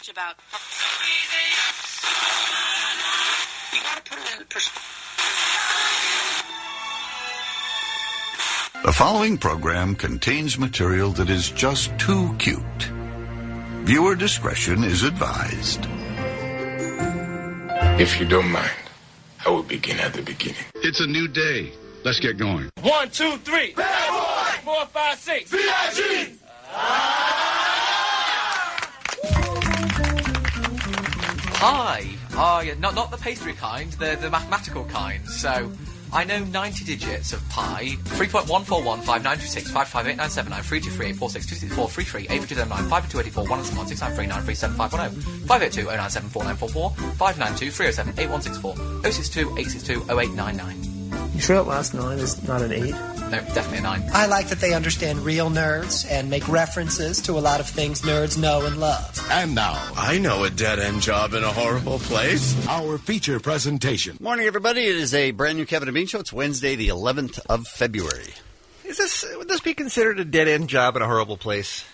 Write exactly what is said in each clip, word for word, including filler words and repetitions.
much about. You gotta put it in perspective. The following program contains material that is just too cute. Viewer discretion is advised. If you don't mind, I will begin at the beginning. It's a new day. Let's get going. One, two, three. Bad boy. Four, five, six. B I G. Pi. Oh, yeah, not not the pastry kind, the the mathematical kind. So I know ninety digits of pi. three point one four one five nine two six five five eight nine seven nine three two three eight four six two six four three three eight two seven nine five two eighty four one seven one six nine three nine three seven five one zero five eight two oh nine seven four nine four four five nine two three oh seven eight one six four oh six two eight six two oh eight nine nine. You sure that last nine is not an eight? No, definitely a nine. I like that they understand real nerds and make references to a lot of things nerds know and love. And now, I know a dead-end job in a horrible place. Our feature presentation. Morning, everybody. It is a brand new Kevin and Bean Show. It's Wednesday, the eleventh of February. Is this would this be considered a dead-end job in a horrible place?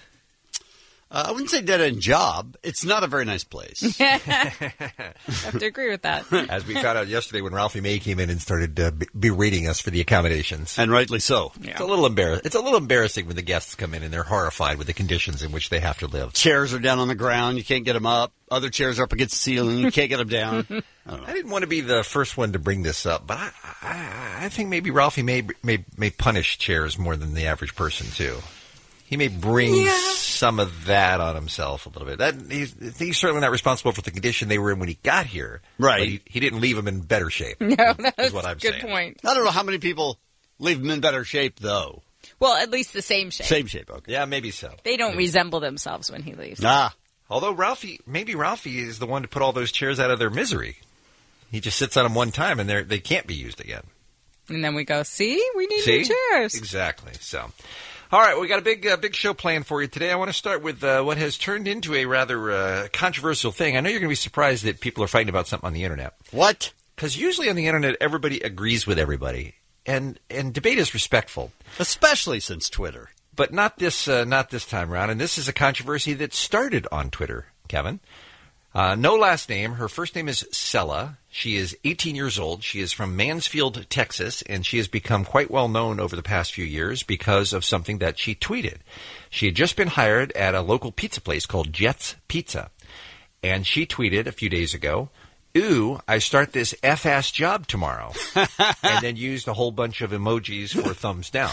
Uh, I wouldn't say dead-end job. It's not a very nice place. I have to agree with that. As we found out yesterday when Ralphie May came in and started uh, berating us for the accommodations. And rightly so. Yeah. It's a little embarrassing. It's a little embarrassing when the guests come in and they're horrified with the conditions in which they have to live. Chairs are down on the ground. You can't get them up. Other chairs are up against the ceiling. You can't get them down. I don't know. I didn't want to be the first one to bring this up, but I, I, I think maybe Ralphie may, may, may punish chairs more than the average person, too. He may bring yeah. some of that on himself a little bit. That he's, he's certainly not responsible for the condition they were in when he got here. Right. But he, he didn't leave them in better shape. No, that's is what I'm a good saying. point. I don't know how many people leave them in better shape, though. Well, at least the same shape. Same shape, okay. Yeah, maybe so. They don't maybe. resemble themselves when he leaves. Ah. Although Ralphie, maybe Ralphie is the one to put all those chairs out of their misery. He just sits on them one time and they they can't be used again. And then we go, see? We need see? new chairs. Exactly. So... All right, we got a big uh, big show planned for you today. I want to start with uh, what has turned into a rather uh, controversial thing. I know you're going to be surprised that people are fighting about something on the Internet. What? Because usually on the Internet, everybody agrees with everybody, and and debate is respectful. Especially since Twitter. But not this uh, not this time around, and this is a controversy that started on Twitter, Kevin. Uh, no last name. Her first name is Sella. She is eighteen years old. She is from Mansfield, Texas, and she has become quite well known over the past few years because of something that she tweeted. She had just been hired at a local pizza place called Jet's Pizza, and she tweeted a few days ago, "Ooh, I start this F-ass job tomorrow," and then used a whole bunch of emojis for thumbs down.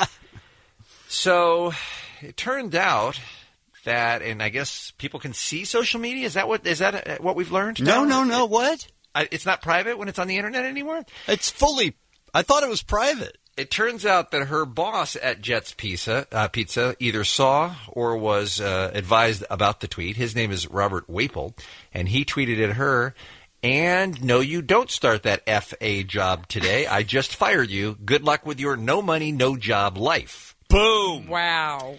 So it turned out that, and I guess people can see social media. Is that what is that what we've learned? No, no, no. What? I, it's not private when it's on the Internet anymore? It's fully... I thought it was private. It turns out that her boss at Jet's Pizza, uh, Pizza either saw or was uh, advised about the tweet. His name is Robert Waple, and he tweeted at her, "And no, you don't start that F A job today. I just fired you. Good luck with your no money, no job life." Boom! Wow.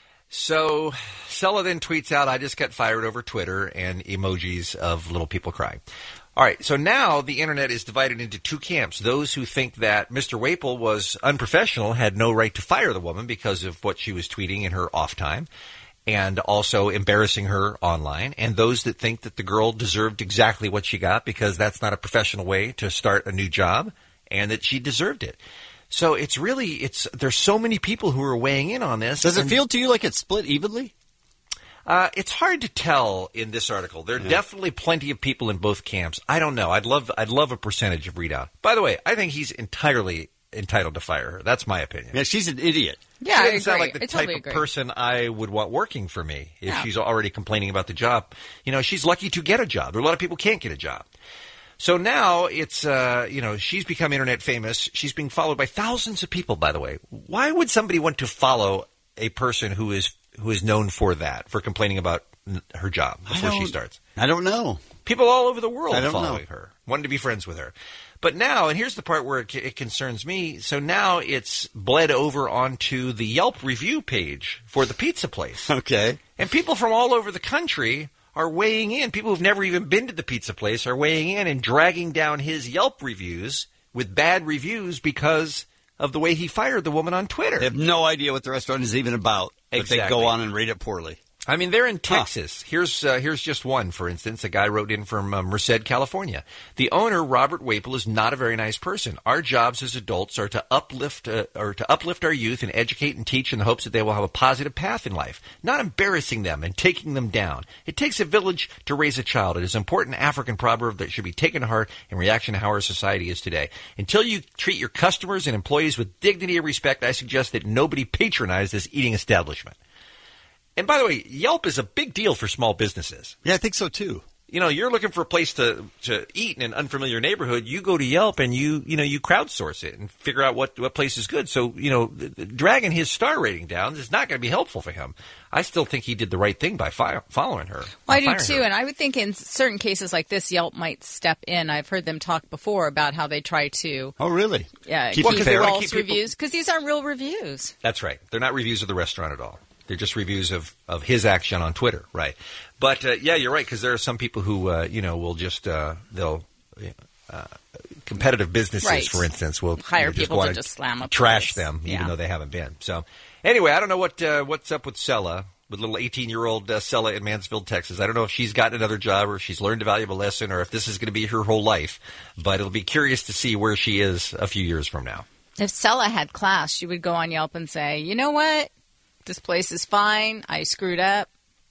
So Sella then tweets out, "I just got fired over Twitter," and emojis of little people crying. All right, so now the Internet is divided into two camps. Those who think that Mister Waple was unprofessional, had no right to fire the woman because of what she was tweeting in her off time, and also embarrassing her online, and those that think that the girl deserved exactly what she got because that's not a professional way to start a new job, and that she deserved it. So it's really, it's there's so many people who are weighing in on this. Does it feel to you like it's split evenly? Uh, it's hard to tell in this article. There are yeah. definitely plenty of people in both camps. I don't know. I'd love I'd love a percentage of readout. By the way, I think he's entirely entitled to fire her. That's my opinion. Yeah, she's an idiot. Yeah, she I doesn't sound agree. like the I type totally of agree. person I would want working for me if yeah. she's already complaining about the job. You know, she's lucky to get a job. There are a lot of people who can't get a job. So now it's, uh, you know, she's become internet famous. She's being followed by thousands of people, by the way. Why would somebody want to follow a person who is who is known for that, for complaining about her job before she starts? I don't know. People all over the world I don't following know. her, wanting to be friends with her. But now, and here's the part where it, it concerns me, so now it's bled over onto the Yelp review page for the pizza place. Okay. And people from all over the country are weighing in. People who've never even been to the pizza place are weighing in and dragging down his Yelp reviews with bad reviews because of the way he fired the woman on Twitter. They have no idea what the restaurant is even about, but exactly. they go on and rate it poorly. I mean, they're in Texas. Huh. Here's uh, here's just one, for instance. A guy wrote in from uh, Merced, California. The owner, Robert Waple, is not a very nice person. Our jobs as adults are to uplift uh, or to uplift our youth and educate and teach in the hopes that they will have a positive path in life, not embarrassing them and taking them down. It takes a village to raise a child. It is an important African proverb that should be taken to heart in reaction to how our society is today. Until you treat your customers and employees with dignity and respect, I suggest that nobody patronize this eating establishment. And by the way, Yelp is a big deal for small businesses. Yeah, I think so too. You know, you're looking for a place to, to eat in an unfamiliar neighborhood. You go to Yelp and you, you know, you crowdsource it and figure out what, what place is good. So, you know, dragging his star rating down is not going to be helpful for him. I still think he did the right thing by fi- following her. Well, I do too. Her. And I would think in certain cases like this, Yelp might step in. I've heard them talk before about how they try to. Oh, really? Yeah, keep, keep fair. false keep reviews because these aren't real reviews. That's right. They're not reviews of the restaurant at all. They're just reviews of, of his action on Twitter, right? But, uh, yeah, you're right, because there are some people who, uh, you know, will just, uh, they'll, uh, competitive businesses, right. for instance, will hire you know, just people want to just slam up trash the them, yeah. even though they haven't been. So, anyway, I don't know what uh, what's up with Sella, with little eighteen-year-old uh, Sella in Mansfield, Texas. I don't know if she's gotten another job or if she's learned a valuable lesson or if this is going to be her whole life. But it'll be curious to see where she is a few years from now. If Sella had class, she would go on Yelp and say, you know what? This place is fine. I screwed up.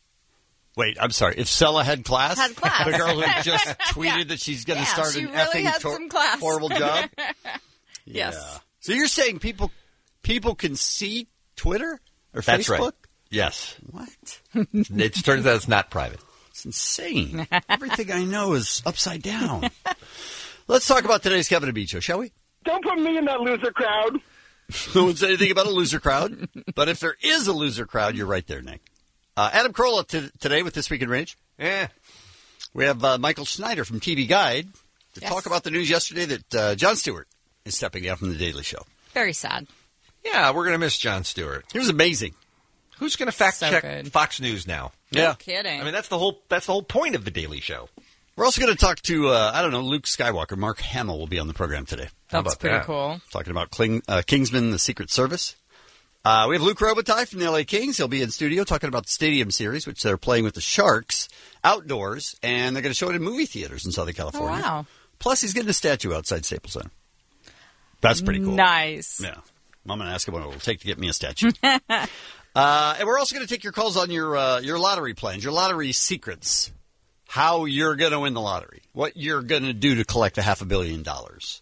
Wait, I'm sorry. If Sella had class? Had class. The girl who just tweeted yeah. that she's going to yeah, start she an really effing had tor- some class. horrible job? Yes. Yeah. So you're saying people people can see Twitter or That's Facebook? Right. Yes. What? It turns out it's not private. It's insane. Everything I know is upside down. Let's talk about today's Kevin and Bean Show, shall we? Don't put me in that loser crowd. No one said anything about a loser crowd. But if there is a loser crowd, you're right there, Nick. Uh, Adam Carolla t- today with This Week in Rage. Yeah. We have uh, Michael Schneider from T V Guide to yes. talk about the news yesterday that uh, Jon Stewart is stepping down from The Daily Show. Very sad. Yeah, we're going to miss Jon Stewart. He was amazing. Who's going to fact So check good. Fox News now? No yeah. kidding. I mean, that's the whole that's the whole point of The Daily Show. We're also going to talk to, uh, I don't know, Luke Skywalker. Mark Hamill will be on the program today. How That's about pretty that? cool. Talking about Kling, uh, Kingsman, the Secret Service. Uh, we have Luke Robitaille from the L A Kings. He'll be in studio talking about the Stadium Series, which they're playing with the Sharks outdoors, and they're going to show it in movie theaters in Southern California. Oh, wow. Plus, he's getting a statue outside Staples Center. That's pretty cool. Nice. Yeah. I'm going to ask him what it will take to get me a statue. uh, and we're also going to take your calls on your uh, your lottery plans, your lottery secrets, how you're going to win the lottery, what you're going to do to collect a half a billion dollars.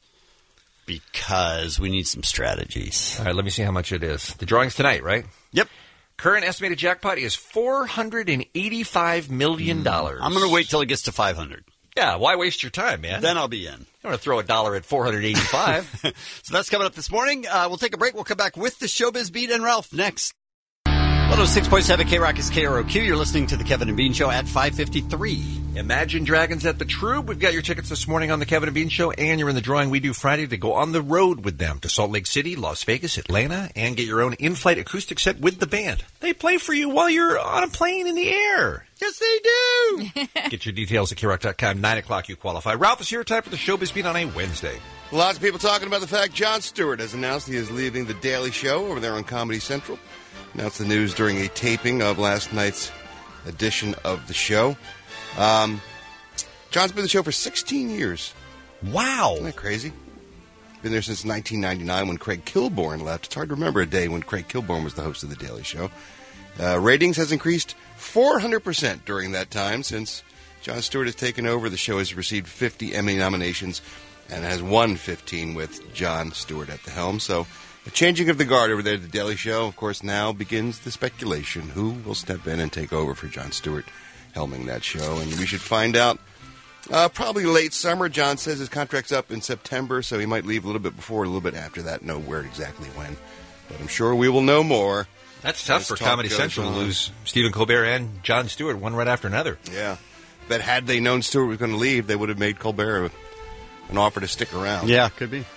Because we need some strategies. All right, let me see how much it is. The drawing's tonight, right? Yep. Current estimated jackpot is four hundred eighty-five million dollars. I'm going to wait till it gets to five hundred. Yeah, why waste your time, man? Then I'll be in. You want to throw a dollar at four hundred eighty-five. So that's coming up this morning. Uh, we'll take a break. We'll come back with the Showbiz Beat and Ralph next. one oh six point seven K-Rock is K R O Q. You're listening to the Kevin and Bean Show at five fifty-three. Imagine Dragons at the Troob. We've got your tickets this morning on the Kevin and Bean Show, and you're in the drawing we do Friday to go on the road with them to Salt Lake City, Las Vegas, Atlanta, and get your own in-flight acoustic set with the band. They play for you while you're on a plane in the air. Yes, they do. Get your details at K rock dot com. Nine o'clock, you qualify. Ralph is here. Time for the Showbiz Beat on a Wednesday. Lots of people talking about the fact Jon Stewart has announced he is leaving The Daily Show over there on Comedy Central. Announced the news during a taping of last night's edition of the show. Um, John's been on the show for sixteen years. Wow. Isn't that crazy? Been there since nineteen ninety-nine when Craig Kilborn left. It's hard to remember a day when Craig Kilborn was the host of The Daily Show. Uh, ratings has increased four hundred percent during that time since Jon Stewart has taken over. The show has received fifty Emmy nominations and has won fifteen with Jon Stewart at the helm. So the changing of the guard over there at The Daily Show, of course, now begins the speculation. Who will step in and take over for Jon Stewart helming that show? And we should find out uh, probably late summer. Jon says his contract's up in September, so he might leave a little bit before, a little bit after that. No word exactly when. But I'm sure we will know more. That's tough for Comedy Central to lose Stephen Colbert and Jon Stewart one right after another. Yeah. But had they known Stewart was going to leave, they would have made Colbert an offer to stick around. Yeah, could be.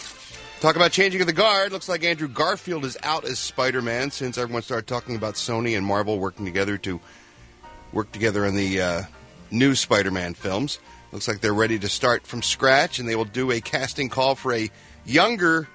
Talk about changing of the guard. Looks like Andrew Garfield is out as Spider-Man since everyone started talking about Sony and Marvel working together to work together on the uh, new Spider-Man films. Looks like they're ready to start from scratch, and they will do a casting call for a younger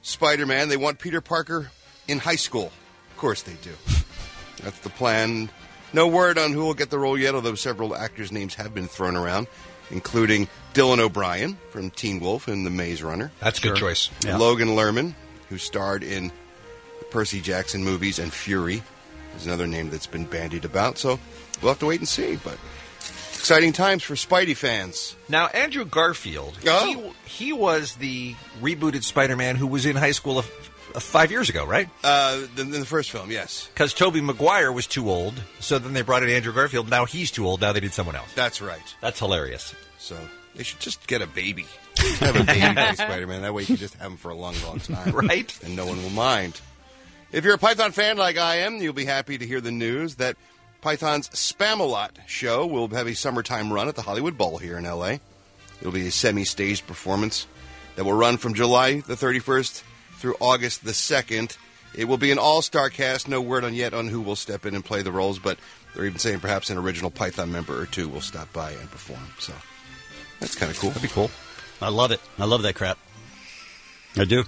Spider-Man. They want Peter Parker in high school. Of course they do. That's the plan. No word on who will get the role yet, although several actors' names have been thrown around, including Dylan O'Brien from Teen Wolf and The Maze Runner. That's a good choice. Yeah. Logan Lerman, who starred in the Percy Jackson movies, and Fury is another name that's been bandied about. So we'll have to wait and see. But exciting times for Spidey fans. Now, Andrew Garfield, Oh. he, he was the rebooted Spider-Man who was in high school a, a five years ago, right? Uh, in the first film, yes. Because Tobey Maguire was too old, so then they brought in Andrew Garfield. Now he's too old. Now they did someone else. That's right. That's hilarious. So they should just get a baby. Just have a baby play Spider-Man. That way you can just have him for a long, long time. Right? And no one will mind. If you're a Python fan like I am, you'll be happy to hear the news that Python's Spam-A-Lot show will have a summertime run at the Hollywood Bowl here in L A. It'll be a semi-staged performance that will run from July the thirty-first through August the second. It will be an all-star cast. No word on yet on who will step in and play the roles, but they're even saying perhaps an original Python member or two will stop by and perform. So that's kind of cool. That'd be cool. I love it. I love that crap. I do.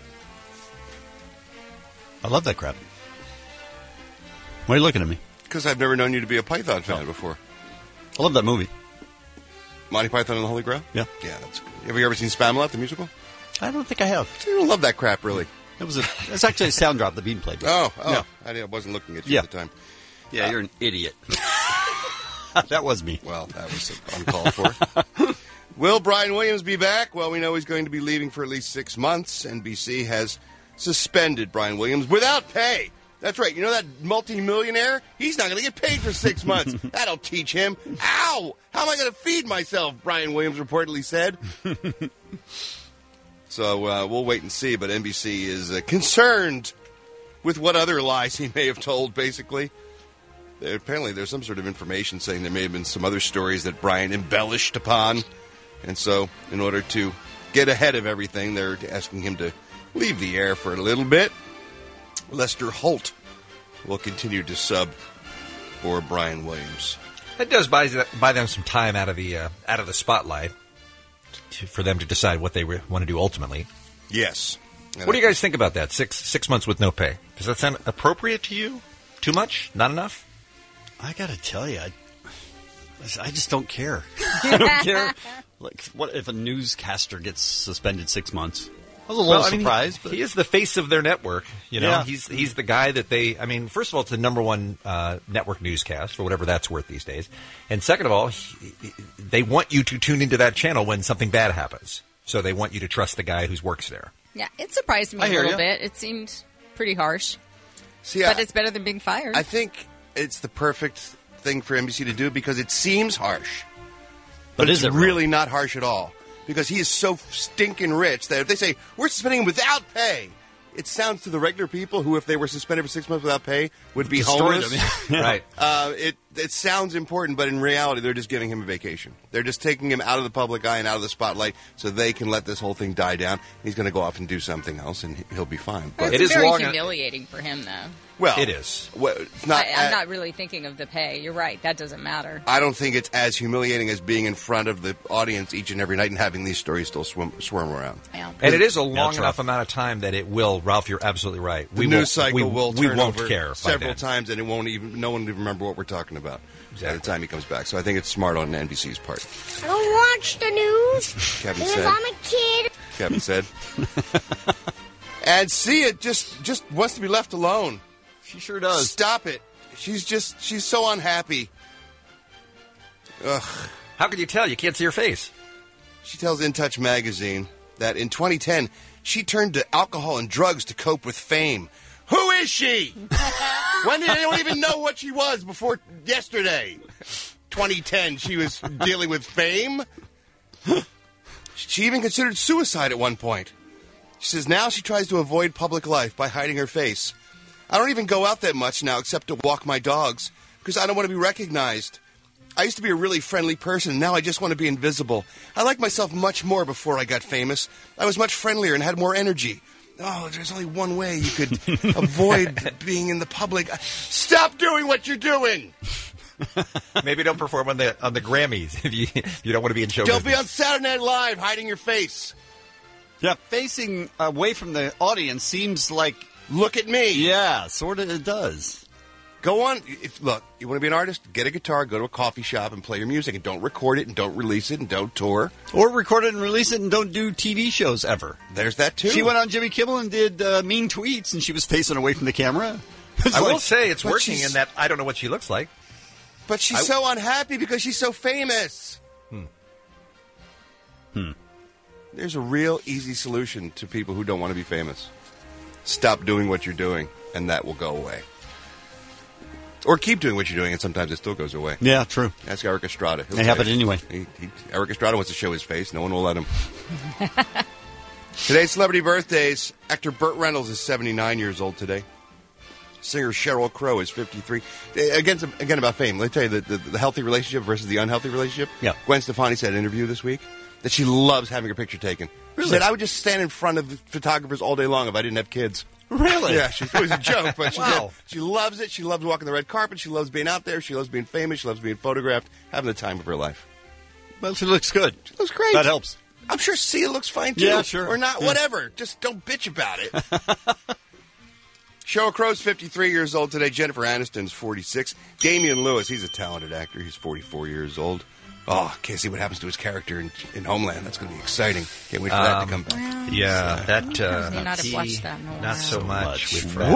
I love that crap. Why are you looking at me? Because I've never known you to be a Python fan before. I love that movie. Monty Python and the Holy Grail? Yeah. Yeah, that's good. Have you ever seen Spam-A-Lot, the musical? I don't think I have. You don't love that crap, really. It was a. It's actually a sound drop that Bean played. With. Oh, oh. Yeah. I didn't- I wasn't looking at you Yeah. at the time. Yeah, Uh, you're an idiot. That was me. Well, that was uncalled for. Will Brian Williams be back? Well, we know he's going to be leaving for at least six months. N B C has suspended Brian Williams without pay. That's right. You know that multimillionaire? He's not going to get paid for six months. That'll teach him. Ow! How am I going to feed myself? Brian Williams reportedly said. So uh, we'll wait and see. But N B C is uh, concerned with what other lies he may have told, basically. There, apparently, there's some sort of information saying there may have been some other stories that Brian embellished upon. And so, in order to get ahead of everything, they're asking him to leave the air for a little bit. Lester Holt will continue to sub for Brian Williams. That does buy, buy them some time out of the uh, out of the spotlight to, for them to decide what they re- want to do ultimately. Yes. And what do you guys think about that? Six six months with no pay. Does that sound appropriate to you? Too much? Not enough? I got to tell you, I, I just don't care. I don't care. Like, what if a newscaster gets suspended six months? I was a little Well, I mean, surprised. he, but he is the face of their network. You know, Yeah. he's he's the guy that they. I mean, first of all, it's the number one uh, network newscast for whatever that's worth these days. And second of all, he, he- they want you to tune into that channel when something bad happens. So they want you to trust the guy who works there. Yeah, it surprised me I a hear little ya. bit. It seemed pretty harsh, See, but I, it's better than being fired. I think it's the perfect thing for N B C to do because it seems harsh. But, But it's is it really not harsh at all. Because he is so stinking rich that if they say, we're suspending him without pay, it sounds to the regular people who, if they were suspended for six months without pay, would be Destroy homeless. them. Yeah. Right. Uh, it it sounds important, but in reality, they're just giving him a vacation. They're just taking him out of the public eye and out of the spotlight so they can let this whole thing die down. He's going to go off and do something else, and he'll be fine. But it's It is very long- humiliating for him, though. well, It is. well, it's not. I, I'm a- not really thinking of the pay. You're right. That doesn't matter. I don't think it's as humiliating as being in front of the audience each and every night and having these stories still swim, swarm around. Yeah. And it is a long That's enough rough. amount of time that it will, Ralph, you're absolutely right. The we news won't, cycle we, will we turn won't over care by several then. times, and it won't even no one will even remember what we're talking about by the time he comes back. So I think it's smart on N B C's part. I don't watch the news Kevin because said. I'm a kid. Kevin said. And see, it just just wants to be left alone. She sure does. Stop it. She's just she's so unhappy. Ugh. How could you tell? You can't see her face. She tells In Touch magazine that in twenty ten she turned to alcohol and drugs to cope with fame. Who is she? When did anyone even know what she was before yesterday? twenty ten, she was dealing with fame. She even considered suicide at one point. She says now she tries to avoid public life by hiding her face. I don't even go out that much now except to walk my dogs because I don't want to be recognized. I used to be a really friendly person. Now I just want to be invisible. I liked myself much more before I got famous. I was much friendlier and had more energy. Oh, there's only one way you could avoid being in the public. Stop doing what you're doing. Maybe don't perform on the on the Grammys if you if you don't want to be in show Don't be business. on Saturday Night Live hiding your face. Yeah, facing away from the audience seems like. Look at me. Yeah, sort of it does. Go on. If look, you want to be an artist? Get a guitar, go to a coffee shop, and play your music. And don't record it, and don't release it, and don't tour. Or record it and release it, and don't do T V shows ever. There's that too. She went on Jimmy Kimmel and did uh, mean tweets, and she was facing away from the camera. I like, will say it's but working she's- in that I don't know what she looks like. But she's I- so unhappy because she's so famous. Hmm. Hmm. There's a real easy solution to people who don't want to be famous. Stop doing what you're doing, and that will go away. Or keep doing what you're doing, and sometimes it still goes away. Yeah, true. Ask Eric Estrada. He'll They tell have you. it anyway. He, he, Eric Estrada wants to show his face. No one will let him. Today's celebrity birthdays. Actor Burt Reynolds is seventy-nine years old today. Singer Sheryl Crow is fifty-three. Again, again about fame. Let me tell you, the, the, the healthy relationship versus the unhealthy relationship. Yeah. Gwen Stefani said in an interview this week that she loves having her picture taken. Really? She said, I would just stand in front of photographers all day long if I didn't have kids. Really? Yeah, she, it was a joke, but she Wow. said she loves it. She loves walking the red carpet. She loves being out there. She loves being famous. She loves being photographed, having the time of her life. Well, she looks good. She looks great. That helps. I'm sure Sia looks fine, too. Yeah, sure. Or not, Yeah. whatever. Just don't bitch about it. Sheryl Crow's fifty-three years old today. Jennifer Aniston's forty-six. Damian Lewis, he's a talented actor. He's forty-four years old. Oh, can't see what happens to his character in, in Homeland. That's going to be exciting. Can't wait for that Um, to come back. Yeah, that uh, May not have he- watched that in a while. not so So much much. with Fred.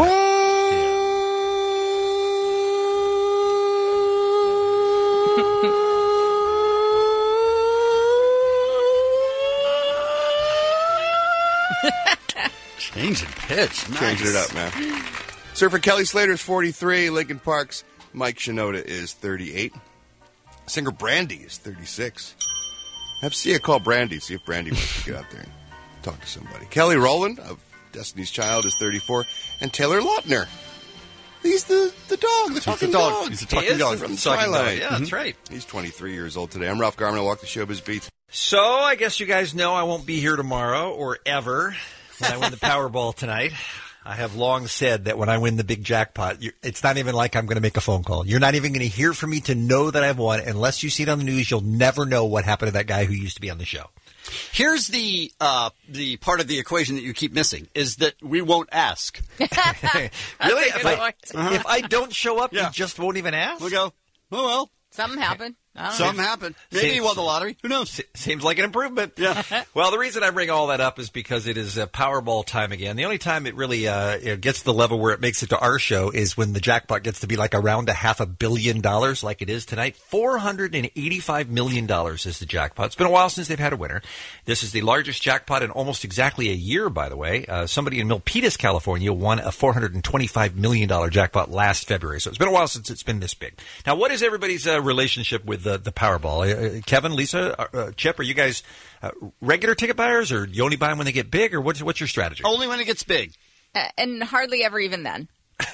Changing pitch. Nice. Changing it up, man. Surfer Kelly Slater's forty-three. Lincoln Park's Mike Shinoda is thirty-eight. Singer Brandy is thirty-six. Have Sia call Brandy, see if Brandy wants to get out there and talk to somebody. Kelly Rowland of Destiny's Child is thirty-four. And Taylor Lautner. He's the, the dog, the talking the dog. dog. He's the talking is dog. From the talking dog. Twilight. Yeah, that's right. He's twenty-three years old today. I'm Ralph Garman. I walk the showbiz beat. So I guess you guys know I won't be here tomorrow or ever when I win the Powerball tonight. I have long said that when I win the big jackpot, you're, it's not even like I'm going to make a phone call. You're not even going to hear from me to know that I've won. Unless you see it on the news, you'll never know what happened to that guy who used to be on the show. Here's the uh, the part of the equation that you keep missing is that we won't ask. Really? If I, point. if I don't show up, Yeah. you just won't even ask? We'll go, oh, well, Something happened. I don't something know. happened. Maybe he won the lottery. Who knows? Se- Seems like an improvement. Yeah. Well, the reason I bring all that up is because it is uh, Powerball time again. The only time it really uh, it gets to the level where it makes it to our show is when the jackpot gets to be like around a half a billion dollars like it is tonight. four hundred eighty-five million dollars is the jackpot. It's been a while since they've had a winner. This is the largest jackpot in almost exactly a year, by the way. Uh, somebody in Milpitas, California won a four hundred twenty-five million dollars jackpot last February. So it's been a while since it's been this big. Now, what is everybody's uh, relationship with the, the Powerball? Uh, Kevin, Lisa, uh, Chip, are you guys uh, regular ticket buyers, or you only buy them when they get big, or what's, what's your strategy? Only when it gets big. Uh, and hardly ever even then.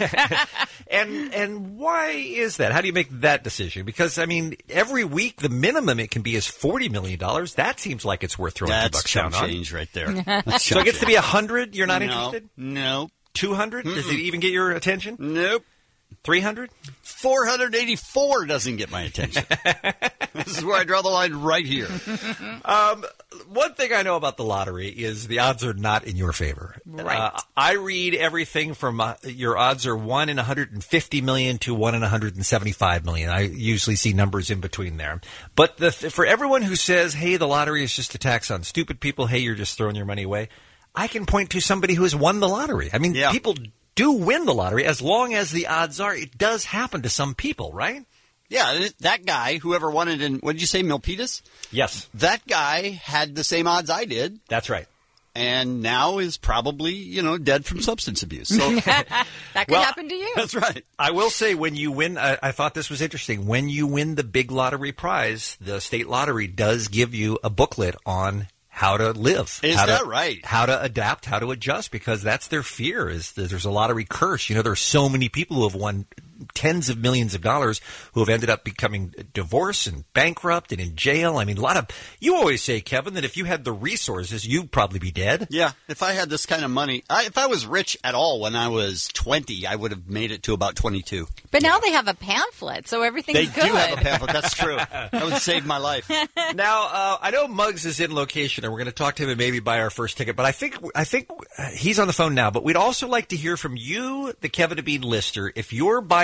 And and why is that? How do you make that decision? Because, I mean, every week the minimum it can be is forty million dollars. That seems like it's worth throwing two That's bucks down chump on. change right there. That's So chump it gets to change. be one hundred? You're not no, interested? No. two hundred? Does it even get your attention? Nope. three hundred? four hundred eighty-four doesn't get my attention. This is where I draw the line right here. Um, one thing I know about the lottery is the odds are not in your favor. Right. Uh, I read everything from uh, your odds are one in one hundred fifty million to one in one hundred seventy-five million. I usually see numbers in between there. But the, for everyone who says, hey, the lottery is just a tax on stupid people, hey, you're just throwing your money away, I can point to somebody who has won the lottery. I mean, Yeah. people do win the lottery as long as the odds are. It does happen to some people, right? Yeah, th- that guy, whoever won it in, what did you say, Milpitas? Yes. That guy had the same odds I did. That's right. And now is probably, you know, dead from substance abuse. So That could Well, happen to you. that's right. I will say, when you win, I, I thought this was interesting. When you win the big lottery prize, the state lottery does give you a booklet on how to live. Is how that to, right? How to adapt, how to adjust, because that's their fear, is that there's a lottery curse. You know, there's so many people who have won tens of millions of dollars who have ended up becoming divorced and bankrupt and in jail. I mean, a lot of, you always say, Kevin, that if you had the resources, you'd probably be dead. Yeah, if I had this kind of money, I, if I was rich at all when I was twenty, I would have made it to about twenty-two. But now they have a pamphlet, so everything's They good. do have a pamphlet. That's true. That would save my life. Now, uh, I know Muggs is in location, and we're going to talk to him and maybe buy our first ticket. But I think I think he's on the phone now. But we'd also like to hear from you, the Kevin and Bean listener. If you're buying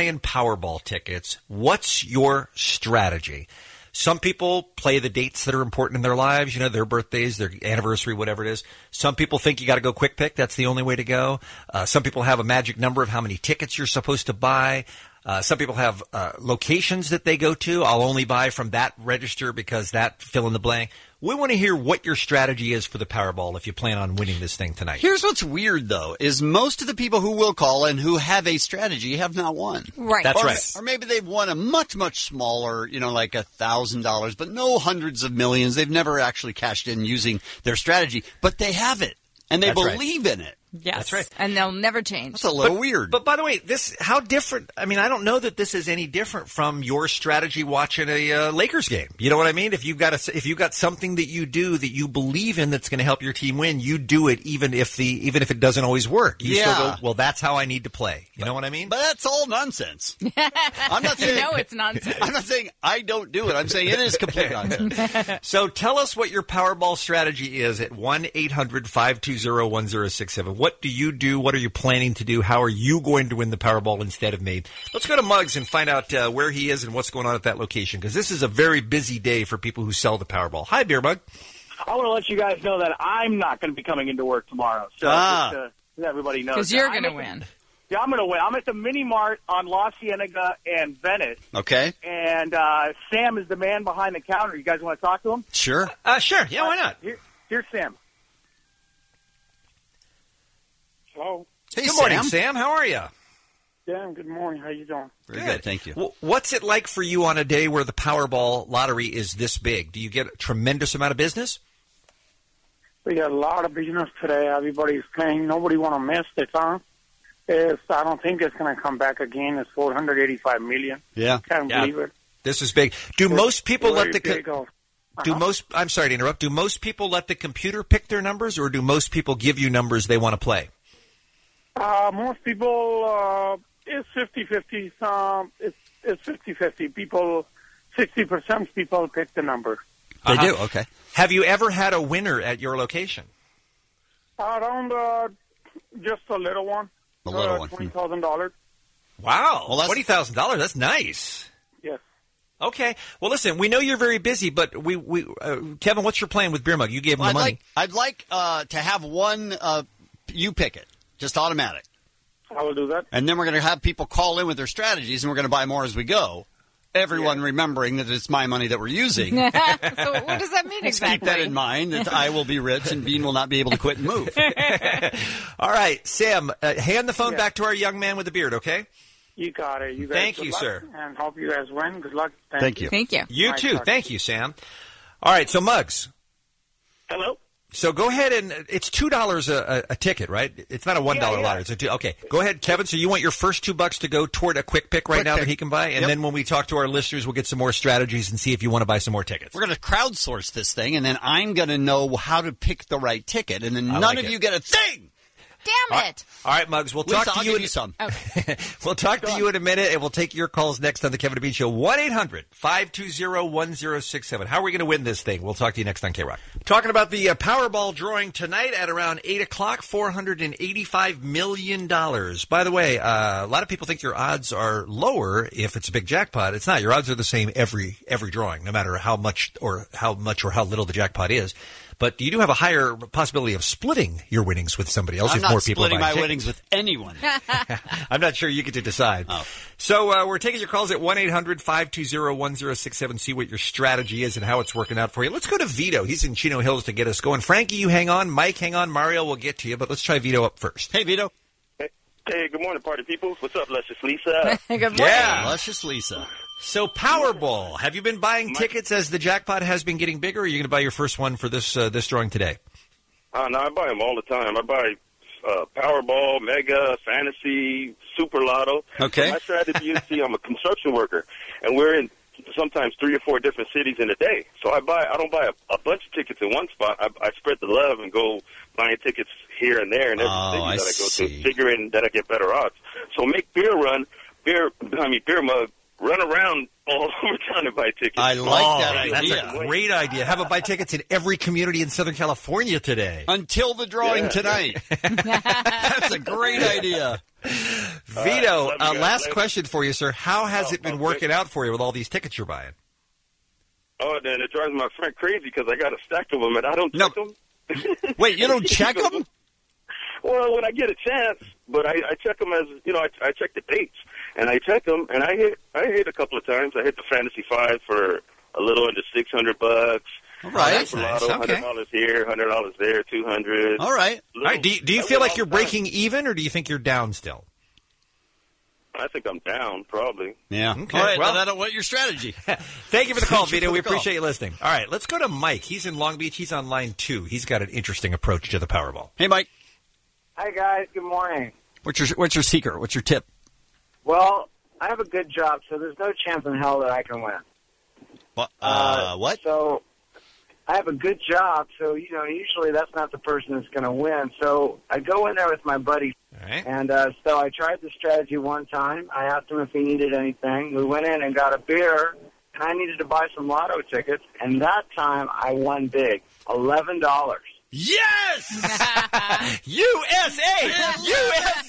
buying Powerball tickets, what's your strategy? Some people play the dates that are important in their lives, you know, their birthdays, their anniversary, whatever it is. Some people think you got to go quick pick. That's the only way to go. Uh, some people have a magic number of how many tickets you're supposed to buy. Uh, some people have uh, locations that they go to. I'll only buy from that register because that fill in the blank. We want to hear what your strategy is for the Powerball if you plan on winning this thing tonight. Here's what's weird, though, is most of the people who will call and who have a strategy have not won. Right. That's or, right. Or maybe they've won a much, much smaller, you know, like a thousand dollars, but no hundreds of millions. They've never actually cashed in using their strategy, but they have it, and they That's right. believe in it. Yes. That's right. And they'll never change. That's a little but, weird. But by the way, this how different? I mean, I don't know that this is any different from your strategy watching a uh, Lakers game. You know what I mean? If you've got a, if you've got something that you do that you believe in that's going to help your team win, you do it even if the even if it doesn't always work. You Yeah. still go, well, that's how I need to play. You know what I mean? But that's all nonsense. I'm not saying You know it's nonsense. I'm not saying I don't do it. I'm saying it is complete nonsense. So tell us what your Powerball strategy is at one eight hundred five two zero one zero six seven. What do you do? What are you planning to do? How are you going to win the Powerball instead of me? Let's go to Muggs and find out uh, where he is and what's going on at that location, because this is a very busy day for people who sell the Powerball. Hi, Beer Mug. I want to let you guys know that I'm not going to be coming into work tomorrow. So Ah. just, uh, let everybody knows. Because you're I'm going to at the- win. Yeah, I'm going to win. I'm at the Mini Mart on La Cienega and Venice. Okay. And uh, Sam is the man behind the counter. You guys want to talk to him? Sure. Uh, sure. Yeah, why not? Here, here's Sam. Hello. Hey, Good morning, Sam. Sam. How are you? Yeah, good morning. How you doing? Very good. Thank you. W- What's it like for you on a day where the Powerball lottery is this big? Do you get a tremendous amount of business? We got a lot of business today. Everybody's playing. Nobody want to miss it, huh? It's, I don't think it's going to come back again. It's four hundred eighty-five million. Yeah. Can't Yeah. believe it. This is big. Do most people Very let the co- big of- do Uh-huh. most? I'm sorry to interrupt. Do most people let the computer pick their numbers, or do most people give you numbers they want to play? Uh, most people, uh, it's fifty-fifty. Um, it's it's fifty-fifty. People, sixty percent people pick the number. They Uh-huh. do. Okay. Have you ever had a winner at your location? Around uh, just a little one. A little uh, one. twenty thousand dollars. Wow, Well, that's- twenty thousand dollars. That's nice. Yes. Okay. Well, listen, we know you're very busy, but we, we uh, Kevin, what's your plan with Beer Mug? You gave him Well, the I'd money. like I'd like uh, to have one. Uh, you pick it, just automatic, I will do that. and then we're going to have people call in with their strategies, and we're going to buy more as we go. Everyone remembering that it's my money that we're using. So what does that mean Let's exactly? keep that in mind, that I will be rich and Bean will not be able to quit and move. All right, Sam, uh, hand the phone Yeah. back to our young man with the beard, okay? You got it. You guys. Thank good you, luck, sir. And hope you guys win. Good luck. Thank, Thank you. Thank you. You Nice too. talking Thank to you, Sam. All right, so Muggs. Hello? So go ahead and it's two dollars a, a ticket, right? It's not a one dollar Yeah, yeah. lottery. It's a two. Okay, go ahead, Kevin. So you want your first two bucks to go toward a quick pick right Quick now pick. that he can buy, and Yep. then when we talk to our listeners, we'll get some more strategies and see if you want to buy some more tickets. We're going to crowdsource this thing, and then I'm going to know how to pick the right ticket, and then I none like of it. you get a thing. Damn it! All right, Muggs. We'll Lisa, talk to I'll you. give in, you some. we'll talk to you in a minute, and we'll take your calls next on the Kevin and Bean Show. one eight hundred five two zero one zero six seven. How are we going to win this thing? We'll talk to you next on K-Rock. Talking about the uh, Powerball drawing tonight at around eight o'clock, four hundred eighty-five million dollars. By the way, uh, a lot of people think your odds are lower if it's a big jackpot. It's not. Your odds are the same every every drawing, no matter how much or how much or how little the jackpot is. But you do have a higher possibility of splitting your winnings with somebody else I'm if not more people are splitting buying my tickets. winnings with anyone. I'm not sure you get to decide. Oh. So uh, we're taking your calls at one eight hundred five two zero one zero six seven. See what your strategy is and how it's working out for you. Let's go to Vito. He's in Chino Hills to get us going. Frankie, you hang on. Mike, hang on. Mario will get to you, but let's try Vito up first. Hey, Vito. Hey, hey, good morning, party people. What's up, Luscious Lisa? Good morning. Yeah. Luscious Lisa. So Powerball. Have you been buying tickets as the jackpot has been getting bigger, or are you going to buy your first one for this uh, this drawing today? Uh, no, I buy them all the time. I buy uh, Powerball, Mega, Fantasy, Super Lotto. Okay. My strategy, you see, I'm a construction worker, and we're in sometimes three or four different cities in a day. So I buy. I don't buy a, a bunch of tickets in one spot. I, I spread the love and go buying tickets here and there in every Oh, city I that I go see. to, figuring that I get better odds. So make beer run, beer. I mean, beer mug. Run around all over town to buy tickets. I like Oh, that that's idea. a great idea. Have them buy tickets in every community in Southern California today. Until the drawing Yeah. tonight. That's a great idea. Vito, Right, uh, love you guys. last Later. question for you, sir. How has Oh, it been okay. working out for you with all these tickets you're buying? Oh, then it drives my friend crazy because I got a stack of them and I don't No. check them. Wait, you don't check them? Well, when I get a chance, but I, I check them as, you know, I, I check the dates. And I check them, and I hit I hit a couple of times. I hit the Fantasy Five for a little under six hundred bucks. All right. That's nice. Lotto, Okay. hundred dollars here, hundred dollars there, two hundred. All right. All right. Do you, do you feel like you're breaking even, or do you think you're down still? I think I'm down, probably. Yeah. Okay, All right. well- Well, then what your strategy? Thank you for the call, Thank you Vito. for We the call. appreciate you listening. All right, let's go to Mike. He's in Long Beach. He's on line two. He's got an interesting approach to the Powerball. Hey, Mike. Hi, guys. Good morning. What's your What's your secret? What's your tip? Well, I have a good job, so there's no chance in hell that I can win. What? Uh, what? So I have a good job, so, you know, usually that's not the person that's going to win. So I go in there with my buddy, All right. and uh, so I tried the strategy one time. I asked him if he needed anything. We went in and got a beer, and I needed to buy some lotto tickets, and that time I won big, eleven dollars. Yes! U S A! U S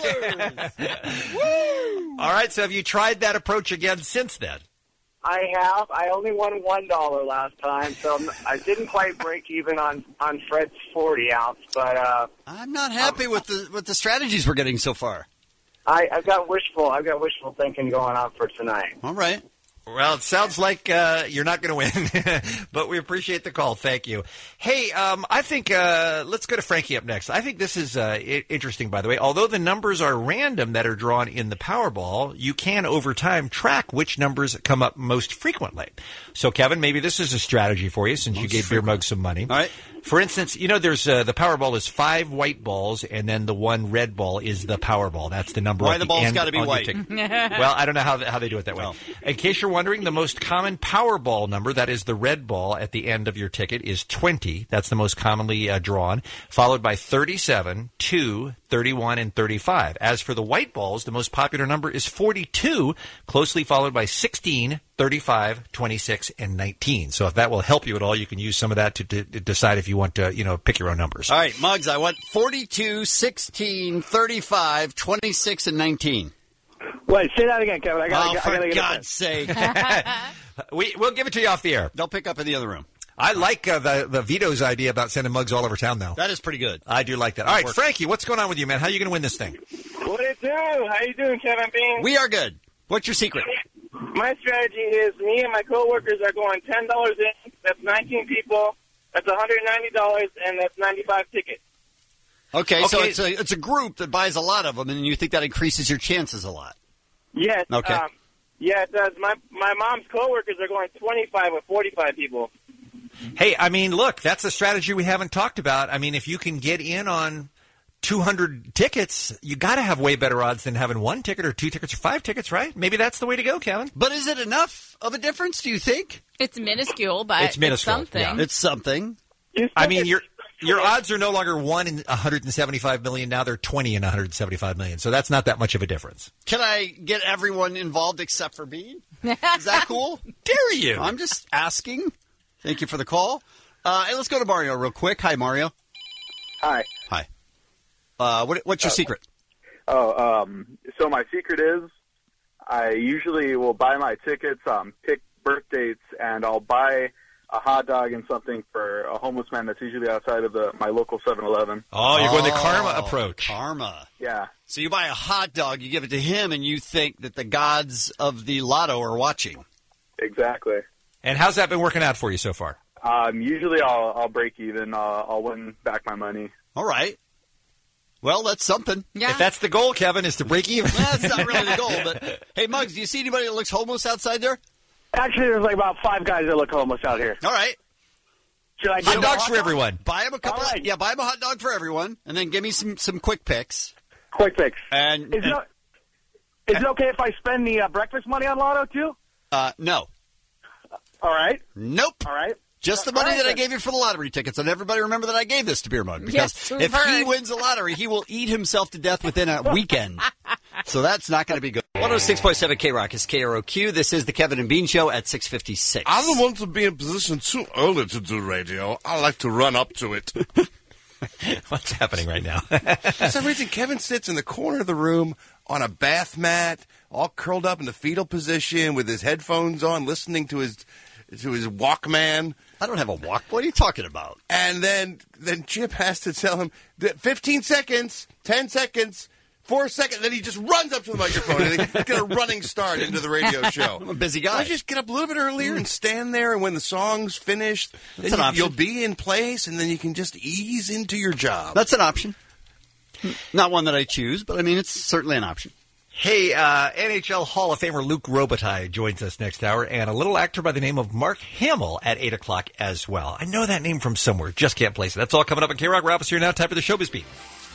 A! Woo! All right, so have you tried that approach again since then? I have. I only won one dollar last time, so I'm- I didn't quite break even on, on Fred's forty ounce. But uh, I'm not happy with the with the strategies we're getting so far. I, I've got wishful. I've got wishful thinking going on for tonight. All right. Well, it sounds like uh, you're not going to win, but we appreciate the call. Thank you. Hey, um, I think uh, let's go to Frankie up next. I think this is uh, I- interesting, by the way. Although the numbers are random that are drawn in the Powerball, you can, over time, track which numbers come up most frequently. So, Kevin, maybe this is a strategy for you since you gave Beer Mug some money. All right. For instance, you know, there's uh, the Powerball is five white balls, and then the one red ball is the Powerball. That's the number. Why at the the ball's end gotta be on your white? ticket. Well, I don't know how, how they do it that way. In case you're wondering, the most common Powerball number, that is the red ball at the end of your ticket, is twenty. That's the most commonly uh, drawn, followed by thirty-seven, two, thirty-one, and thirty-five. As for the white balls, the most popular number is forty-two, closely followed by sixteen, thirty-five, twenty-six, and nineteen. So if that will help you at all, you can use some of that to, to, to decide if you want to, you know, pick your own numbers. All right, Muggs, I want forty-two, sixteen, thirty-five, twenty-six, and nineteen. Wait, say that again, Kevin. I gotta, Oh, I gotta for get it God's sake. we, we'll give it to you off the air. They'll pick up in the other room. I like uh, the, the Vito's idea about sending mugs all over town, though. That is pretty good. I do like that. All right, Frankie, what's going on with you, man? How are you going to win this thing? What it do? How you doing, Kevin Bean? We are good. What's your secret? My strategy is me and my coworkers are going ten dollars in. That's nineteen people. That's one hundred ninety dollars, and that's ninety-five tickets. Okay, so Okay. it's a it's a group that buys a lot of them, and you think that increases your chances a lot. Yes. Okay. Um, yeah, it does. My my mom's coworkers are going twenty-five or forty-five people. Hey, I mean, look, that's a strategy we haven't talked about. I mean, if you can get in on two hundred tickets, you got to have way better odds than having one ticket or two tickets or five tickets, right? Maybe that's the way to go, Kevin. But is it enough of a difference, do you think? It's minuscule, but It's minuscule, something. yeah. It's something. I mean, your your odds are no longer one in one hundred seventy-five million. Now they're twenty in one hundred seventy-five million. So that's not that much of a difference. Can I get everyone involved except for Bean? Is that cool? Dare you? I'm just asking. Thank you for the call. Uh, hey, let's go to Mario real quick. Hi, Mario. Hi. Hi. Uh, what, what's your Uh, secret? Oh, um, so my secret is I usually will buy my tickets, um, pick birth dates, and I'll buy a hot dog and something for a homeless man that's usually outside of the my local seven eleven. Oh, you're going the Oh, karma approach. Karma. Yeah. So you buy a hot dog, you give it to him, and you think that the gods of the lotto are watching. Exactly. And how's that been working out for you so far? Um, usually I'll I'll break even. I'll, I'll win back my money. All right. Well, that's something. If that's the goal, Kevin, is to break even. Well, that's not really the goal, but hey, Muggs, do you see anybody that looks homeless outside there? Actually, there's like about five guys that look homeless out here. All right. Should I give Hot them a dogs hot for dog? everyone. Buy him a couple. All right. Of, yeah, buy him a hot dog for everyone, and then give me some, some quick picks. Quick fix. And, Is it, o- is it okay if I spend the uh, breakfast money on Lotto, too? uh, no, All right. nope. All right. Just the money that I gave you for the lottery tickets. And everybody remember that I gave this to Beer Mug. Because Yes, we've if he heard. wins the lottery, he will eat himself to death within a weekend. So that's not going to be good. one oh six point seven K-Rock is K R O Q. This is the Kevin and Bean Show at six fifty-six. I don't want to be in position too early to do radio. I like to run up to it. What's happening right now? For some reason, Kevin sits in the corner of the room on a bath mat, all curled up in the fetal position with his headphones on, listening to his to his Walkman. I don't have a walk. What are you talking about? And then, then Chip has to tell him that fifteen seconds, ten seconds, four seconds. Then he just runs up to the microphone and they get a running start into the radio show. I'm a busy guy. Why don't you just get up a little bit earlier and stand there, and when the song's finished, That's then an you, option. you'll be in place, and then you can just ease into your job. That's an option. Not one that I choose, but I mean, it's certainly an option. Hey, uh, N H L Hall of Famer Luke Robitaille joins us next hour, and a little actor by the name of Mark Hamill at eight o'clock as well. I know that name from somewhere, just can't place it. That's all coming up on K-Rock. Wrap us here now. Time for the Showbiz Beat.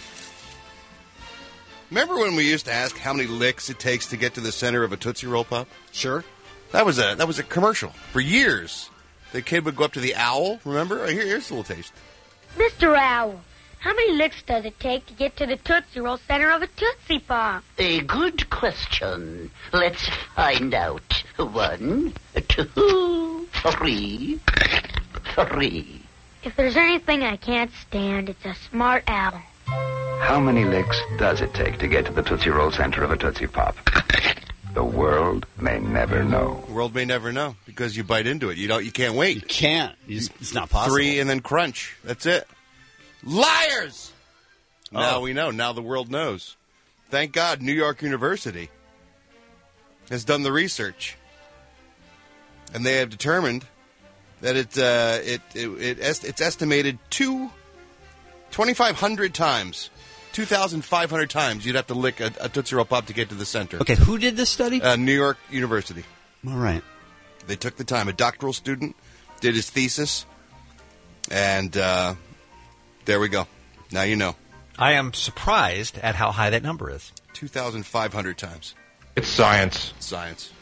Remember when we used to ask how many licks it takes to get to the center of a Tootsie Roll Pop? Sure. That was a that was a commercial for years. The kid would go up to the owl. Remember? Here, here's a little taste. Mister Owl, how many licks does it take to get to the Tootsie Roll center of a Tootsie Pop? A good question. Let's find out. One, two, three, three. If there's anything I can't stand, it's a smart owl. How many licks does it take to get to the Tootsie Roll center of a Tootsie Pop? The world may never know. The world may never know because you bite into it. You don't. You can't wait. You can't. It's not possible. Three and then crunch. That's it. Liars! Now Oh. we know. Now the world knows. Thank God New York University has done the research. And they have determined that it, uh, it, it, it est- it's estimated two, twenty-five hundred times, two thousand five hundred times you'd have to lick a, a Tootsie Roll Pop to get to the center. Okay, who did this study? Uh, New York University. All right. They took the time. A doctoral student did his thesis, and uh, there we go. Now you know. I am surprised at how high that number is. two thousand five hundred times. It's science. Science.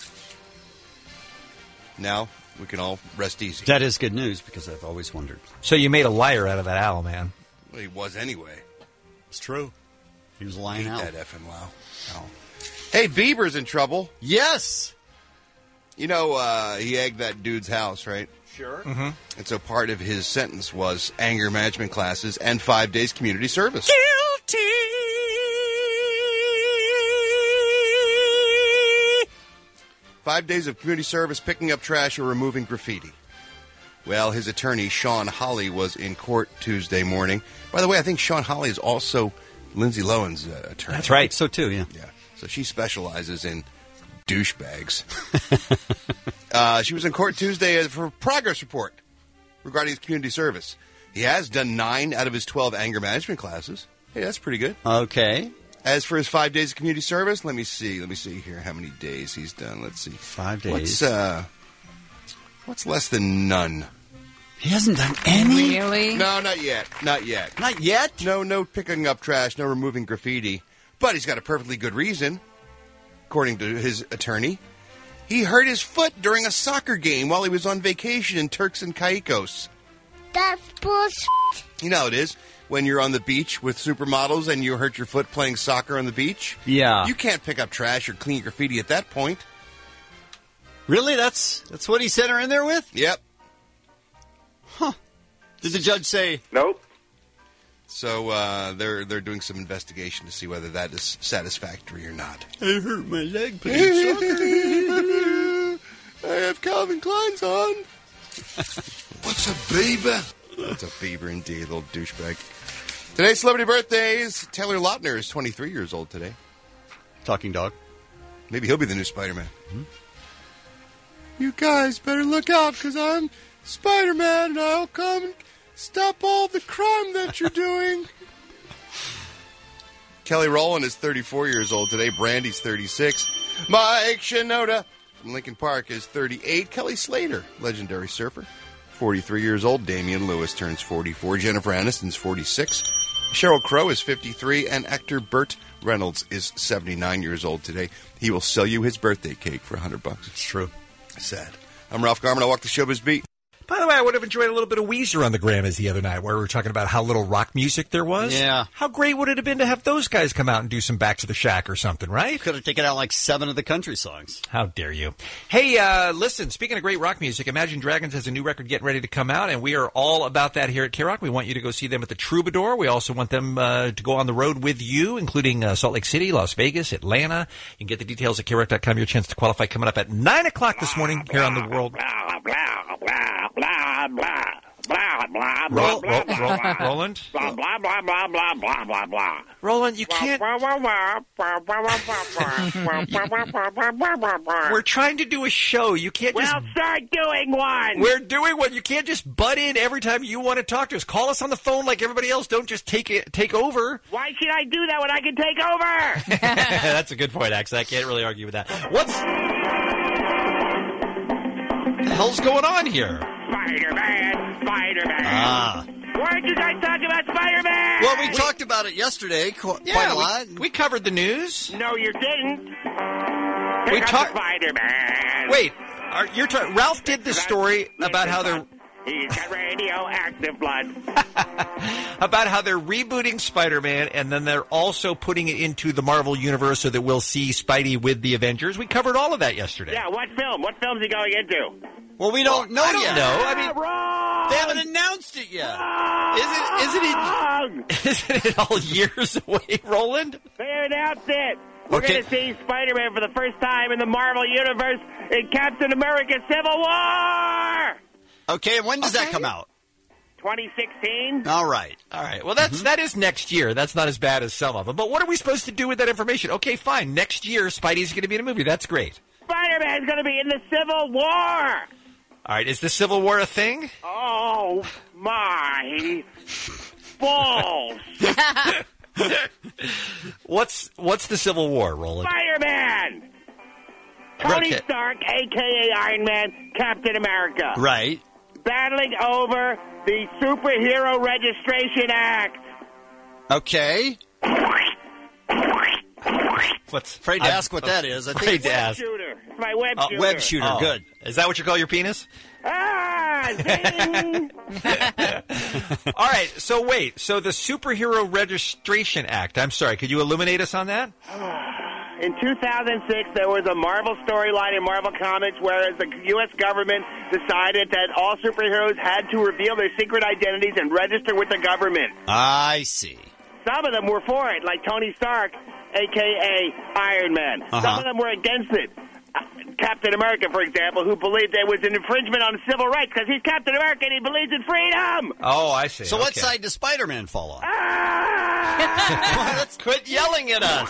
Now we can all rest easy. That is good news because I've always wondered. So you made a liar out of that owl, man. Well, he was anyway. It's true. He was lying Hate out. that effing wow. Ow. Hey, Bieber's in trouble. Yes. You know, uh, he egged that dude's house, right? Sure. Mm-hmm. And so part of his sentence was anger management classes and five days community service. Guilty. Five days of community service, picking up trash, or removing graffiti. Well, his attorney, Sean Hawley, was in court Tuesday morning. By the way, I think Sean Hawley is also Lindsay Lohan's uh, attorney. That's right. So, too, yeah. Yeah. So she specializes in douchebags. uh, she was in court Tuesday for a progress report regarding his community service. He has done nine out of his twelve anger management classes. Hey, that's pretty good. Okay. As for his five days of community service, let me see. Let me see here how many days he's done. Let's see. Five days. What's, uh, what's less than none? He hasn't done any? Really? No, not yet. Not yet. Not yet? No, no picking up trash, no removing graffiti. But he's got a perfectly good reason, according to his attorney. He hurt his foot during a soccer game while he was on vacation in Turks and Caicos. That's bullshit. You know how it is when you're on the beach with supermodels and you hurt your foot playing soccer on the beach? Yeah. You can't pick up trash or clean graffiti at that point. Really? That's that's what he sent her in there with? Yep. Huh. Did the judge say? Nope. So uh, they're they're doing some investigation to see whether that is satisfactory or not. I hurt my leg playing soccer. I have Calvin Klein's on. What's a Bieber? That's a Bieber indeed, little douchebag. Today's celebrity birthdays. Taylor Lautner is twenty-three years old today. Talking dog. Maybe he'll be the new Spider-Man. Hmm? You guys better look out, because I'm Spider-Man, and I'll come and stop all the crime that you're doing. Kelly Rowland is thirty-four years old today. Brandy's thirty-six. Mike Shinoda from Lincoln Park is thirty-eight. Kelly Slater, legendary surfer, forty-three years old. Damian Lewis turns forty-four. Jennifer Aniston's forty-six. Sheryl Crow is fifty-three. And actor Burt Reynolds is seventy-nine years old today. He will sell you his birthday cake for one hundred bucks. It's true. Sad. I'm Ralph Garman. I'll walk the showbiz beat. By the way, I I would have enjoyed a little bit of Weezer on the Grammys the other night, where we were talking about how little rock music there was. Yeah. How great would it have been to have those guys come out and do some Back to the Shack or something, right? Could have taken out like seven of the country songs. How dare you? Hey, uh, listen, speaking of great rock music, Imagine Dragons has a new record getting ready to come out, and we are all about that here at K-Rock. We want you to go see them at the Troubadour. We also want them uh, to go on the road with you, including uh, Salt Lake City, Las Vegas, Atlanta. You can get the details at K rock dot com. Your chance to qualify coming up at nine o'clock this morning here on the World. Blah, blah, blah, blah, blah. Blah, blah, blah, Roll, blah, roll, blah, roll, blah. Roland? Blah, blah, blah, blah, blah, blah, blah, blah. Roland, you can't... We're trying to do a show. You can't just... Well, start doing one. We're doing one. You can't just butt in every time you want to talk to us. Call us on the phone like everybody else. Don't just take it, take over. Why should I do that when I can take over? That's a good point, Axel. I can't really argue with that. What's... What the hell's going on here? Spider-Man, Spider-Man. Ah. Weren't you guys talking about Spider-Man? Well, we, we talked about it yesterday qu- yeah, quite a lot. We, we covered the news. No, you didn't. We Here talked. comes Spider-Man. Wait, are, you're ta- Ralph did the story about how they're He's got radioactive blood. about how they're rebooting Spider-Man, and then they're also putting it into the Marvel Universe so that we'll see Spidey with the Avengers. We covered all of that yesterday. Yeah, what film? What film's he going into? Well, we don't know I don't yet. know. I mean, Wrong! They haven't announced it yet. Isn't, isn't, it, isn't it all years away, Roland? They announced it. We're Okay. going to see Spider-Man for the first time in the Marvel Universe in Captain America Civil War! Okay, and when does Okay. that come out? twenty sixteen? All right. All right. Well, that's that is next year. That's not as bad as some of them. But what are we supposed to do with that information? Okay, fine. Next year, Spidey's going to be in a movie. That's great. Spider-Man's going to be in the Civil War! All right. Is the Civil War a thing? Oh, my balls! What's what's the Civil War, Roland? Spider-Man! Tony Okay. Stark, a k a. Iron Man, Captain America. Right. Battling over the Superhero Registration Act. Okay. What's Afraid to I'm ask what that is. I think afraid it's to ask. Shooter. It's my web uh, shooter. web shooter. Oh. Good. Is that what you call your penis? Ah, zing! All right. So wait. So the Superhero Registration Act. I'm sorry. Could you illuminate us on that? In two thousand six, there was a Marvel storyline in Marvel Comics whereas the U S government decided that all superheroes had to reveal their secret identities and register with the government. I see. Some of them were for it, like Tony Stark, a k a. Iron Man. Uh-huh. Some of them were against it. Uh, Captain America, for example, who believed there was an infringement on civil rights because he's Captain America and he believes in freedom. Oh, I see. So what Okay. side does Spider-Man fall on? Ah! Let's quit yelling at us.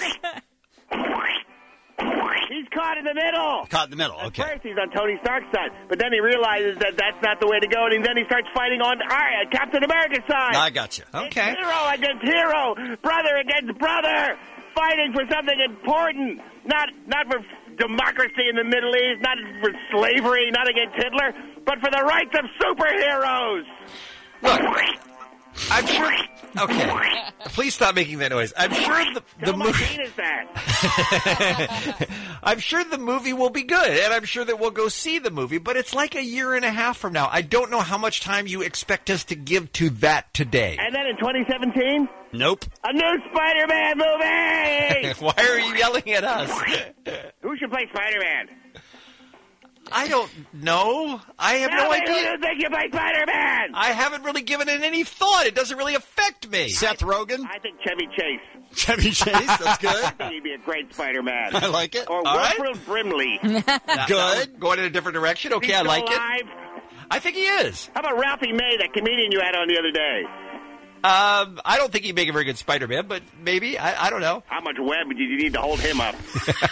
He's caught in the middle. Caught in the middle. At Okay. first, he's on Tony Stark's side, but then he realizes that that's not the way to go, and then he starts fighting on uh, Captain America's side. I got you. Okay. It's hero against hero, brother against brother, fighting for something important, not not for democracy in the Middle East, not for slavery, not against Hitler, but for the rights of superheroes. Look, I'm sure. Okay, please stop making that noise. I'm sure the the Tell my movie. penis that. I'm sure the movie will be good, and I'm sure that we'll go see the movie. But it's like a year and a half from now. I don't know how much time you expect us to give to that today. And then in twenty seventeen, Nope. a new Spider-Man movie. Why are you yelling at us? Who should play Spider-Man? I don't know. I have Tell no me idea. Who do you think you play Spider-Man? I haven't really given it any thought. It doesn't really affect me. Seth Rogen? I think Chevy Chase. Chevy Chase? That's good. I think he'd be a great Spider-Man. I like it. Or All right. Wilfred Brimley. Good. Going in a different direction. Okay, He's I still like it. alive. I think he is. How about Ralphie May, that comedian you had on the other day? Um, I don't think he'd make a very good Spider-Man, but maybe. I, I don't know. How much web did you need to hold him up?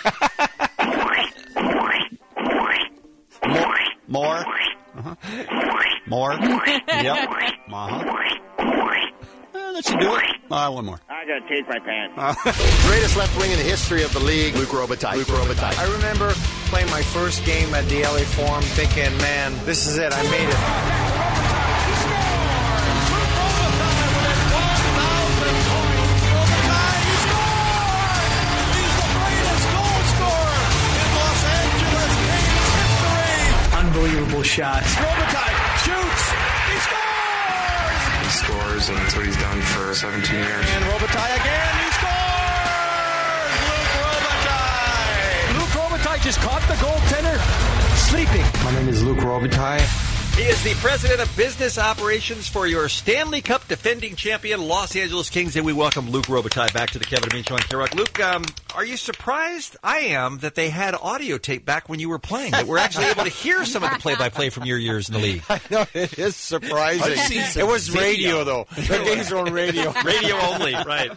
More. Uh-huh. More. Yep. Uh-huh. Uh, that should do it. Uh, one more. I gotta change my pants. Uh, Greatest left wing in the history of the league, Luke Robitaille. Luke Robitaille. I remember playing my first game at the L A Forum thinking, man, this is it. I made it. unbelievable shot. Robitaille shoots. He scores. He scores, and that's what he's done for seventeen years. And Robitaille again. He scores. Luc Robitaille. Luc Robitaille just caught the goaltender sleeping. My name is Luc Robitaille. He is the president of business operations for your Stanley Cup defending champion Los Angeles Kings, and we welcome Luc Robitaille back to the Kevin and Bean Show on K-Rock. Luc, um, are you surprised? I am that they had audio tape back when you were playing, that we're actually able to hear some of the play-by-play from your years in the league. I know, it is surprising. It was video. radio, though. The games were on radio. Radio only, right.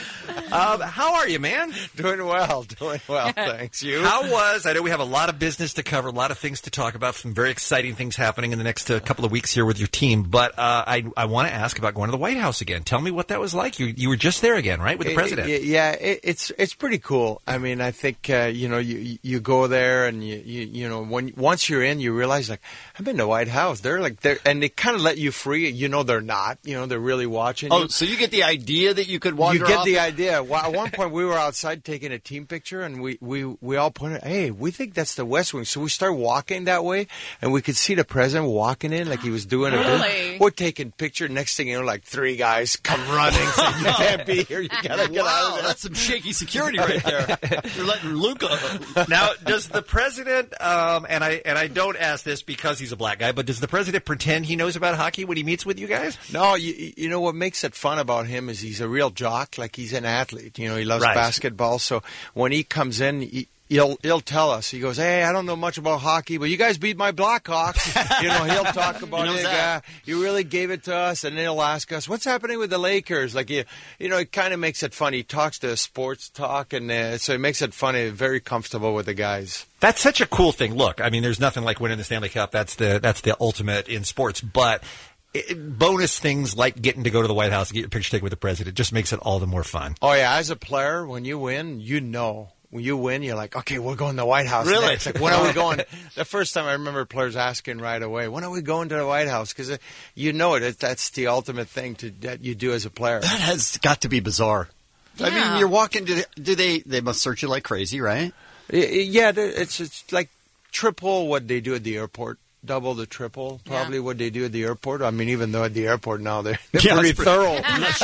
Um, how are you, man? Doing well, doing well, thanks. You? How was, I know we have a lot of business to cover, a lot of things to talk about, some very exciting things happening in the next uh, couple of weeks here with your team, but uh, I, I want to ask about going to the White House again. Tell me what that was like. You you were just there again, right, with the president? It, it, yeah, it, it's it's pretty cool. I mean, I think uh, you know you you go there and you you, you know when once you're in, you realize like I've been to the White House. They're like they're and they kind of let you free. You know they're not. You know they're really watching. Oh, you. so you get the idea that you could wander. You get off the the- idea. Well, at one point we were outside taking a team picture, and we we we all pointed, hey, we think that's the West Wing. So we started walking that way, and we could see the president walking in like he was doing a Really? We're taking picture. Next thing you know, like three guys come running. Saying, you can't be here. You gotta get out Wow, of there. that's some shaky security right there. You're letting Luke. Uh, Now, does the president, um, and I and I don't ask this because he's a black guy, but does the president pretend he knows about hockey when he meets with you guys? No, you, you know what makes it fun about him is he's a real jock. Like he's an athlete. You know, he loves Right. basketball. So when he comes in, he, he'll he'll tell us. He goes, "Hey, I don't know much about hockey, but you guys beat my Blackhawks." You know, he'll talk about He knows it. that. Yeah, you really gave it to us, and then he'll ask us, "What's happening with the Lakers?" Like you, you know, it kind of makes it fun. He talks to sports talk, and uh, so it makes it funny. Very comfortable with the guys. That's such a cool thing. Look, I mean, there's nothing like winning the Stanley Cup. That's the that's the ultimate in sports. But it, bonus things like getting to go to the White House and get your picture taken with the president just makes it all the more fun. Oh yeah, as a player, when you win, you know. When you win, you're like, okay, we're going to the White House. Really? Next. Like, when are we going? The first time I remember players asking right away, when are we going to the White House? Because uh, you know it. That's the ultimate thing to, that you do as a player. that has got to be bizarre. I Yeah. mean, you're walking to. The, do they? They must search you like crazy, right? I- I- Yeah, there- it's, it's like triple what they do at the airport. Double the triple, probably what they do at the airport. I mean, even though at the airport now they're, they're Yeah, pretty that's pretty- thorough. I'm not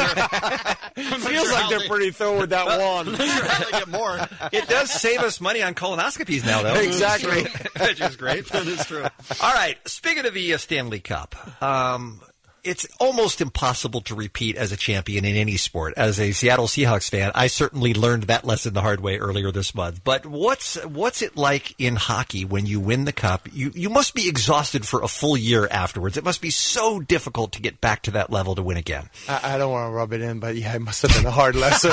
sure. Feels like they're pretty thorough with that one. I'm not sure how they get more. It does save us money on colonoscopies now, though. Exactly. Which is great. That is true. All right. Speaking of the uh, Stanley Cup, um, it's almost impossible to repeat as a champion in any sport. As a Seattle Seahawks fan, I certainly learned that lesson the hard way earlier this month. But what's what's it like in hockey when you win the cup? You you must be exhausted for a full year afterwards. It must be so difficult to get back to that level to win again. I, I don't want to rub it in, but yeah, it must have been a hard lesson.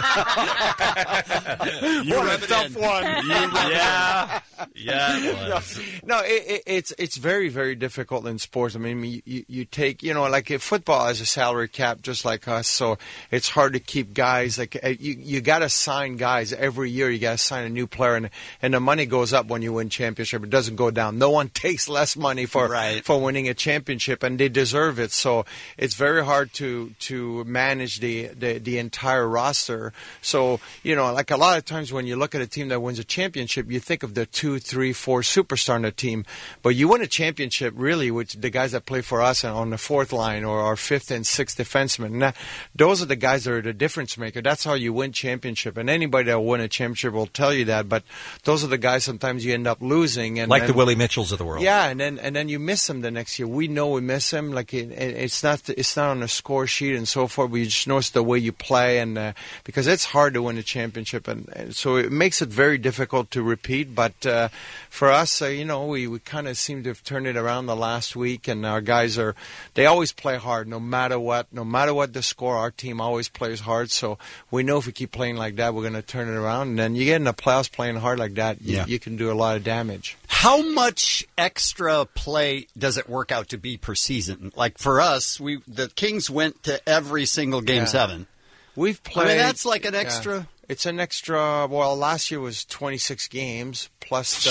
You what rub a it tough in. one. Yeah, yeah, it was. No, it, it, it's it's very very difficult in sports. I mean, you, you, you take you know like if football has a salary cap just like us, so it's hard to keep guys. Like uh, you you got to sign guys every year. You got to sign a new player, and and the money goes up when you win championship. It doesn't go down. No one takes less money for Right. for winning a championship, and they deserve it. So it's very hard to to manage the the, the entire roster. So you know, like a lot of times when you look at a team that wins a championship, you think of the two, three, four superstar on the team, but you win a championship really with the guys that play for us on the fourth line or our fifth and sixth defensemen. And that, those are the guys that are the difference maker. That's how you win championship. And anybody that will win a championship will tell you that. But those are the guys sometimes you end up losing. And Like and, the Willie Mitchells of the world. Yeah, and then and then you miss him the next year. We know we miss him. Like it, it, it's not it's not on the score sheet and so forth. We just notice the way you play, and uh, because it's hard to win a championship, and, and so it makes it very difficult to repeat. But uh, for us, uh, you know, we, we kind of seem to have turned it around the last week, and our guys are they always play hard, no matter what, no matter what the score. Our team always plays hard, so we know if we keep playing like that, we're going to turn it around. And then you get in the playoffs playing hard like that, you, Yeah. you can do a lot of damage. How much extra play does it work out to be per season? Like for us, we the Kings went to every single game Yeah. seven. We've I played. mean, that's like an yeah. extra. It's an extra. Well, last year was twenty-six games plus the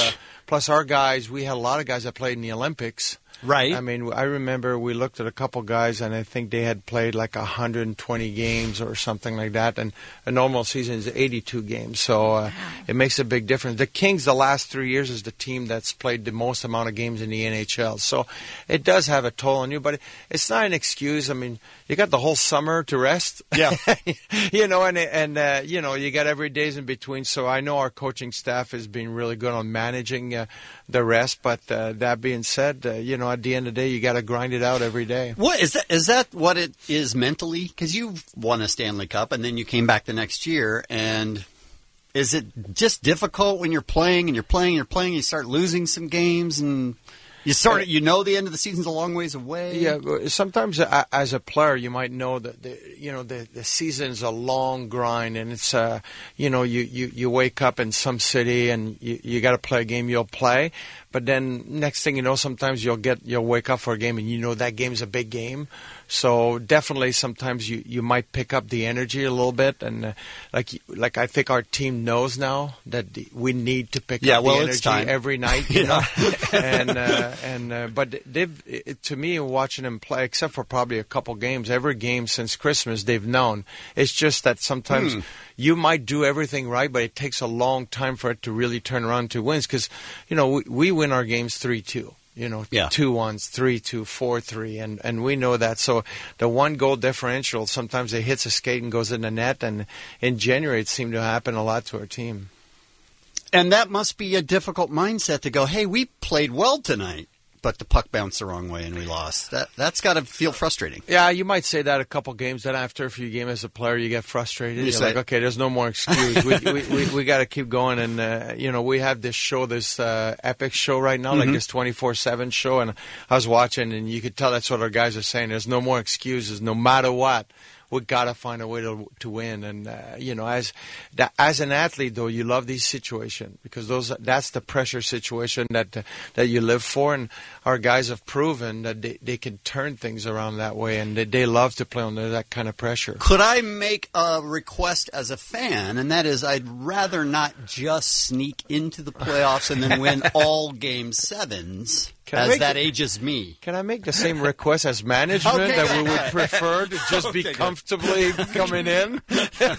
plus our guys, we had a lot of guys that played in the Olympics. Right. I mean, I remember we looked at a couple guys, and I think they had played like one hundred twenty games or something like that. And a normal season is eighty-two games, so uh, it makes a big difference. The Kings, the last three years, is the team that's played the most amount of games in the N H L. So it does have a toll on you, but it's not an excuse. I mean, you got the whole summer to rest. Yeah. you know, and and uh, you know, you got every days in between. So I know our coaching staff has been really good on managing uh, the rest. But uh, that being said, uh, you know, at the end of the day, you got to grind it out every day. What is that? Is that what it is mentally? Because you've won a Stanley Cup, and then you came back the next year. And is it just difficult when you're playing and you're playing and you're playing? You start losing some games, and you sort of you know the end of the season's a long ways away. Yeah, sometimes uh, as a player, you might know that the you know the the season's a long grind, and it's uh you know you you you wake up in some city and you you got to play a game, you'll play. But then next thing you know, sometimes you'll get you'll wake up for a game and you know that game's a big game. So definitely, sometimes you, you might pick up the energy a little bit, and uh, like like I think our team knows now that the, we need to pick yeah, up well, the it's energy time. every night. You know, and uh, and uh, but they've it, to me watching them play, except for probably a couple games, every game since Christmas they've known. It's just that sometimes. Hmm. You might do everything right, but it takes a long time for it to really turn around to wins. Because, you know, we, we win our games three two. You know, yeah. two ones, three two, four three, and and we know that. So the one goal differential, sometimes it hits a skate and goes in the net. And in January, it seemed to happen a lot to our team. And that must be a difficult mindset to go, hey, we played well tonight, but the puck bounced the wrong way and we lost. That, that's got to feel frustrating. Yeah, you might say that a couple games. Then after a few games as a player, you get frustrated. You You're say, like, okay, there's no more excuse. we we, we, we got to keep going. And, uh, you know, we have this show, this uh, epic show right now, mm-hmm. like this twenty-four seven show. And I was watching, and you could tell that's what our guys are saying. There's no more excuses, no matter what. We gotta find a way to to win, and uh, you know, as that, as an athlete, though, you love these situations because those that's the pressure situation that uh, that you live for, and our guys have proven that they, they can turn things around that way, and they, they love to play under that kind of pressure. Could I make a request as a fan, and that is, I'd rather not just sneak into the playoffs and then win all game sevens. Can as that the, ages me. Can I make the same request as management okay. that we would prefer to just okay, be comfortably coming in? Yeah,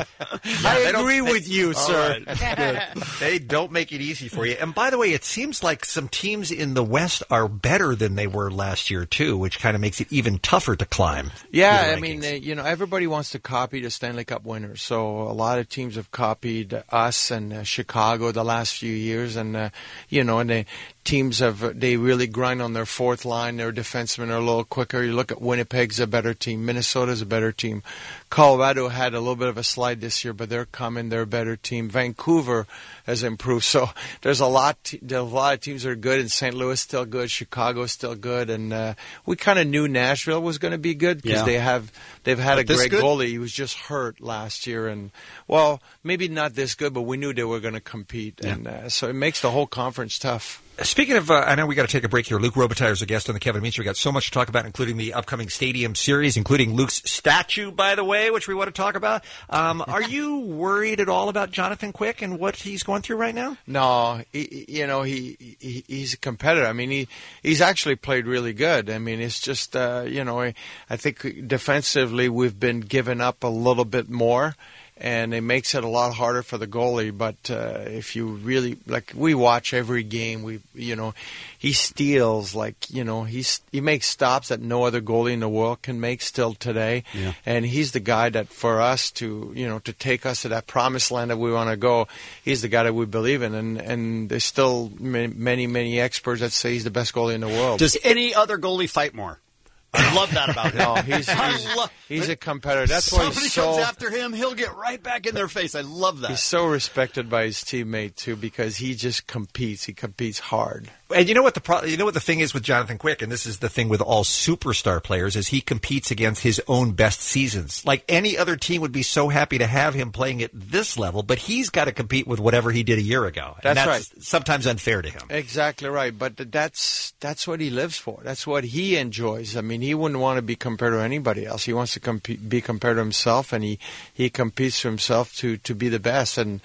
I agree with you, sir. Right. They don't make it easy for you. And by the way, it seems like some teams in the West are better than they were last year, too, which kind of makes it even tougher to climb. Yeah, I mean, uh, you know, everybody wants to copy the Stanley Cup winners. So a lot of teams have copied us and uh, Chicago the last few years. And, uh, you know, and they... Teams have they really grind on their fourth line. Their defensemen are a little quicker. You look at Winnipeg's a better team. Minnesota's a better team. Colorado had a little bit of a slide this year, but they're coming. They're a better team. Vancouver has improved. So there's a lot. There's a lot of teams that are good. And Saint Louis still good. Chicago's still good. And uh, we kind of knew Nashville was going to be good because yeah. they have they've had but a great good? goalie. He was just hurt last year, and well, maybe not this good, but we knew they were going to compete. Yeah. And uh, so it makes the whole conference tough. Speaking of, uh, I know we got to take a break here. Luc Robitaille is a guest on the Kevin Meets. We got so much to talk about, including the upcoming Stadium Series, including Luc's statue, by the way, which we want to talk about. Um, are you worried at all about Jonathan Quick and what he's going through right now? No, he, you know he, he he's a competitor. I mean, he he's actually played really good. I mean, it's just uh, you know I, I think defensively we've been given up a little bit more. And it makes it a lot harder for the goalie. But uh, if you really like, we watch every game. We, you know, he steals like you know he's he makes stops that no other goalie in the world can make still today. Yeah. And he's the guy that for us to you know to take us to that promised land that we want to go. He's the guy that we believe in. And and there's still many many experts that say he's the best goalie in the world. Does any other goalie fight more? I love that about him. No, he's he's, love, he's a competitor. That's why somebody he's so, comes after him, he'll get right back in their face. I love that. He's so respected by his teammate too because he just competes. He competes hard. And you know what the pro- you know what the thing is with Jonathan Quick, and this is the thing with all superstar players, is he competes against his own best seasons. Like any other team would be so happy to have him playing at this level, but he's got to compete with whatever he did a year ago. And That's, that's right. Sometimes unfair to him. Exactly right. But that's that's what he lives for. That's what he enjoys. I mean, he wouldn't want to be compared to anybody else. He wants to compete, be compared to himself, and he, he competes for himself to, to be the best. And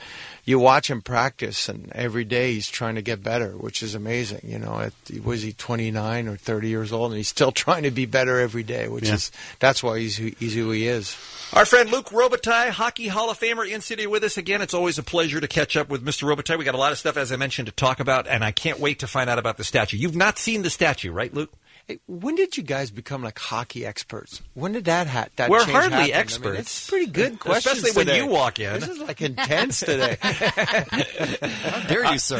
you watch him practice, and every day he's trying to get better, which is amazing. You know, at, was he twenty-nine or thirty years old, and he's still trying to be better every day, which Yeah. is that's why he's, who- he's who he is. Our friend Luc Robitaille, Hockey Hall of Famer, in studio with us again. It's always a pleasure to catch up with Mister Robitaille. We got a lot of stuff, as I mentioned, to talk about, and I can't wait to find out about the statue. You've not seen the statue, right, Luke? Hey, when did you guys become like hockey experts? When did that ha- that We're change hardly happen? experts. I mean, it's pretty good questions Especially when today. you walk in. This is like intense today. How dare you, sir?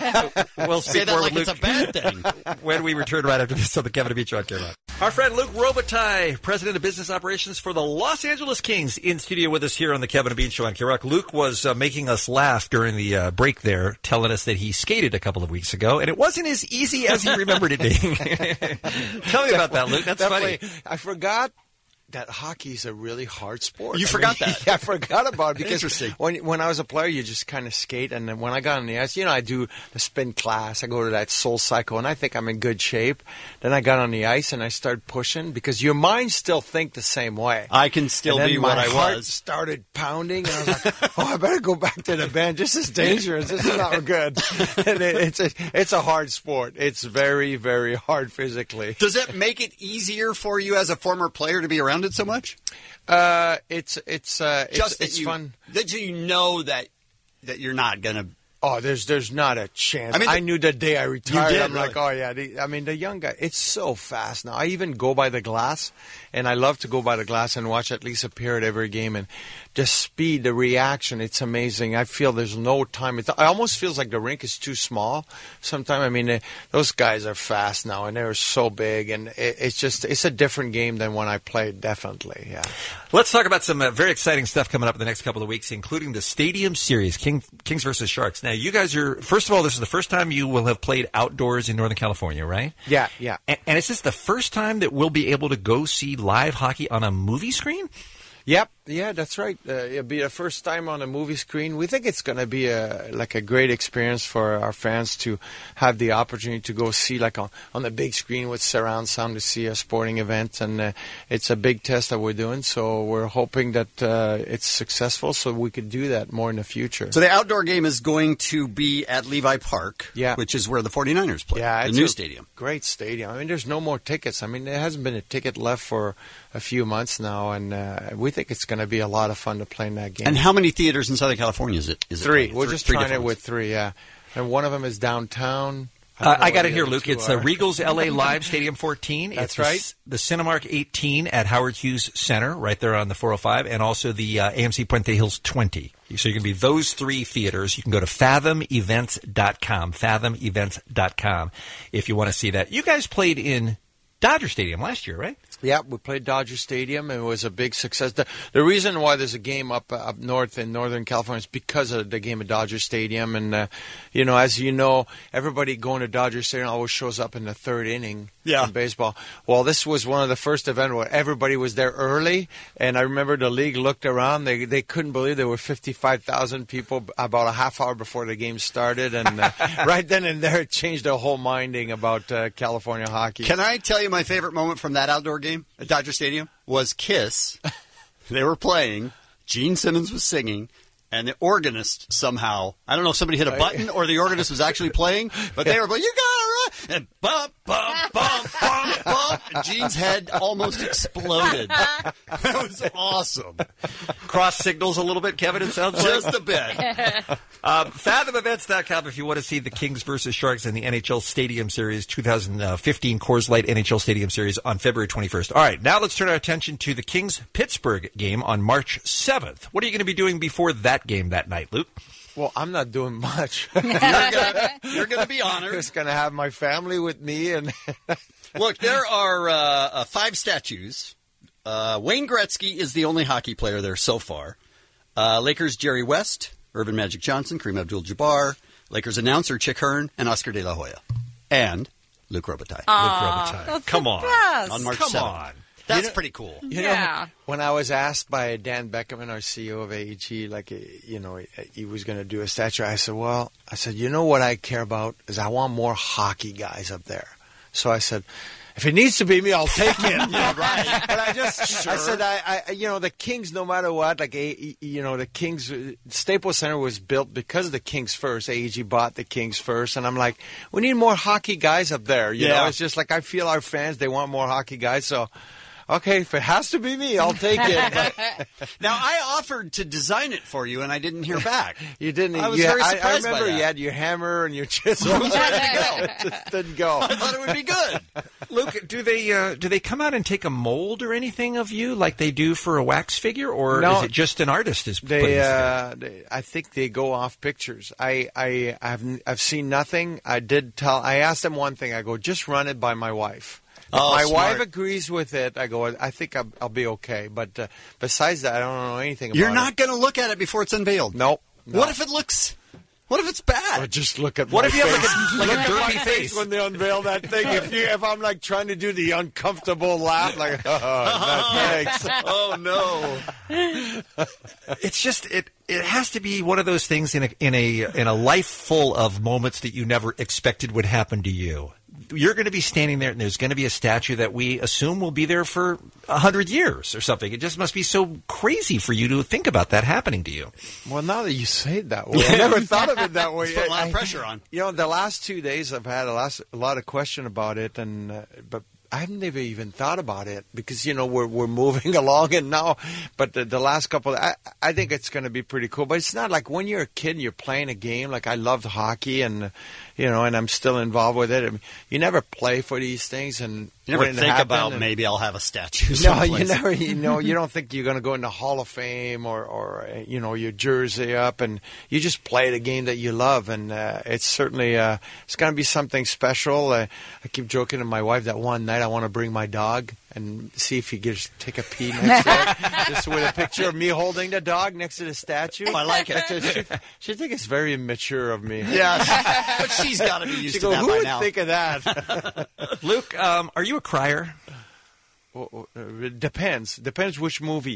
We'll Say speak that more like with it's Luke a bad thing. when we return right after this on the Kevin and Beach on K Rock. Our friend Luc Robitaille, President of Business Operations for the Los Angeles Kings, in studio with us here on the Kevin and Bean Show on K Rock. Luke was uh, making us laugh during the uh, break there, telling us that he skated a couple of weeks ago, and it wasn't as easy as he remembered it being. Tell me about that, Luke. That's Definitely. funny. I forgot that hockey is a really hard sport. You I forgot mean, that? Yeah, I forgot about it because Interesting. when when I was a player, you just kind of skate, and then when I got on the ice, you know, I do the spin class, I go to that Soul Cycle, and I think I'm in good shape. Then I got on the ice and I started pushing because your mind still think the same way. I can still and then be my what I heart was. started pounding, and I was like, "Oh, I better go back to the bench. This is dangerous. This is not good." And it, it's a it's a hard sport. It's very very hard physically. Does it make it easier for you as a former player to be around it so much? Uh, it's it's uh, it's, Just that it's you, fun. that you know that that you're not gonna. Oh, there's there's not a chance. I I, mean, the- knew the day I retired. did, I'm like, really? oh yeah. The, I mean, the young guy. It's so fast now. I even go by the glass, and I love to go by the glass and watch at least a period every game. And the speed, the reaction, it's amazing. I feel there's no time. It almost feels like the rink is too small. Sometimes, I mean, eh, those guys are fast now, and they're so big, and it, it's just it's a different game than when I played. Definitely, yeah. Let's talk about some uh, very exciting stuff coming up in the next couple of weeks, including the Stadium Series, King, Kings versus Sharks. Now, you guys are, first of all, this is the first time you will have played outdoors in Northern California, right? Yeah, yeah. And, and is this the first time that we'll be able to go see live hockey on a movie screen? Yep, yeah, that's right. Uh, it'll be the first time on a movie screen. We think it's going to be a like a great experience for our fans to have the opportunity to go see like on, on the big screen with surround sound to see a sporting event, and uh, it's a big test that we're doing. So we're hoping that uh, it's successful, so we could do that more in the future. So the outdoor game is going to be at Levi Park, Yeah. which is where the 49ers play, Yeah, the it's new a stadium. Great stadium. I mean, there's no more tickets. I mean, there hasn't been a ticket left for a few months now, and uh, we think it's going to be a lot of fun to play in that game. And how many theaters in Southern California is it? Is it Three. playing? We're Three- just three trying it different with ones. three, yeah. And one of them is downtown. Uh, don't know I got what it the here, other Luke. two It's uh, are. Regal's L A Live Stadium fourteen. That's it's the right. s- The, Cinemark eighteen at Howard Hughes Center, right there on the four oh five, and also the uh, A M C Puente Hills twenty. So you can be those three theaters. You can go to fathom events dot com, fathom events dot com, if you want to see that. You guys played in Dodger Stadium last year, right? Yeah, we played Dodger Stadium, and it was a big success. The, the reason why there's a game up uh, up north in Northern California is because of the game at Dodger Stadium. And, uh, you know, as you know, everybody going to Dodger Stadium always shows up in the third inning Yeah. in baseball. Well, this was one of the first events where everybody was there early, and I remember the league looked around. They they couldn't believe there were fifty-five thousand people about a half hour before the game started. And uh, right then and there, it changed the whole minding about uh, California hockey. Can I tell you my favorite moment from that outdoor game at Dodger Stadium was Kiss. They were playing. Gene Simmons was singing. And the organist somehow, I don't know if somebody hit a button or the organist was actually playing, but they were like, you gotta run! And bump, bump, bump, bump, bump. And Gene's head almost exploded. That was awesome. Cross signals a little bit, Kevin, it sounds like. Just a bit. Um, fathom events dot com if you want to see the Kings versus Sharks in the N H L Stadium Series, twenty fifteen Coors Light N H L Stadium Series on February twenty-first. All right, now let's turn our attention to the Kings-Pittsburgh game on March seventh. What are you going to be doing before that game that night, Luke? Well, I'm not doing much. You're gonna, you're gonna be honored. Just going to have my family with me. And Look, there are uh, uh, five statues. Uh, Wayne Gretzky is the only hockey player there so far. Uh, Lakers' Jerry West, Urban Magic Johnson, Kareem Abdul-Jabbar, Lakers announcer Chick Hearn, and Oscar De La Hoya. And Luc Robitaille. Aw, Luc Robitaille. that's Come the on. best. On March Come seventh. on. That's You know- pretty cool. You Yeah. know, when I was asked by Dan Beckerman, our C E O of A E G, like, uh, you know, he- he was going to do a statue, I said, well, I said, you know what I care about is I want more hockey guys up there. So I said, if it needs to be me, I'll take it. Yeah, right. But I just, Sure. I said, I, I, you know, the Kings, no matter what, like, a, you know, the Kings, Staples Center was built because of the Kings first. A E G bought the Kings first, and I'm like, we need more hockey guys up there. You Yeah. know, it's just like I feel our fans, they want more hockey guys, so. Okay, if it has to be me, I'll take it. But Now, I offered to design it for you, and I didn't hear back. you didn't. I was you, very I, surprised I by remember that. you had your hammer and your chisel. I was ready to go. It just didn't go. I thought it would be good. Luke, do they uh, do they come out and take a mold or anything of you like they do for a wax figure, or No. is it just an artist is putting They, this together? uh, they, I think they go off pictures. I, I, I've, I've seen nothing. I did tell. I asked them one thing. I go, just run it by my wife. If Oh, my smart. wife agrees with it, I go, I think I'll, I'll be okay. But uh, besides that, I don't know anything about You're it. not going to look at it before it's unveiled. Nope. No. What if it looks? What if it's bad? Or just look at What my if you have face. like a, like Look a at my derpy face face? when they unveil that thing. If you, if I'm like trying to do the uncomfortable laugh, like, oh, no, thanks. Oh no! It's just it. It has to be one of those things in a in a in a life full of moments that you never expected would happen to you. You're going to be standing there, and there's going to be a statue that we assume will be there for a hundred years or something. It just must be so crazy for you to think about that happening to you. Well, now that you say it that way, I never thought of it that way. It's put a lot of I- pressure on. You know, the last two days I've had a lot, a lot of question about it, and uh, but I've never even thought about it because you know we're we're moving along, and now, but the, the last couple, I I think it's going to be pretty cool. But it's not like when you're a kid and you're playing a game. Like I loved hockey, and you know, and I'm still involved with it. I mean, you never play for these things, and You never when it think happened, about and- maybe I'll have a statue. No, someplace. you never. You know, you don't think you're going to go in the Hall of Fame or, or uh, you know, your jersey up, and you just play the game that you love, and uh, it's certainly uh, it's going to be something special. Uh, I keep joking to my wife that one night I want to bring my dog and see if he gets take a pee next to it, just with a picture of me holding the dog next to the statue. I like it. She, she think it's very immature of me. Yeah, but she's got to be used She to go, that who by would now. think of that? Luke, um, are you a crier? Well, uh, it depends. Depends which movie.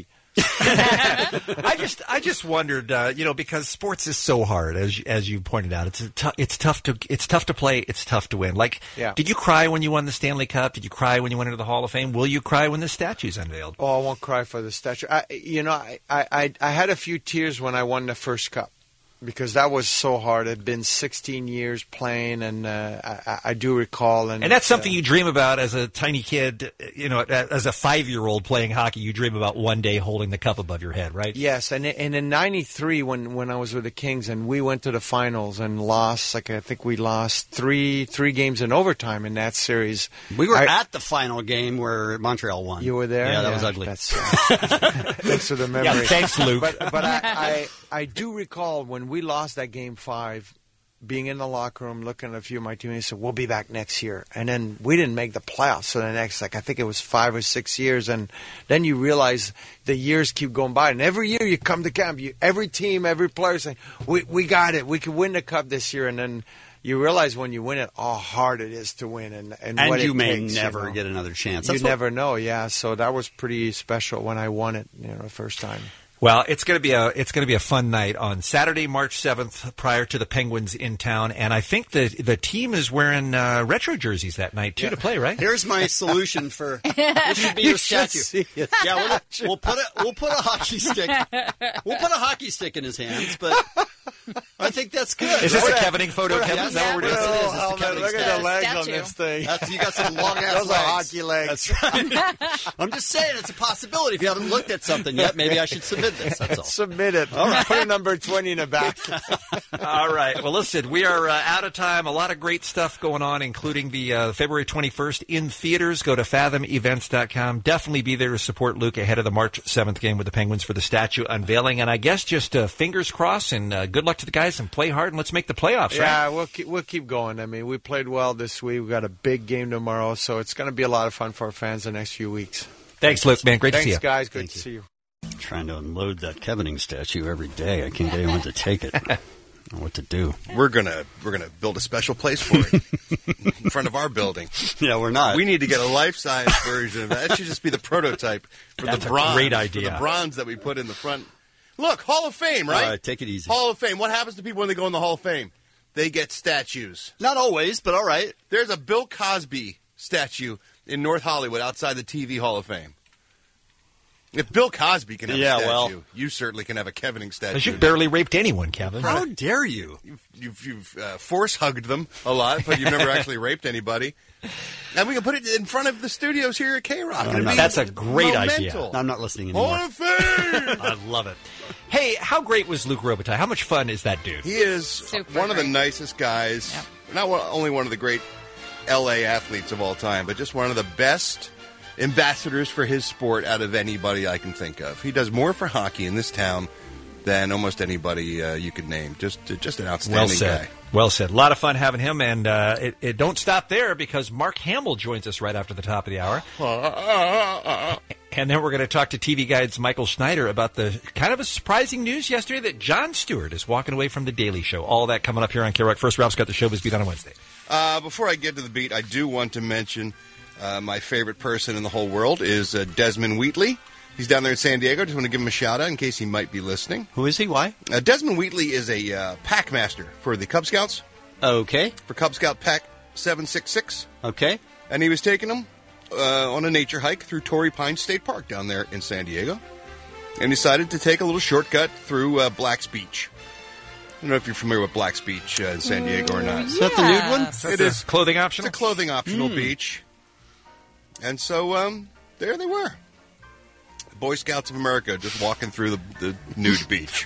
I just, I just wondered, uh, you know, because sports is so hard, as as you pointed out. It's a tou- it's tough to, it's tough to play. It's tough to win. Like, Yeah. did you cry when you won the Stanley Cup? Did you cry when you went into the Hall of Fame? Will you cry when the statue's unveiled? Oh, I won't cry for the statue. I, you know, I, I, I had a few tears when I won the first cup because that was so hard. It'd been sixteen years playing, and uh, I, I do recall. And, And that's something uh, you dream about as a tiny kid, you know, as a five-year-old playing hockey. You dream about one day holding the cup above your head, right? Yes, and and in ninety-three when, when I was with the Kings and we went to the finals and lost, like I think we lost three three games in overtime in that series. We were I- at the final game where Montreal won. You were there? Yeah, that was ugly. That's, uh, thanks for the memory. Yeah, thanks, Luke. But, but I, I, I do recall when we lost that game five, being in the locker room, looking at a few of my teammates, said, we'll be back next year. And then we didn't make the playoffs. So the next, like, I think it was five or six years. And then you realize the years keep going by. And every year you come to camp, you, every team, every player saying, we, we got it. We can win the cup this year. And then you realize when you win it, how hard it is to win. And, and, And what you it may takes, never you know. get another chance. You That's what- never know, yeah. So that was pretty special when I won it, you know, the first time. Well, it's going to be a it's going to be a fun night on Saturday, March seventh, prior to the Penguins in town, and I think the the team is wearing uh, retro jerseys that night too to play, right? Here's my solution for this should be your statue. Yeah, we'll, we'll put a we'll put a hockey stick. We'll put a hockey stick in his hands, but I think that's good. Is this Right? a Kevining photo, Kevin? Is that what we're doing? Yes, it is. It's the Oh, Kevining look statue. at the legs on Statue. this thing. That's, you got some long ass Those legs. are hockey legs. That's right. I'm just saying it's a possibility. If you haven't looked at something yet, maybe I should submit this. That's all. Submit it. All right. Put a number twenty in the back. All right. Well, listen, we are uh, out of time. A lot of great stuff going on, including the uh, February twenty-first in theaters. Go to fathom events dot com. Definitely be there to support Luke ahead of the March seventh game with the Penguins for the statue unveiling. And I guess just uh, fingers crossed and uh, good luck to the guys and play hard and let's make the playoffs, right? Yeah, we'll keep, we'll keep going. I mean, we played well this week. We've got a big game tomorrow, so it's going to be a lot of fun for our fans the next few weeks. Thanks, Luke, man. Great Thanks, to see you. guys. Good Thank to you. see you. Trying to unload that Kevining statue every day. I can't get anyone to take it. I don't know what to do. We're gonna we're gonna build a special place for it in front of our building. Yeah, we're not. We need to get a life size version of that. That should just be the prototype for That's the a bronze. great For idea. the bronze that we put in the front. Look, Hall of Fame, right? All right, take it easy. Hall of Fame. What happens to people when they go in the Hall of Fame? They get statues. Not always, but all right. There's a Bill Cosby statue in North Hollywood outside the T V Hall of Fame. If Bill Cosby can have Yeah, a statue, well. you certainly can have a Kevining statue. Because you barely raped anyone, Kevin. How dare you? You've, you've, you've uh, force-hugged them a lot, but you've never actually raped anybody. And we can put it in front of the studios here at K-Rock. No, It'd no. be That's a great momental. idea. I'm not listening anymore. Hall of Fame! I love it. Hey, how great was Luke Robitaille? How much fun is that dude? He is Super one of the great. nicest guys. Yep. Not one, only one of the great L A athletes of all time, but just one of the best ambassadors for his sport out of anybody I can think of. He does more for hockey in this town than almost anybody uh, you could name. Just just an outstanding Well said. guy. Well said. A lot of fun having him, and uh, it, it don't stop there because Mark Hamill joins us right after the top of the hour. And then we're going to talk to T V Guide's Michael Schneider about the kind of a surprising news yesterday that Jon Stewart is walking away from The Daily Show. All that coming up here on K-Rock. First, Ralph's got the showbiz beat on a Wednesday. Uh, before I get to the beat, I do want to mention uh, my favorite person in the whole world is uh, Desmond Wheatley. He's down there in San Diego. Just want to give him a shout out in case he might be listening. Who is he? Why? Uh, Desmond Wheatley is a uh, pack master for the Cub Scouts. Okay. For Cub Scout Pack seven six six. Okay. And he was taking them uh, on a nature hike through Torrey Pines State Park down there in San Diego. And decided to take a little shortcut through uh, Black's Beach. I don't know if you're familiar with Black's Beach uh, in San Diego or not. Is that the nude one? That's It a is clothing optional? It's a clothing optional Mm. beach. And so um, there they were. Boy Scouts of America just walking through the, the nude beach.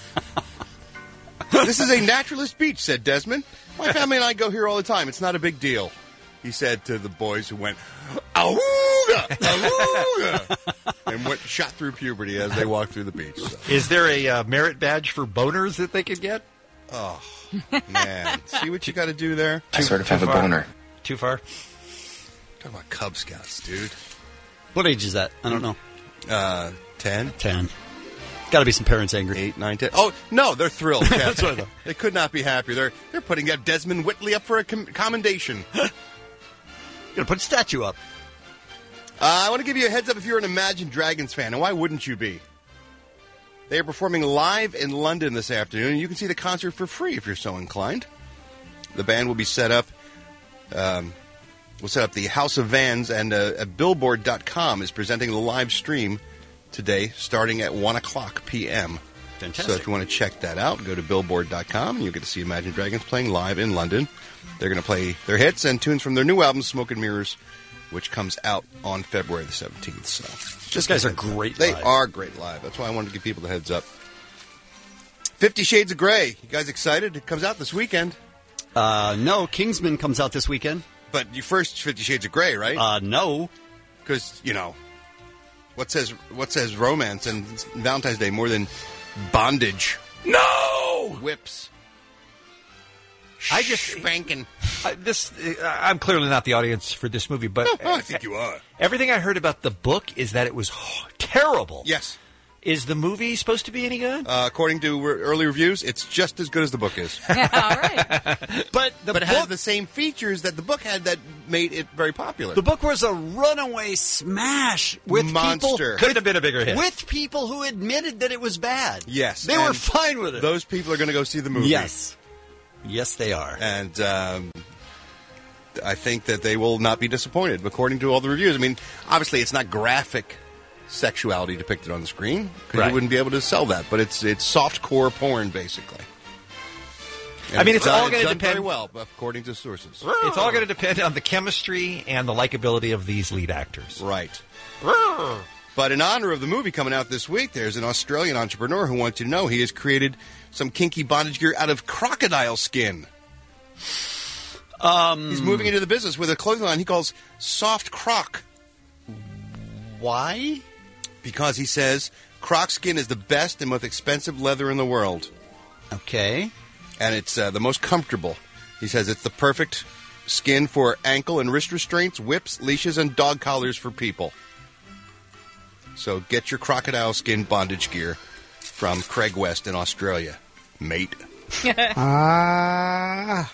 This is a naturalist beach, said Desmond. My family and I go here all the time. It's not a big deal, he said to the boys who went, Awooga! Awooga! and went shot through puberty as they walked through the beach. So. Is there a uh, merit badge for boners that they could get? Oh, man. See what you got to do there? I sort of have a far. boner. Too far? Talk about Cub Scouts, dude. What age is that? I don't know. Uh, ten? Ten. Got to be some parents angry. Eight, nine, ten. Oh, no, they're thrilled. That's what I thought. They could not be happier. They're they're putting up Desmond Whitley up for a com- commendation. Gonna put a statue up. Uh, I want to give you a heads up if you're an Imagine Dragons fan, and why wouldn't you be? They are performing live in London this afternoon, and you can see the concert for free if you're so inclined. The band will be set up. Um, we'll set up the House of Vans, and uh, at Billboard dot com is presenting the live stream today, starting at one o'clock p.m. Fantastic. So if you want to check that out, go to Billboard dot com, and you'll get to see Imagine Dragons playing live in London. They're going to play their hits and tunes from their new album, Smoke and Mirrors, which comes out on February the seventeenth. So, Those guys are great They live. are great live. That's why I wanted to give people the heads up. Fifty Shades of Grey. You guys excited? It comes out this weekend. Uh, no, Kingsman comes out this weekend. But you first Fifty Shades of Grey, right? Uh, no. Because, you know, what says what says romance and Valentine's Day more than bondage? No! Whips. I just spanking. I, this uh, I'm clearly not the audience for this movie, but I think you are. Everything I heard about the book is that it was oh, terrible. Yes. Is the movie supposed to be any good? Uh, according to re- early reviews, it's just as good as the book is. Yeah, all right. But the but it book, has the same features that the book had that made it very popular. the book was a runaway smash with Monster. people. Couldn't have been a bigger hit. With people who admitted that it was bad. Yes. They were and fine with it. Those people are going to go see the movie. Yes. Yes, they are. And um, I think that they will not be disappointed, according to all the reviews. I mean, obviously, it's not graphic sexuality depicted on the screen, because Right. you wouldn't be able to sell that. But it's it's soft-core porn, basically. And I mean, it's done- all gonna done depend- very well, according to sources. It's all going to depend on the chemistry and the likability of these lead actors. Right. But in honor of the movie coming out this week, there's an Australian entrepreneur who wants you to know he has created some kinky bondage gear out of crocodile skin. Um, He's moving into the business with a clothing line he calls Soft Croc. Why? Because he says croc skin is the best and most expensive leather in the world. Okay. And it's uh, the most comfortable. He says it's the perfect skin for ankle and wrist restraints, whips, leashes, and dog collars for people. So get your crocodile skin bondage gear from Craig West in Australia, mate. Ah.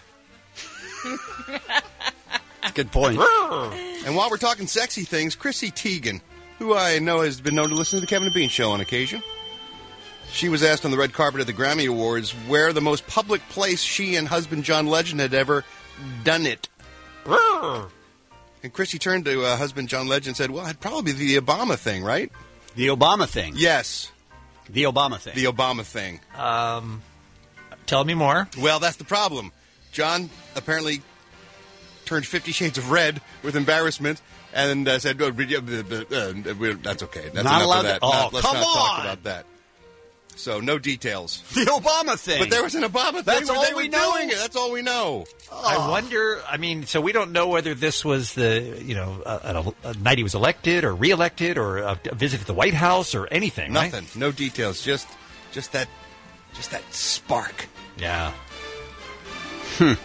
Good point. And while we're talking sexy things, Chrissy Teigen, who I know has been known to listen to the Kevin and Bean Show on occasion, she was asked on the red carpet at the Grammy Awards where the most public place she and husband John Legend had ever done it. And Chrissy turned to uh, husband John Legend and said, well, it'd probably be the Obama thing, right? The Obama thing? Yes. The Obama thing. The Obama thing. Um, tell me more. Well, that's the problem. John apparently turned Fifty Shades of Red with embarrassment and uh, said, oh, uh, that's okay. That's Not enough allowed of that. to- oh, not, let's come not talk on. about that. So, no details. The Obama thing. But there was an Obama thing That's where all they we were know. doing it. That's all we know. I wonder. I mean, so we don't know whether this was the you know a, a, a night he was elected or reelected or a, a visit to the White House or anything. right? Nothing. No details. Just, just that, just that spark. Yeah. Hmm.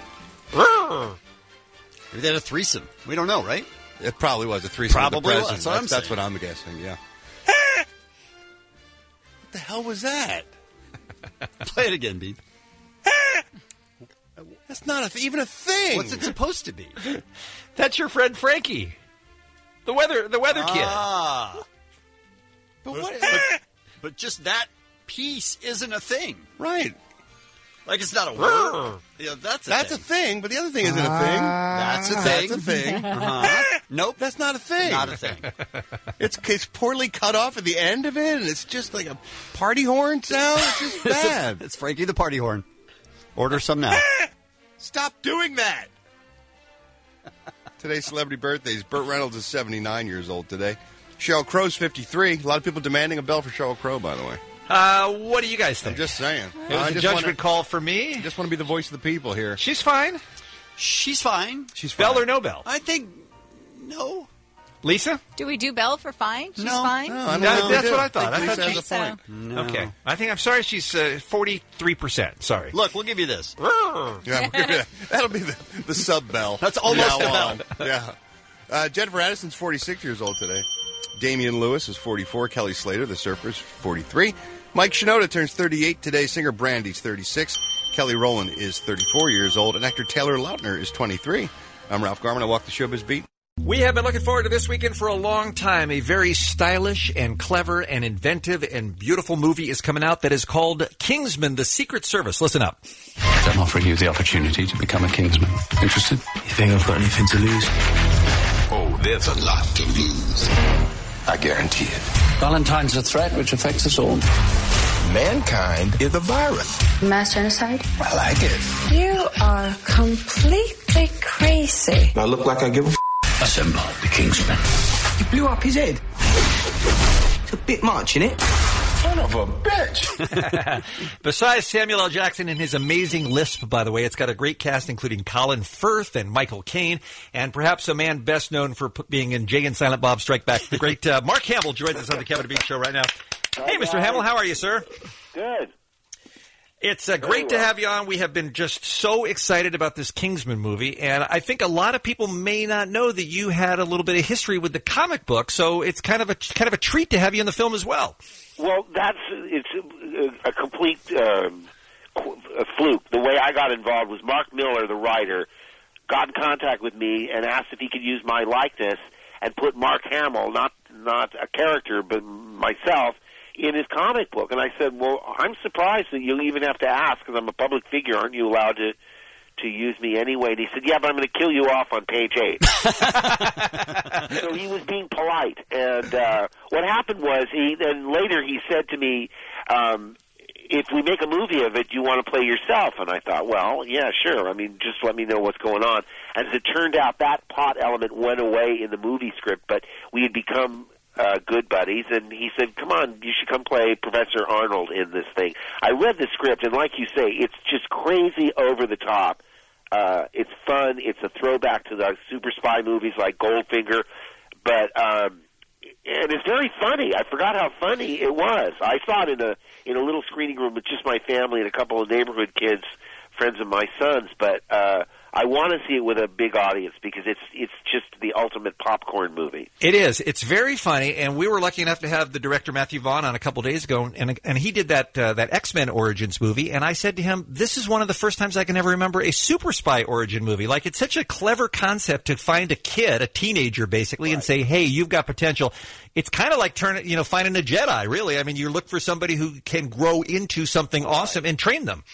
Maybe they had a threesome. We don't know, right? It probably was a threesome. with the Probably was. president. That's what I'm That's, that's saying. what I'm guessing. Yeah. What the hell was that? Play it again, Bean. That's not a th- even a thing. What's it supposed to be? That's your friend Frankie, the weather the weather kid. Ah. But what? But, but just that piece isn't a thing. Right. Like it's not a word. Yeah, that's a That's thing. a thing, but the other thing isn't a thing. That's a thing. That's a thing. Uh-huh. Nope. That's not a thing. Not a thing. It's it's poorly cut off at the end of it, and it's just like a party horn sound. It's just bad. It's Frankie the party horn. Order some now. Stop doing that. Today's celebrity birthdays. Burt Reynolds is seventy-nine years old today. Sheryl Crow's fifty-three. A lot of people demanding a bell for Sheryl Crow, by the way. Uh, what do you guys think? I'm just saying. It was I a just judgment wanna, call for me. I just want to be the voice of the people here. She's fine. She's fine. She's fine. Bell or no bell? I think no. Lisa? Do we do Belle for fine? She's No. fine? No, I don't That- know. that's I what I thought. think I Lisa thought has she- a point. No. Okay. I think I'm sorry she's uh, forty-three percent. Sorry. Look, we'll give you this. Yeah, we'll give you that. That'll be the, the sub bell. That's almost from a now bell. on. Yeah. Uh, Jennifer Aniston's forty-six years old today. Damian Lewis is forty-four. Kelly Slater, the surfer, is forty-three. Mike Shinoda turns thirty-eight today. Singer Brandy's thirty-six. Kelly Rowland is thirty-four years old. And actor Taylor Lautner is twenty-three. I'm Ralph Garman. I walk the showbiz beat. We have been looking forward to this weekend for a long time. A very stylish and clever and inventive and beautiful movie is coming out that is called Kingsman: The Secret Service. Listen up. I'm offering you the opportunity to become a Kingsman. Interested? You think I've got anything to lose? Oh, there's a lot to lose. I guarantee it. Valentine's a threat which affects us all. Mankind is a virus. Mass genocide? I like it. You are completely crazy. I look like I give a f***. Assemble the Kingsman. You blew up his head. It's a bit much, innit? Son of a bitch. Besides Samuel L. Jackson and his amazing lisp, by the way, it's got a great cast including Colin Firth and Michael Caine, and perhaps a man best known for p- being in Jay and Silent Bob Strike Back. The great uh, Mark Hamill joins us on the Kevin and Bean Show right now. Hey, Mister Hamill, how are you, sir? Good. It's uh, great to have you on. We have been just so excited about this Kingsman movie, and I think a lot of people may not know that you had a little bit of history with the comic book, so it's kind of a kind of a treat to have you in the film as well. Well, that's it's a, a complete um, qu- a fluke. The way I got involved was Mark Miller, the writer, got in contact with me and asked if he could use my likeness and put Mark Hamill, not not a character, but myself, in his comic book. And I said, well, I'm surprised that you even have to ask because I'm a public figure. Aren't you allowed to to use me anyway? And he said, yeah, but I'm going to kill you off on page eight. So he was being polite. And uh, what happened was, he then later he said to me, um, if we make a movie of it, do you want to play yourself? And I thought, well, yeah, sure. I mean, just let me know what's going on. And as it turned out, that plot element went away in the movie script, but we had become uh, good buddies, and he said, come on, you should come play Professor Arnold in this thing. I read the script, and like you say, it's just crazy over the top. Uh, it's fun. It's a throwback to the super spy movies like Goldfinger, but um, and it's very funny. I forgot how funny it was. I saw it in a in a little screening room with just my family and a couple of neighborhood kids, friends of my son's. But uh, I want to see it with a big audience because it's it's just the ultimate popcorn movie. It is. It's very funny, and we were lucky enough to have the director Matthew Vaughn on a couple days ago, and and he did that uh, that X-Men Origins movie, and I said to him, this is one of the first times I can ever remember a super spy origin movie. Like, it's such a clever concept to find a kid, a teenager basically, right, and say, hey, you've got potential. It's kind of like turning, you know, finding a Jedi, really. I mean, you look for somebody who can grow into something awesome and train them.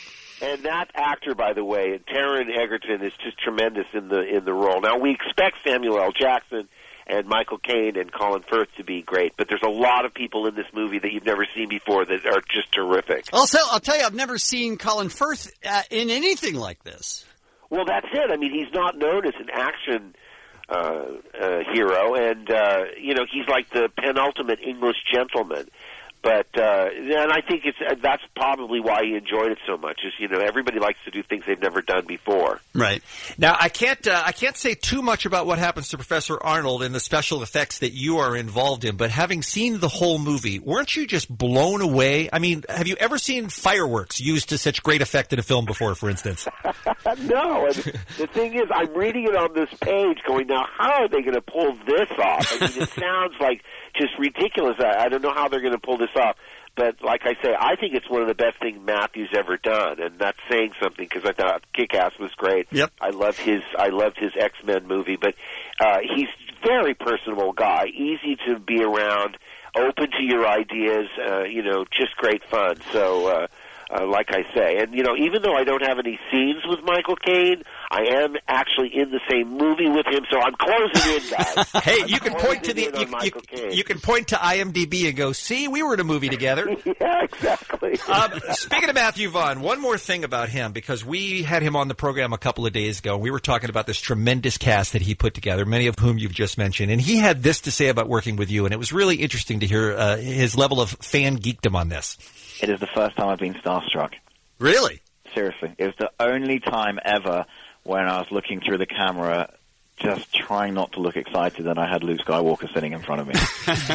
And that actor, by the way, Taron Egerton, is just tremendous in the in the role. Now, we expect Samuel L. Jackson and Michael Caine and Colin Firth to be great, but there's a lot of people in this movie that you've never seen before that are just terrific. Also, I'll tell you, I've never seen Colin Firth uh, in anything like this. Well, that's it. I mean, he's not known as an action uh, uh, hero, and, uh, you know, he's like the penultimate English gentleman. But uh, and I think it's uh, that's probably why he enjoyed it so much. Is you know everybody likes to do things they've never done before. Right. Now I can't uh, I can't say too much about what happens to Professor Arnold and the special effects that you are involved in. But having seen the whole movie, weren't you just blown away? I mean, have you ever seen fireworks used to such great effect in a film before? For instance. No. And the thing is, I'm reading it on this page, going, now how are they going to pull this off? I mean, it sounds like just ridiculous. I, I don't know how they're going to pull this off. But like I say, I think it's one of the best things Matthew's ever done, and that's saying something because I thought Kick-Ass was great. Yep. I loved his I loved his X-Men movie, but uh, he's a very personable guy, easy to be around, open to your ideas, uh, you know, just great fun. So. Uh, Uh, like I say, and you know, even though I don't have any scenes with Michael Caine, I am actually in the same movie with him, so I'm closing in, guys. Hey, I'm you can point to the you, you, you can point to I M D B and go, see, we were in a movie together. Yeah, exactly. um, speaking of Matthew Vaughn, one more thing about him, because we had him on the program a couple of days ago, and we were talking about this tremendous cast that he put together, many of whom you've just mentioned, and he had this to say about working with you, and it was really interesting to hear uh, his level of fan geekdom on this. It is the first time I've been starstruck. Really? Seriously. It was the only time ever when I was looking through the camera, just trying not to look excited, and I had Luke Skywalker sitting in front of me.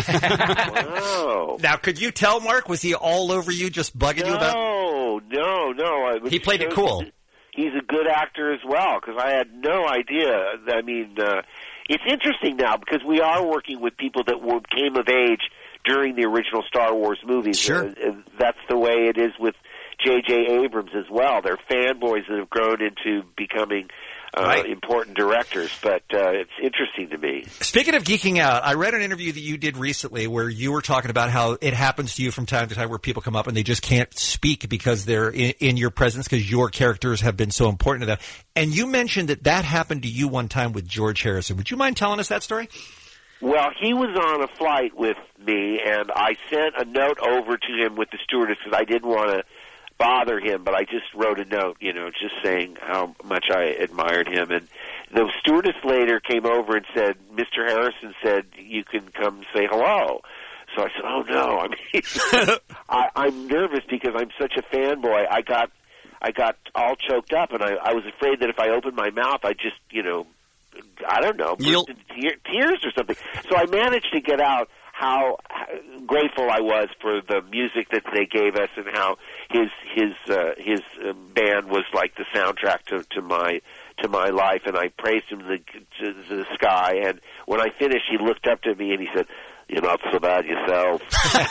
Wow. Now, could you tell, Mark, was he all over you, just bugging no, you about... No, no, no. He played it cool. He's a good actor as well, because I had no idea. I mean, uh, it's interesting now, because we are working with people that were, came of age during the original Star Wars movies. Sure. Uh, that's the way it is with J J. Abrams as well. They're fanboys that have grown into becoming uh, right. important directors, but uh, it's interesting to me. Speaking of geeking out, I read an interview that you did recently where you were talking about how it happens to you from time to time where people come up and they just can't speak because they're in, in your presence because your characters have been so important to them. And you mentioned that that happened to you one time with George Harrison. Would you mind telling us that story? Well, he was on a flight with me, and I sent a note over to him with the stewardess because I didn't want to bother him, but I just wrote a note, you know, just saying how much I admired him. And the stewardess later came over and said, Mister Harrison said, you can come say hello. So I said, oh, no. I mean, I, I'm nervous because I'm such a fanboy. I got I got all choked up, and I, I was afraid that if I opened my mouth, I'd just, you know, I don't know, burst into te- tears or something. So I managed to get out how, how grateful I was for the music that they gave us, and how his his uh, his uh, band was like the soundtrack to, to my to my life, and I praised him to the, to the sky. And when I finished, he looked up to me and he said, "You're not so bad yourself."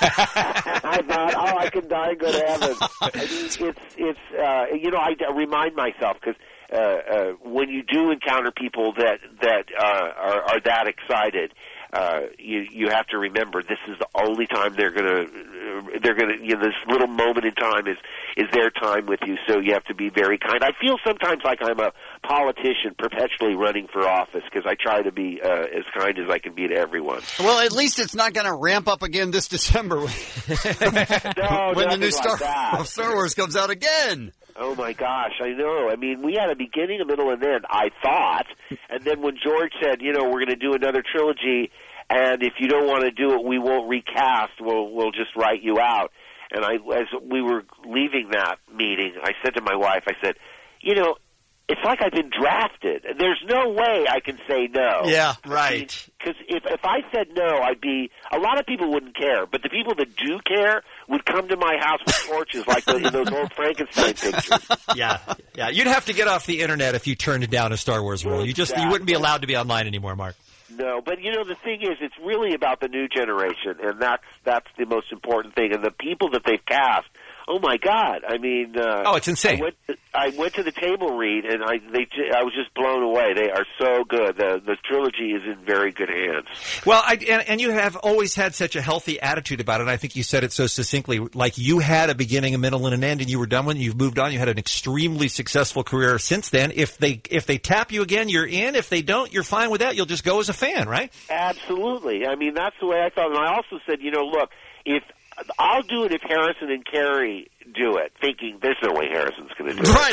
I thought, oh, I can die and go to heaven. It's it's uh, you know, I, I remind myself because. Uh, uh, when you do encounter people that that uh, are, are that excited, uh, you you have to remember this is the only time they're gonna they're gonna you know this little moment in time is is their time with you. So you have to be very kind. I feel sometimes like I'm a politician perpetually running for office because I try to be uh, as kind as I can be to everyone. Well, at least it's not going to ramp up again this December when, no, when the new like Star, that. Star Wars comes out again. Oh, my gosh, I know. I mean, we had a beginning, a middle, and end, I thought. And then when George said, you know, we're going to do another trilogy, and if you don't want to do it, we won't recast. We'll, we'll just write you out. And I, as we were leaving that meeting, I said to my wife, I said, you know, it's like I've been drafted. There's no way I can say no. Yeah, right. Because I mean, if if I said no, I'd be a lot of people wouldn't care, but the people that do care would come to my house with torches like the, in those old Frankenstein pictures. Yeah, yeah. You'd have to get off the internet if you turned down a Star Wars role. You just exactly. you wouldn't be allowed to be online anymore, Mark. No, but you know the thing is, it's really about the new generation, and that's that's the most important thing. And the people that they've cast oh my God! I mean, uh, oh, it's insane. I went, to, I went to the table read, and I they I was just blown away. They are so good. The the trilogy is in very good hands. Well, I, and, and you have always had such a healthy attitude about it. I think you said it so succinctly. Like you had a beginning, a middle, and an end, and you were done when you've moved on. You had an extremely successful career since then. If they if they tap you again, you're in. If they don't, you're fine with that. You'll just go as a fan, right? Absolutely. I mean, that's the way I thought. And I also said, you know, look, if I'll do it if Harrison and Carey do it, thinking there's no way Harrison's going to do it. Right,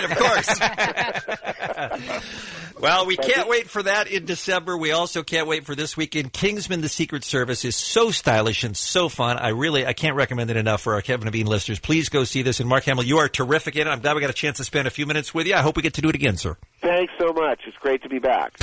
of course. Well, we can't wait for that in December. We also can't wait for this weekend. Kingsman: The Secret Service is so stylish and so fun. I really, I can't recommend it enough for our Kevin and Bean listeners. Please go see this. And Mark Hamill, you are terrific in it. I'm glad we got a chance to spend a few minutes with you. I hope we get to do it again, sir. Thanks so much. It's great to be back.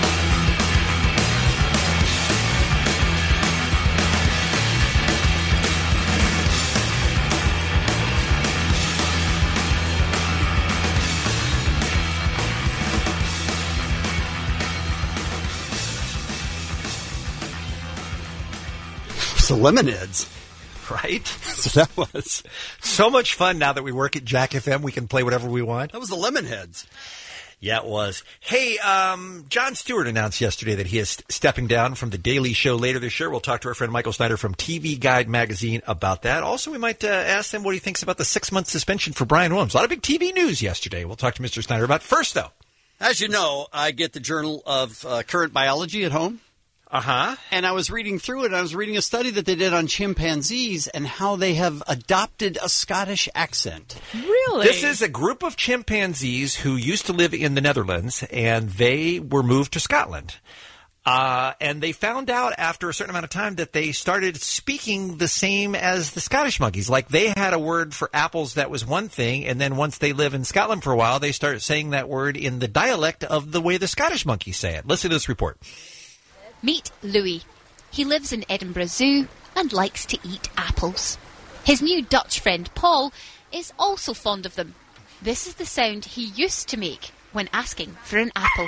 The Lemonheads. Right? So that was so much fun. Now that we work at Jack F M, we can play whatever we want. That was the Lemonheads. Yeah, it was. Hey, um, Jon Stewart announced yesterday that he is stepping down from The Daily Show later this year. We'll talk to our friend Michael Snyder from T V Guide magazine about that. Also, we might uh, ask him what he thinks about the six-month suspension for Brian Williams. A lot of big T V news yesterday. We'll talk to Mister Snyder about it. First, though. As you know, I get the Journal of uh, Current Biology at home. Uh-huh. And I was reading through it, and I was reading a study that they did on chimpanzees and how they have adopted a Scottish accent. Really? This is a group of chimpanzees who used to live in the Netherlands, and they were moved to Scotland. Uh, and they found out after a certain amount of time that they started speaking the same as the Scottish monkeys. Like they had a word for apples that was one thing, and then once they live in Scotland for a while, they start saying that word in the dialect of the way the Scottish monkeys say it. Listen to this report. Meet Louis. He lives in Edinburgh Zoo and likes to eat apples. His new Dutch friend Paul is also fond of them. This is the sound he used to make when asking for an apple.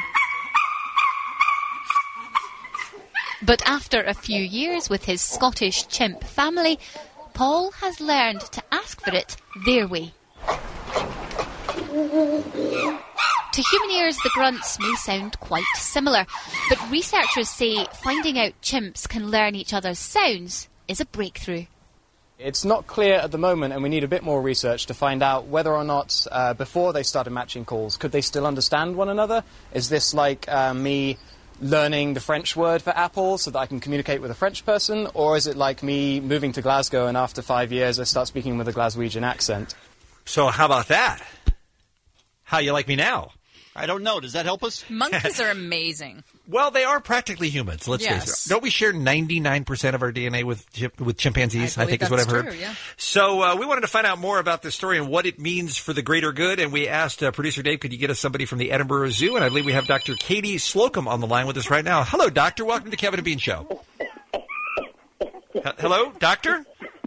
But after a few years with his Scottish chimp family, Paul has learned to ask for it their way. To human ears, the grunts may sound quite similar, but researchers say finding out chimps can learn each other's sounds is a breakthrough. It's not clear at the moment, and we need a bit more research to find out whether or not, uh, before they started matching calls, could they still understand one another? Is this like uh, me learning the French word for apple so that I can communicate with a French person, or is it like me moving to Glasgow and after five years I start speaking with a Glaswegian accent? So how about that? How you like me now? I don't know. Does that help us? Monkeys are amazing. Well, they are practically humans. Let's yes. face it. Don't we share ninety-nine percent of our D N A with with chimpanzees? I, I think is what I've true, heard. Yeah. So uh, we wanted to find out more about this story and what it means for the greater good. And we asked uh, producer Dave, could you get us somebody from the Edinburgh Zoo? And I believe we have Doctor Katie Slocum on the line with us right now. Hello, Doctor. Welcome to Kevin and Bean Show. H- Hello, Doctor.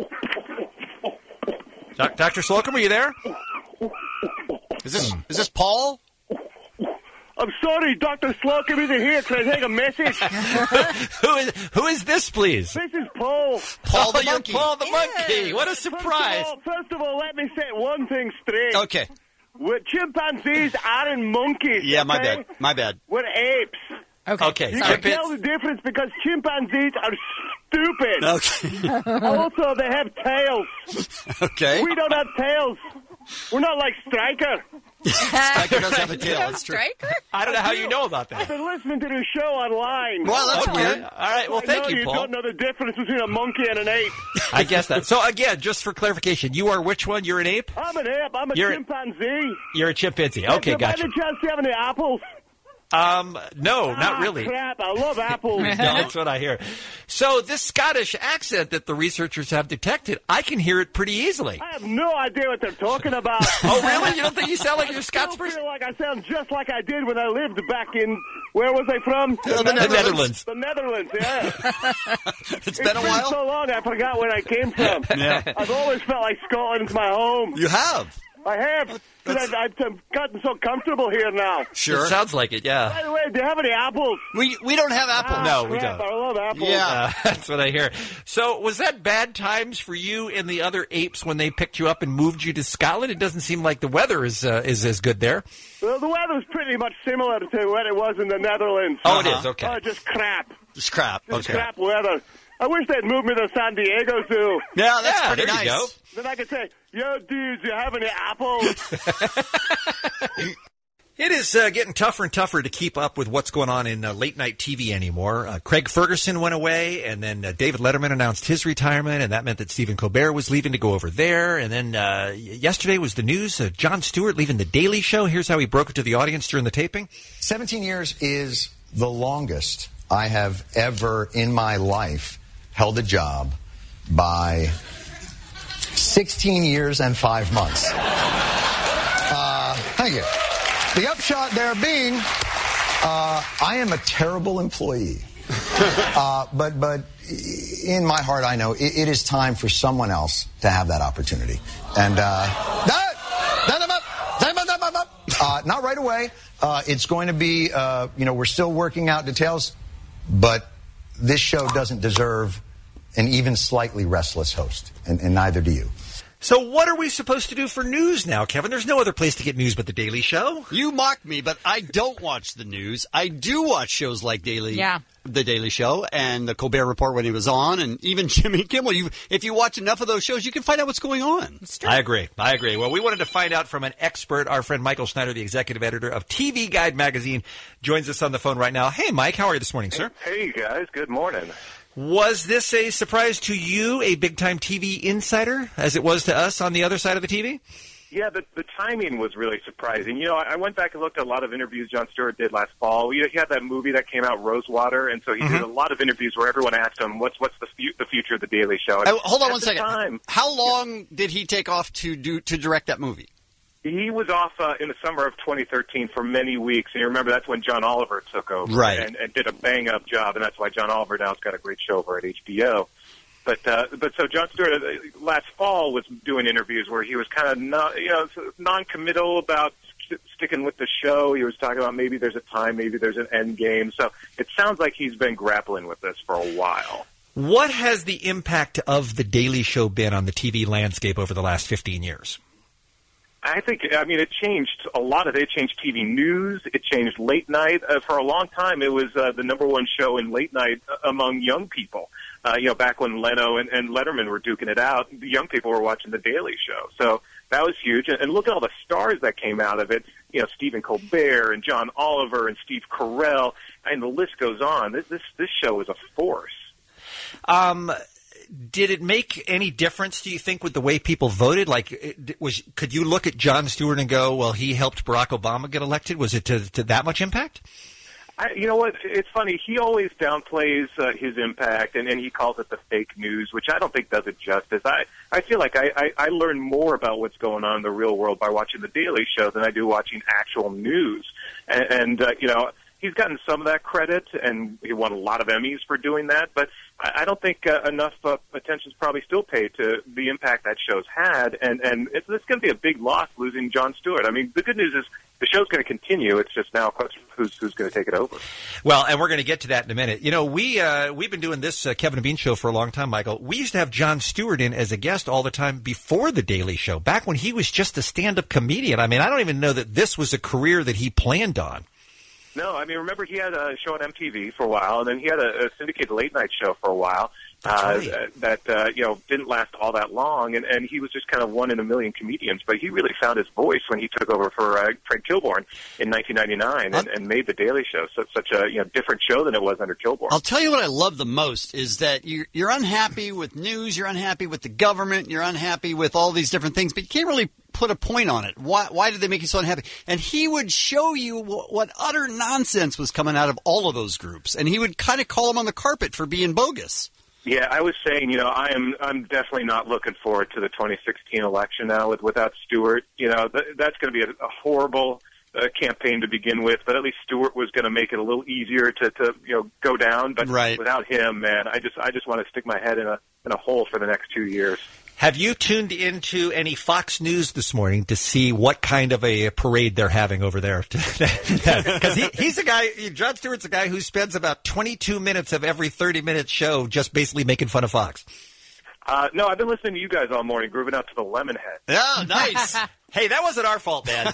Do- Doctor Slocum, are you there? Is this is this Paul? I'm sorry, Doctor Slocum isn't here. Can I take a message? who is who is this, please? This is Paul. Paul the Oh, monkey. you're Paul the Yeah. monkey. What a surprise! First of, all, first of all, let me set one thing straight. Okay. We're chimpanzees aren't monkeys. Yeah, my okay? bad. My bad. We're apes. Okay. Okay. You Sorry. can tell the difference because chimpanzees are stupid. Okay. Also, they have tails. Okay. We don't have tails. We're not like Stryker. Stryker does have a tail. That's true. Striker? I don't know how you know about I've that. been listening to the show online. Well, that's Okay. weird. All right. Well, I thank know you, you Paul. don't know the difference between a monkey and an ape. I guess that. So again, just for clarification, you are which one? You're an ape? I'm an ape. I'm a You're- chimpanzee. You're a chimpanzee. Okay, Have gotcha. you by any chance you have any apples? Um, no, Ah, not really. Crap, I love apples. No, that's what I hear. So this Scottish accent that the researchers have detected, I can hear it pretty easily. I have no idea what they're talking about. Oh, really? You don't think you sound like you're I Scots still person? feel like I sound just like I did when I lived back in, where was I from? Uh, the Netherlands. The Netherlands, yeah. It's been a been while. so long I forgot where I came from. Yeah. I've always felt like Scotland's my home. You have. I have. Because I've gotten so comfortable here now. Sure. It sounds like it, yeah. By the way, do you have any apples? We we don't have apples. Ah, No, we crap, don't. I love apples. Yeah, uh, that's what I hear. So, was that bad times for you and the other apes when they picked you up and moved you to Scotland? It doesn't seem like the weather is uh, is as good there. Well, the weather's pretty much similar to what it was in the Netherlands. Oh, it is? Okay. Oh, just crap. Just crap. Just Okay. crap weather. I wish they'd move me to San Diego Zoo. Yeah, that's Yeah, pretty there nice. you go. Then I could say, yo, dudes, you have any apples? It is uh, getting tougher and tougher to keep up with what's going on in uh, late-night T V anymore. Uh, Craig Ferguson went away, and then uh, David Letterman announced his retirement, and that meant that Stephen Colbert was leaving to go over there. And then uh, yesterday was the news, uh, Jon Stewart leaving The Daily Show. Here's how he broke it to the audience during the taping. seventeen years is the longest I have ever in my life held a job by sixteen years and five months. Uh, thank you. The upshot there being, uh, I am a terrible employee. uh, but but in my heart, I know it, it is time for someone else to have that opportunity. And uh, uh, not right away. Uh, it's going to be, uh, you know, we're still working out details, but this show doesn't deserve an even slightly restless host, and, and neither do you. So what are we supposed to do for news now, Kevin? There's no other place to get news but The Daily Show. You mock me, but I don't watch the news. I do watch shows like Daily, Yeah. The Daily Show and the Colbert Report when he was on, and even Jimmy Kimmel. You, if you watch enough of those shows, you can find out what's going on. I agree. I agree. Well, we wanted to find out from an expert. Our friend Michael Schneider, the executive editor of T V Guide magazine, joins us on the phone right now. Hey, Mike, how are you this morning, sir? Hey, guys. Good morning. Was this a surprise to you, a big-time T V insider, as it was to us on the other side of the T V? Yeah, the, the timing was really surprising. You know, I, I went back and looked at a lot of interviews Jon Stewart did last fall. He, he had that movie that came out, Rosewater, and so he Mm-hmm. did a lot of interviews where everyone asked him, what's what's the, fu- the future of the Daily Show? And Uh, hold on at one the second. Time, How long did he take off to do to direct that movie? he was off uh, in the summer of twenty thirteen for many weeks, and you remember that's when John Oliver took over Right. and, and did a bang-up job, and that's why John Oliver now's got a great show over at H B O. But uh, but so Jon Stewart uh, last fall was doing interviews where he was kind of not, you know non-committal about st- sticking with the show. He was talking about maybe there's a time, maybe there's an end game. So it sounds like he's been grappling with this for a while. What has the impact of The Daily Show been on the T V landscape over the last fifteen years? I think, I mean, it changed a lot of it. It changed T V news. It changed late night. Uh, for a long time, it was uh, the number one show in late night among young people. Uh, you know, back when Leno and, and Letterman were duking it out, the young people were watching The Daily Show. So that was huge. And, and look at all the stars that came out of it. You know, Stephen Colbert and John Oliver and Steve Carell. And the list goes on. This this, this show is a force. Um, did it make any difference, do you think, with the way people voted? Like, it, was could you look at Jon Stewart and go, well, he helped Barack Obama get elected? Was it to, to that much impact? I, you know what? It's funny. He always downplays uh, his impact, and, and he calls it the fake news, which I don't think does it justice. I, I feel like I, I, I learn more about what's going on in the real world by watching The Daily Show than I do watching actual news. And, and uh, you know, he's gotten some of that credit, and he won a lot of Emmys for doing that, but I, I don't think uh, enough uh, attention is probably still paid to the impact that show's had, and, and it's, it's going to be a big loss losing Jon Stewart. I mean, the good news is the show's going to continue. It's just now a question of who's, who's going to take it over. Well, and we're going to get to that in a minute. You know, we, uh, we've been doing this uh, Kevin and Bean show for a long time, Michael. We used to have Jon Stewart in as a guest all the time before The Daily Show, back when he was just a stand-up comedian. I mean, I don't even know that this was a career that he planned on. No, I mean, remember he had a show on M T V for a while, and then he had a, a syndicated late-night show for a while. Uh, right. that, uh, you know, didn't last all that long, and, and he was just kind of one in a million comedians, but he really found his voice when he took over for uh, Craig Kilborn in nineteen ninety-nine and, and made The Daily Show so, such a, you know, different show than it was under Kilborn. I'll tell you what I love the most is that you're, you're unhappy with news, you're unhappy with the government, you're unhappy with all these different things, but you can't really put a point on it. Why, why did they make you so unhappy? And he would show you what, what utter nonsense was coming out of all of those groups, and he would kind of call them on the carpet for being bogus. Yeah, I was saying, you know, I am I'm definitely not looking forward to the twenty sixteen election now with without Stewart. You know, th- that's going to be a, a horrible uh, campaign to begin with, but at least Stewart was going to make it a little easier to, to you know go down. But right. without him, man, I just I just want to stick my head in a in a hole for the next two years. Have you tuned into any Fox News this morning to see what kind of a parade they're having over there? Because he, he's a guy, Jon Stewart's a guy who spends about twenty-two minutes of every thirty-minute show just basically making fun of Fox. Uh, no, I've been listening to you guys all morning, grooving out to the Lemonhead. Oh, nice. Hey, that wasn't our fault, man.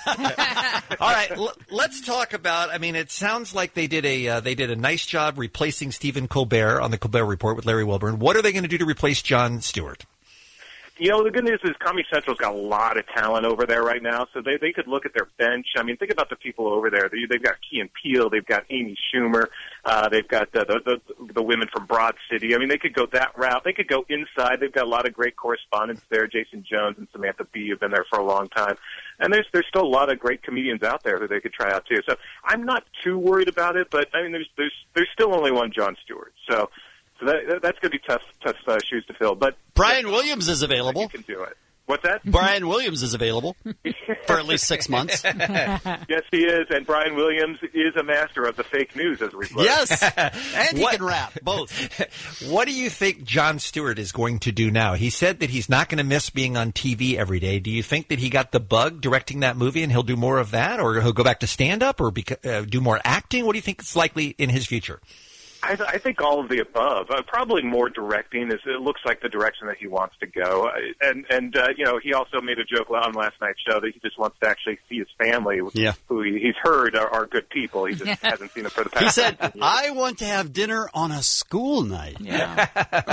All right, l- let's talk about. I mean, it sounds like they did a uh, they did a nice job replacing Stephen Colbert on the Colbert Report with Larry Wilburn. What are they going to do to replace Jon Stewart? You know, the good news is Comedy Central's got a lot of talent over there right now, so they they could look at their bench. I mean, think about the people over there. They, they've got Key and Peele, they've got Amy Schumer, uh, they've got uh, the, the the women from Broad City. I mean, they could go that route. They could go inside. They've got a lot of great correspondents there. Jason Jones and Samantha Bee have been there for a long time, and there's there's still a lot of great comedians out there that they could try out too. So I'm not too worried about it, but I mean, there's there's there's still only one Jon Stewart, so. So that, that's going to be tough, tough uh, shoes to fill. But Brian Williams is available. You can do it. What's that? Brian Williams is available for at least six months. Yes, he is, and Brian Williams is a master of the fake news, as we've learned. Yes, and he What- can rap, both. What do you think Jon Stewart is going to do now? He said that he's not going to miss being on T V every day. Do you think that he got the bug directing that movie and he'll do more of that, or he'll go back to stand-up, or beca- uh, do more acting? What do you think is likely in his future? I, I think all of the above. Uh, probably more directing. Is it looks like the direction that he wants to go. Uh, and and uh, you know, he also made a joke on last night's show that he just wants to actually see his family, Yeah. who he, he's heard are, are good people. He just hasn't seen them for the past. He said, years. I want to have dinner on a school night. Yeah.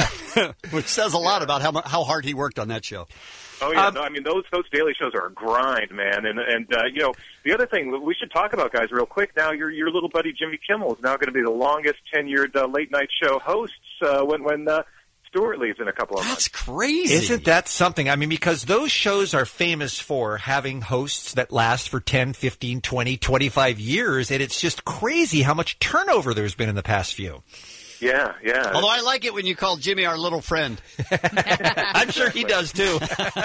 Which says a lot about how mu- how hard he worked on that show. Oh yeah, Um, no, I mean those those daily shows are a grind, man. And and uh, you know the other thing we should talk about, guys, real quick. Now your your little buddy Jimmy Kimmel is now going to be the longest tenured uh, late night show host uh, when when uh, Stewart leaves in a couple of months. That's crazy. Isn't that something? I mean, because those shows are famous for having hosts that last for ten, fifteen, twenty, twenty-five years, and it's just crazy how much turnover there's been in the past few. Yeah, yeah. Although I like it when you call Jimmy our little friend. I'm sure he does, too.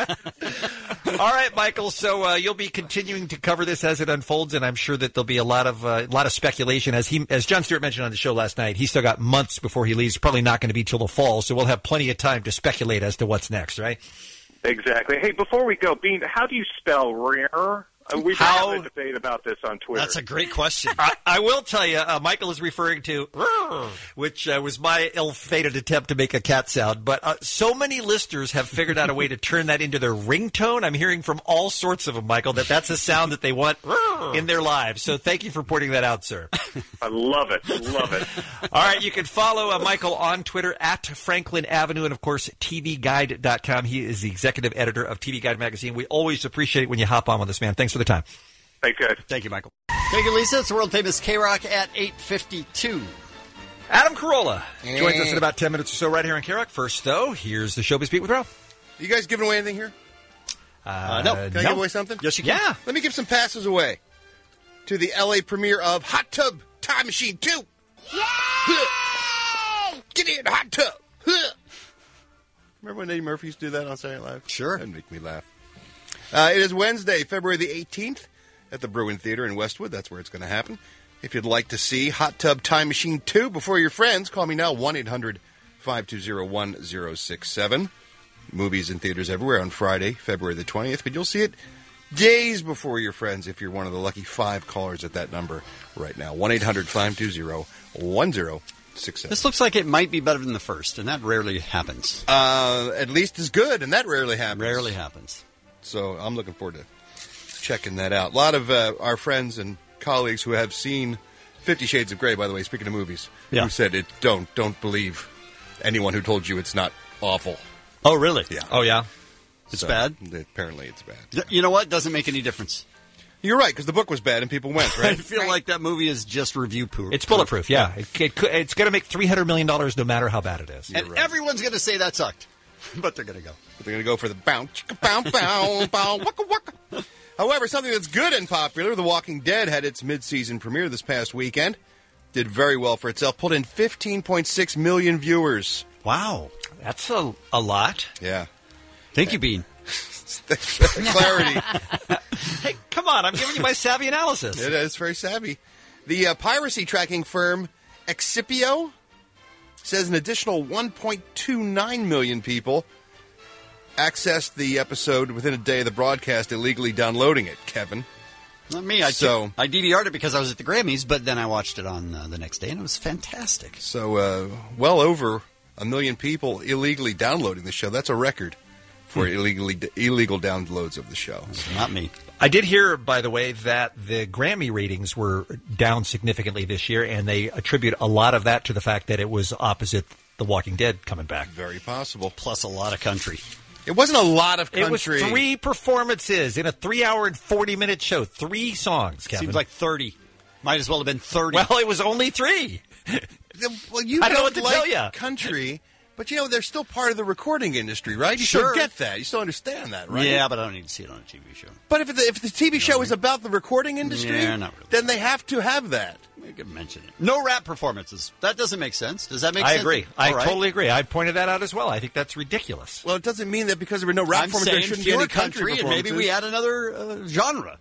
All right, Michael, so uh, you'll be continuing to cover this as it unfolds, and I'm sure that there'll be a lot of uh, a lot of speculation. As he, as Jon Stewart mentioned on the show last night, he's still got months before he leaves. Probably not going to be till the fall, so we'll have plenty of time to speculate as to what's next, right? Exactly. Hey, before we go, Bean, how do you spell rare? Uh, we've been How- having a debate about this on Twitter. That's a great question. I, I will tell you, uh, Michael is referring to, which uh, was my ill-fated attempt to make a cat sound. But uh, so many listeners have figured out a way to turn that into their ringtone. I'm hearing from all sorts of them, Michael, that that's a sound that they want in their lives. So thank you for pointing that out, sir. I love it. Love it. All right, you can follow uh, Michael on Twitter at Franklin Avenue and, of course, T V Guide dot com. He is the executive editor of T V Guide magazine. We always appreciate it when you hop on with us, man. Thanks for the time. Thanks, guys. Thank you, Michael. Thank you, Lisa. It's the world-famous K-Rock at eight fifty-two. Adam Carolla joins us in about ten minutes or so right here on K-Rock. First, though, here's the Showbiz Beat with Ralph. You guys giving away anything here? Uh, no. Can I no. give away something? Yes, you can. Yeah. Let me give some passes away to the L A premiere of Hot Tub Time Machine two. Yay! Get in the hot tub. Remember when Eddie Murphy used to do that on Saturday Night Live? Sure. That'd make me laugh. Uh, it is Wednesday, February the eighteenth at the Bruin Theater in Westwood. That's where it's going to happen. If you'd like to see Hot Tub Time Machine two before your friends, call me now, one eight hundred five two zero one zero six seven. Movies in theaters everywhere on Friday, February the twentieth, but you'll see it days before your friends if you're one of the lucky five callers at that number right now, one eight hundred five two zero one zero six seven. This looks like it might be better than the first, and that rarely happens. Uh, at least as good, and that rarely happens. Rarely happens. So I'm looking forward to checking that out. A lot of uh, our friends and colleagues who have seen Fifty Shades of Grey, by the way, speaking of movies, Yeah. who said it. Don't don't believe anyone who told you it's not awful. Oh, really? Yeah. Oh, yeah? It's So, bad? Apparently, it's bad. Y- You know what? Doesn't make any difference. You're right, because the book was bad and people went, I right? feel like that movie is just review proof. It's bulletproof, yeah. It, it, could- it's going to make three hundred million dollars no matter how bad it is. And everyone's going to say that sucked. But they're going to go. But they're going to go for the bow, chicka, bow, bow, bow, waka, waka. However, something that's good and popular, The Walking Dead had its mid-season premiere this past weekend. Did very well for itself. Pulled in fifteen point six million viewers. Wow. That's a, a lot. Yeah. Thank you, Bean. Clarity. Hey, come on. I'm giving you my savvy analysis. It is very savvy. The uh, piracy tracking firm Excipio says an additional one point two nine million people accessed the episode within a day of the broadcast, illegally downloading it, Kevin. Not me. I, So- took, I D V R'd it because I was at the Grammys, but then I watched it on uh, the next day, and it was fantastic. So, uh, well over a million people illegally downloading the show. That's a record for illegally illegal downloads of the show. Not me. I did hear, by the way, that the Grammy ratings were down significantly this year, and they attribute a lot of that to the fact that it was opposite The Walking Dead coming back. Very possible. Plus a lot of country. It wasn't a lot of country. It was three performances in a three-hour and forty-minute show. Three songs, Kevin. Seems like thirty. Might as well have been thirty. Well, it was only three. Well, you I don't know what don't to like tell ya. country, but you know they're still part of the recording industry, right? You Sure. still get that. You still understand that, right? Yeah, but I don't need to see it on a T V show. But if the, if the T V show is about the recording industry, Yeah, not really. then they have to have that. You could mention it. No rap performances. That doesn't make sense. Does that make I sense? agree. I All right. totally agree. I pointed that out as well. I think that's ridiculous. Well, it doesn't mean that because there were no rap I'm performances, there saying shouldn't be fewer any country, country, and maybe we performances. add another uh, genre.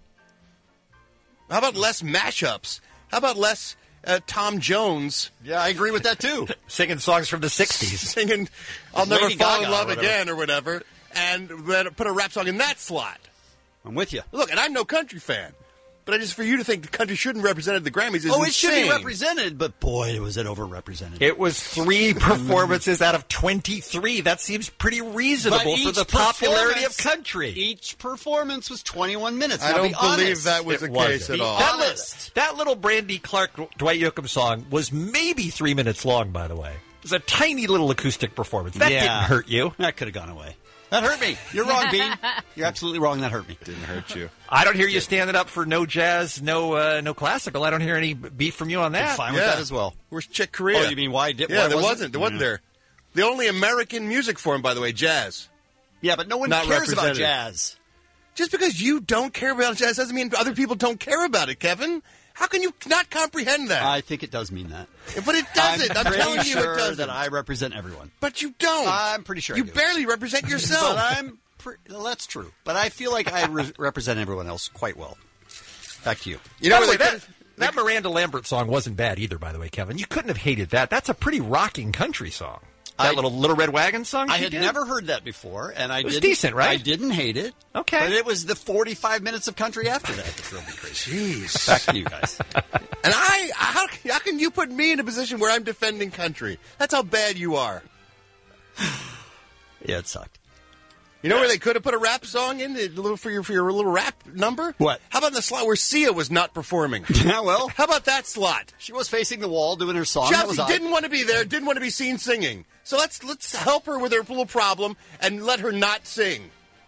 How about less mashups? How about less uh, Tom Jones? Yeah, I agree with that too. Singing songs from the sixties. Singing I'll Lady Never Fall Gaga in Love or whatever. Again or whatever, and then put a rap song in that slot. I'm with you. Look, and I'm no country fan, but I just for you to think the country shouldn't represent at the Grammys is Oh, it insane. should be represented, but boy, was it overrepresented. It was three performances out of twenty-three. That seems pretty reasonable But for each the popularity of performance- country. Each performance was twenty-one minutes. I Now, don't be believe honest. that was It the wasn't. case at Be all. That, li- honest. that little Brandy Clark Dwight Yoakam song was maybe three minutes long, by the way. It was a tiny little acoustic performance. That Yeah. didn't hurt you. That could have gone away. That hurt me. You're wrong, Bean. You're absolutely wrong. That hurt me. Didn't hurt you. I don't hear you standing up for no jazz, no uh, no classical. I don't hear any beef from you on that. I'm fine with Yeah. that as well. Where's Chick Corea? Oh, you mean why did? Yeah, why there wasn't, wasn't. There wasn't Yeah. there. The only American music form, by the way, jazz. Yeah, but no one Not cares about represented. jazz. Just because you don't care about jazz doesn't mean other people don't care about it, Kevin. How can you not comprehend that? I think it does mean that. but it doesn't. I'm, pretty telling you sure it doesn't. that I represent everyone. But you don't. I'm pretty sure I You do. barely represent yourself. But I'm. Pre- well, that's true. But I feel like I re- represent everyone else quite well. Back to you. You know By the where way, they that, that Miranda Lambert song wasn't bad either, by the way, Kevin. You couldn't have hated that. That's a pretty rocking country song. That I- little Little Red Wagon song I she had did? never heard that before, and I It was didn't, decent, right? I didn't hate it. Okay. But it was the forty-five minutes of country after that that drove me crazy. Jeez. Back to you guys. And I, how, how can you put me in a position where I'm defending country? That's how bad you are. Yeah, it sucked. You know where they could have put a rap song in a little for your for your little rap number? What? How about in the slot where Sia was not performing? Yeah, well, How about that slot? she was facing the wall doing her song. That was Chelsea odd. didn't want to be there, didn't want to be seen singing. So let's let's help her with her little problem and let her not sing.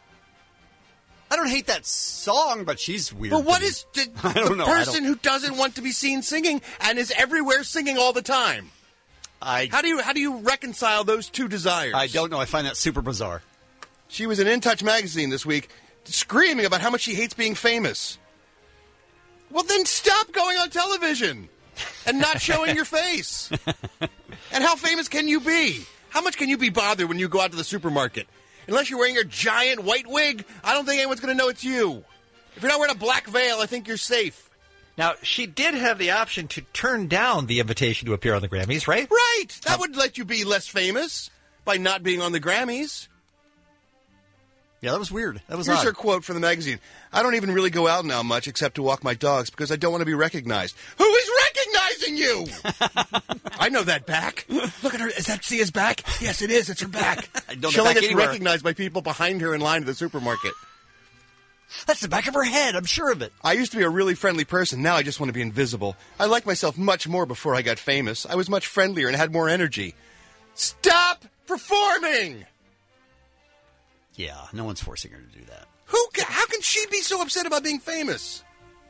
I don't hate that song, but she's weird. But to what me. is the, I don't the know. I person don't- who doesn't want to be seen singing and is everywhere singing all the time? I How do you how do you reconcile those two desires? I don't know. I find that super bizarre. She was in In Touch magazine this week screaming about how much she hates being famous. Well, then stop going on television and not showing your face. And how famous can you be? How much can you be bothered when you go out to the supermarket? Unless you're wearing your giant white wig, I don't think anyone's going to know it's you. If you're not wearing a black veil, I think you're safe. Now, she did have the option to turn down the invitation to appear on the Grammys, right? Right. That would let you be less famous by not being on the Grammys. Yeah, that was weird. That was Here's odd. her quote from the magazine. I don't even really go out now much except to walk my dogs because I don't want to be recognized. Who is recognizing you? I know that back. Look at her. Is that Sia's back? Yes, it is. It's her back. I don't She know only back gets anywhere. recognized by people behind her in line to the supermarket. That's the back of her head. I'm sure of it. I used to be a really friendly person. Now I just want to be invisible. I liked myself much more before I got famous. I was much friendlier and had more energy. Stop performing! Yeah, no one's forcing her to do that. Who? Ca- how can she be so upset about being famous?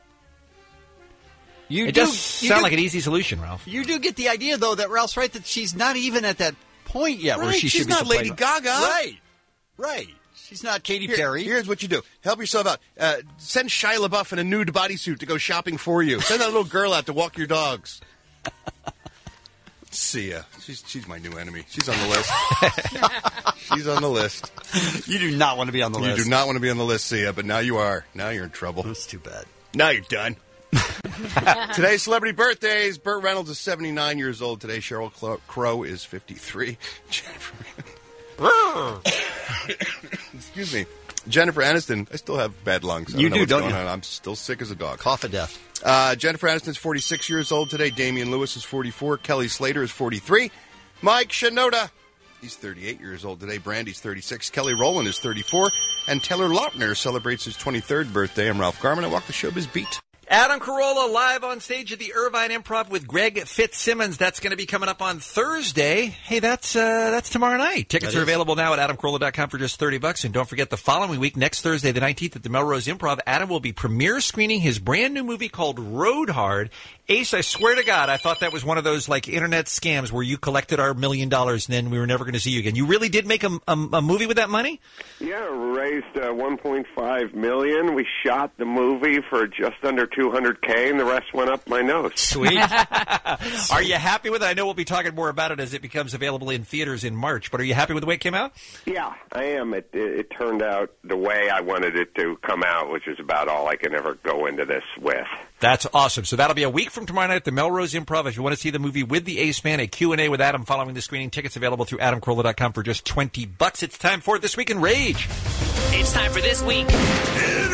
You It do, does you sound do- like an easy solution, Ralph. You do get the idea, though, that Ralph's right that she's not even at that point yet where Right, she she's should be not complaining Lady about- Gaga. Right, right. She's not Katy Here- Perry. Here's what you do. Help yourself out. Uh, send Shia LaBeouf in a nude bodysuit to go shopping for you. Send that little girl out to walk your dogs. Sia. She's, she's my new enemy. She's on the list. She's on the list. You do not want to be on the You list. do not want to be on the list, Sia, but now you are. Now you're in trouble. That's too bad. Now you're done. Today's celebrity birthdays. Burt Reynolds is seventy-nine years old today. Sheryl Clo- Crow is fifty-three. Jennifer, Excuse me. Jennifer Aniston. I still have bad lungs. I You don't know do, what's don't going you? on. I'm still sick as a dog. Cough of death. Uh, Jennifer Aniston's forty-six years old today. Damian Lewis is forty-four. Kelly Slater is forty-three. Mike Shinoda, he's thirty-eight years old today. Brandy's thirty-six. Kelly Rowland is thirty-four. And Taylor Lautner celebrates his twenty-third birthday. I'm Ralph Garman. I walk the showbiz beat. Adam Carolla live on stage at the Irvine Improv with Greg Fitzsimmons. That's going to be coming up on Thursday. Hey, that's uh, that's tomorrow night. Tickets That are is. available now at adam carolla dot com for just thirty bucks. And don't forget, the following week, next Thursday, the nineteenth, at the Melrose Improv, Adam will be premiere screening his brand new movie called Road Hard. Ace, I swear to God, I thought that was one of those like internet scams where you collected our million dollars and then we were never going to see you again. You really did make a, a, a movie with that money? Yeah, raised uh, one point five million dollars. We shot the movie for just under two hundred K, and the rest went up my nose. Sweet. Are you happy with it? I know we'll be talking more about it as it becomes available in theaters in March, but are you happy with the way it came out? Yeah, I am. It, it, it turned out the way I wanted it to come out, which is about all I can ever go into this with. That's awesome. So that'll be a week from tomorrow night at the Melrose Improv. If you want to see the movie with the Ace Man, a Q and A with Adam following the screening. Tickets available through adam carolla dot com for just twenty bucks. It's time for This Week in Rage. It's time for This Week in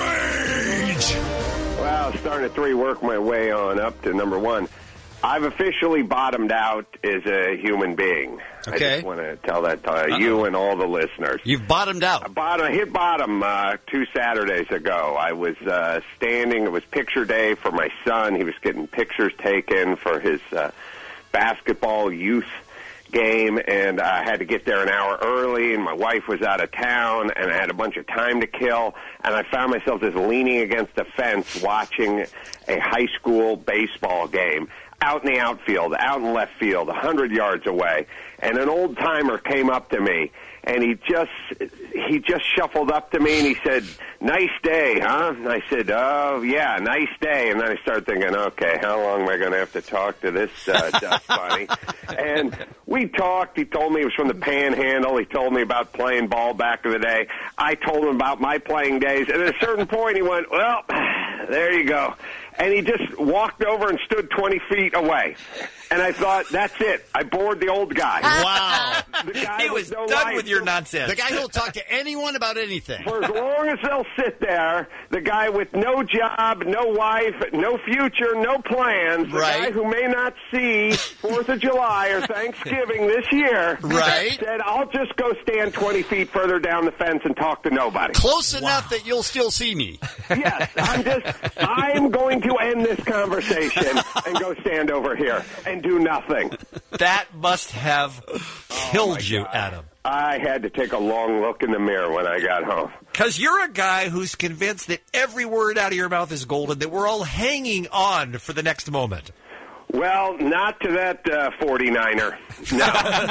Rage. Well, starting at three, work my way on up to number one. I've officially bottomed out as a human being. I Okay. just want to tell that to you and all the listeners. You've bottomed out. I bottom, hit bottom uh, two Saturdays ago. I was uh, standing. It was picture day for my son. He was getting pictures taken for his uh, basketball youth game, and I had to get there an hour early, and my wife was out of town, and I had a bunch of time to kill, and I found myself just leaning against the fence watching a high school baseball game out in the outfield, out in left field, a hundred yards away, and an old timer came up to me, and he just he just shuffled up to me and he said, "Nice day, huh?" And I said, "Oh yeah, nice day." And then I started thinking, okay, how long am I going to have to talk to this uh, Dust Bunny? And we talked. He told me he was from the Panhandle. He told me about playing ball back in the day. I told him about my playing days. And at a certain point, he went, "Well, there you go." And he just walked over and stood twenty feet away. And I thought, that's it. I bored the old guy. Wow. The guy He was no done life. with your nonsense. The guy who'll talk to anyone about anything. For as long as they'll sit there, the guy with no job, no wife, no future, no plans, the Right. guy who may not see fourth of July or Thanksgiving this year, Right. said, I'll just go stand twenty feet further down the fence and talk to nobody. Close enough that you'll still see me. Yes, I'm just, I'm going to end this conversation and go stand over here and do nothing. That must have killed you, Adam. I had to take a long look in the mirror when I got home. Because you're a guy who's convinced that every word out of your mouth is golden, that we're all hanging on for the next moment. Well, not to that uh, forty-niner. No,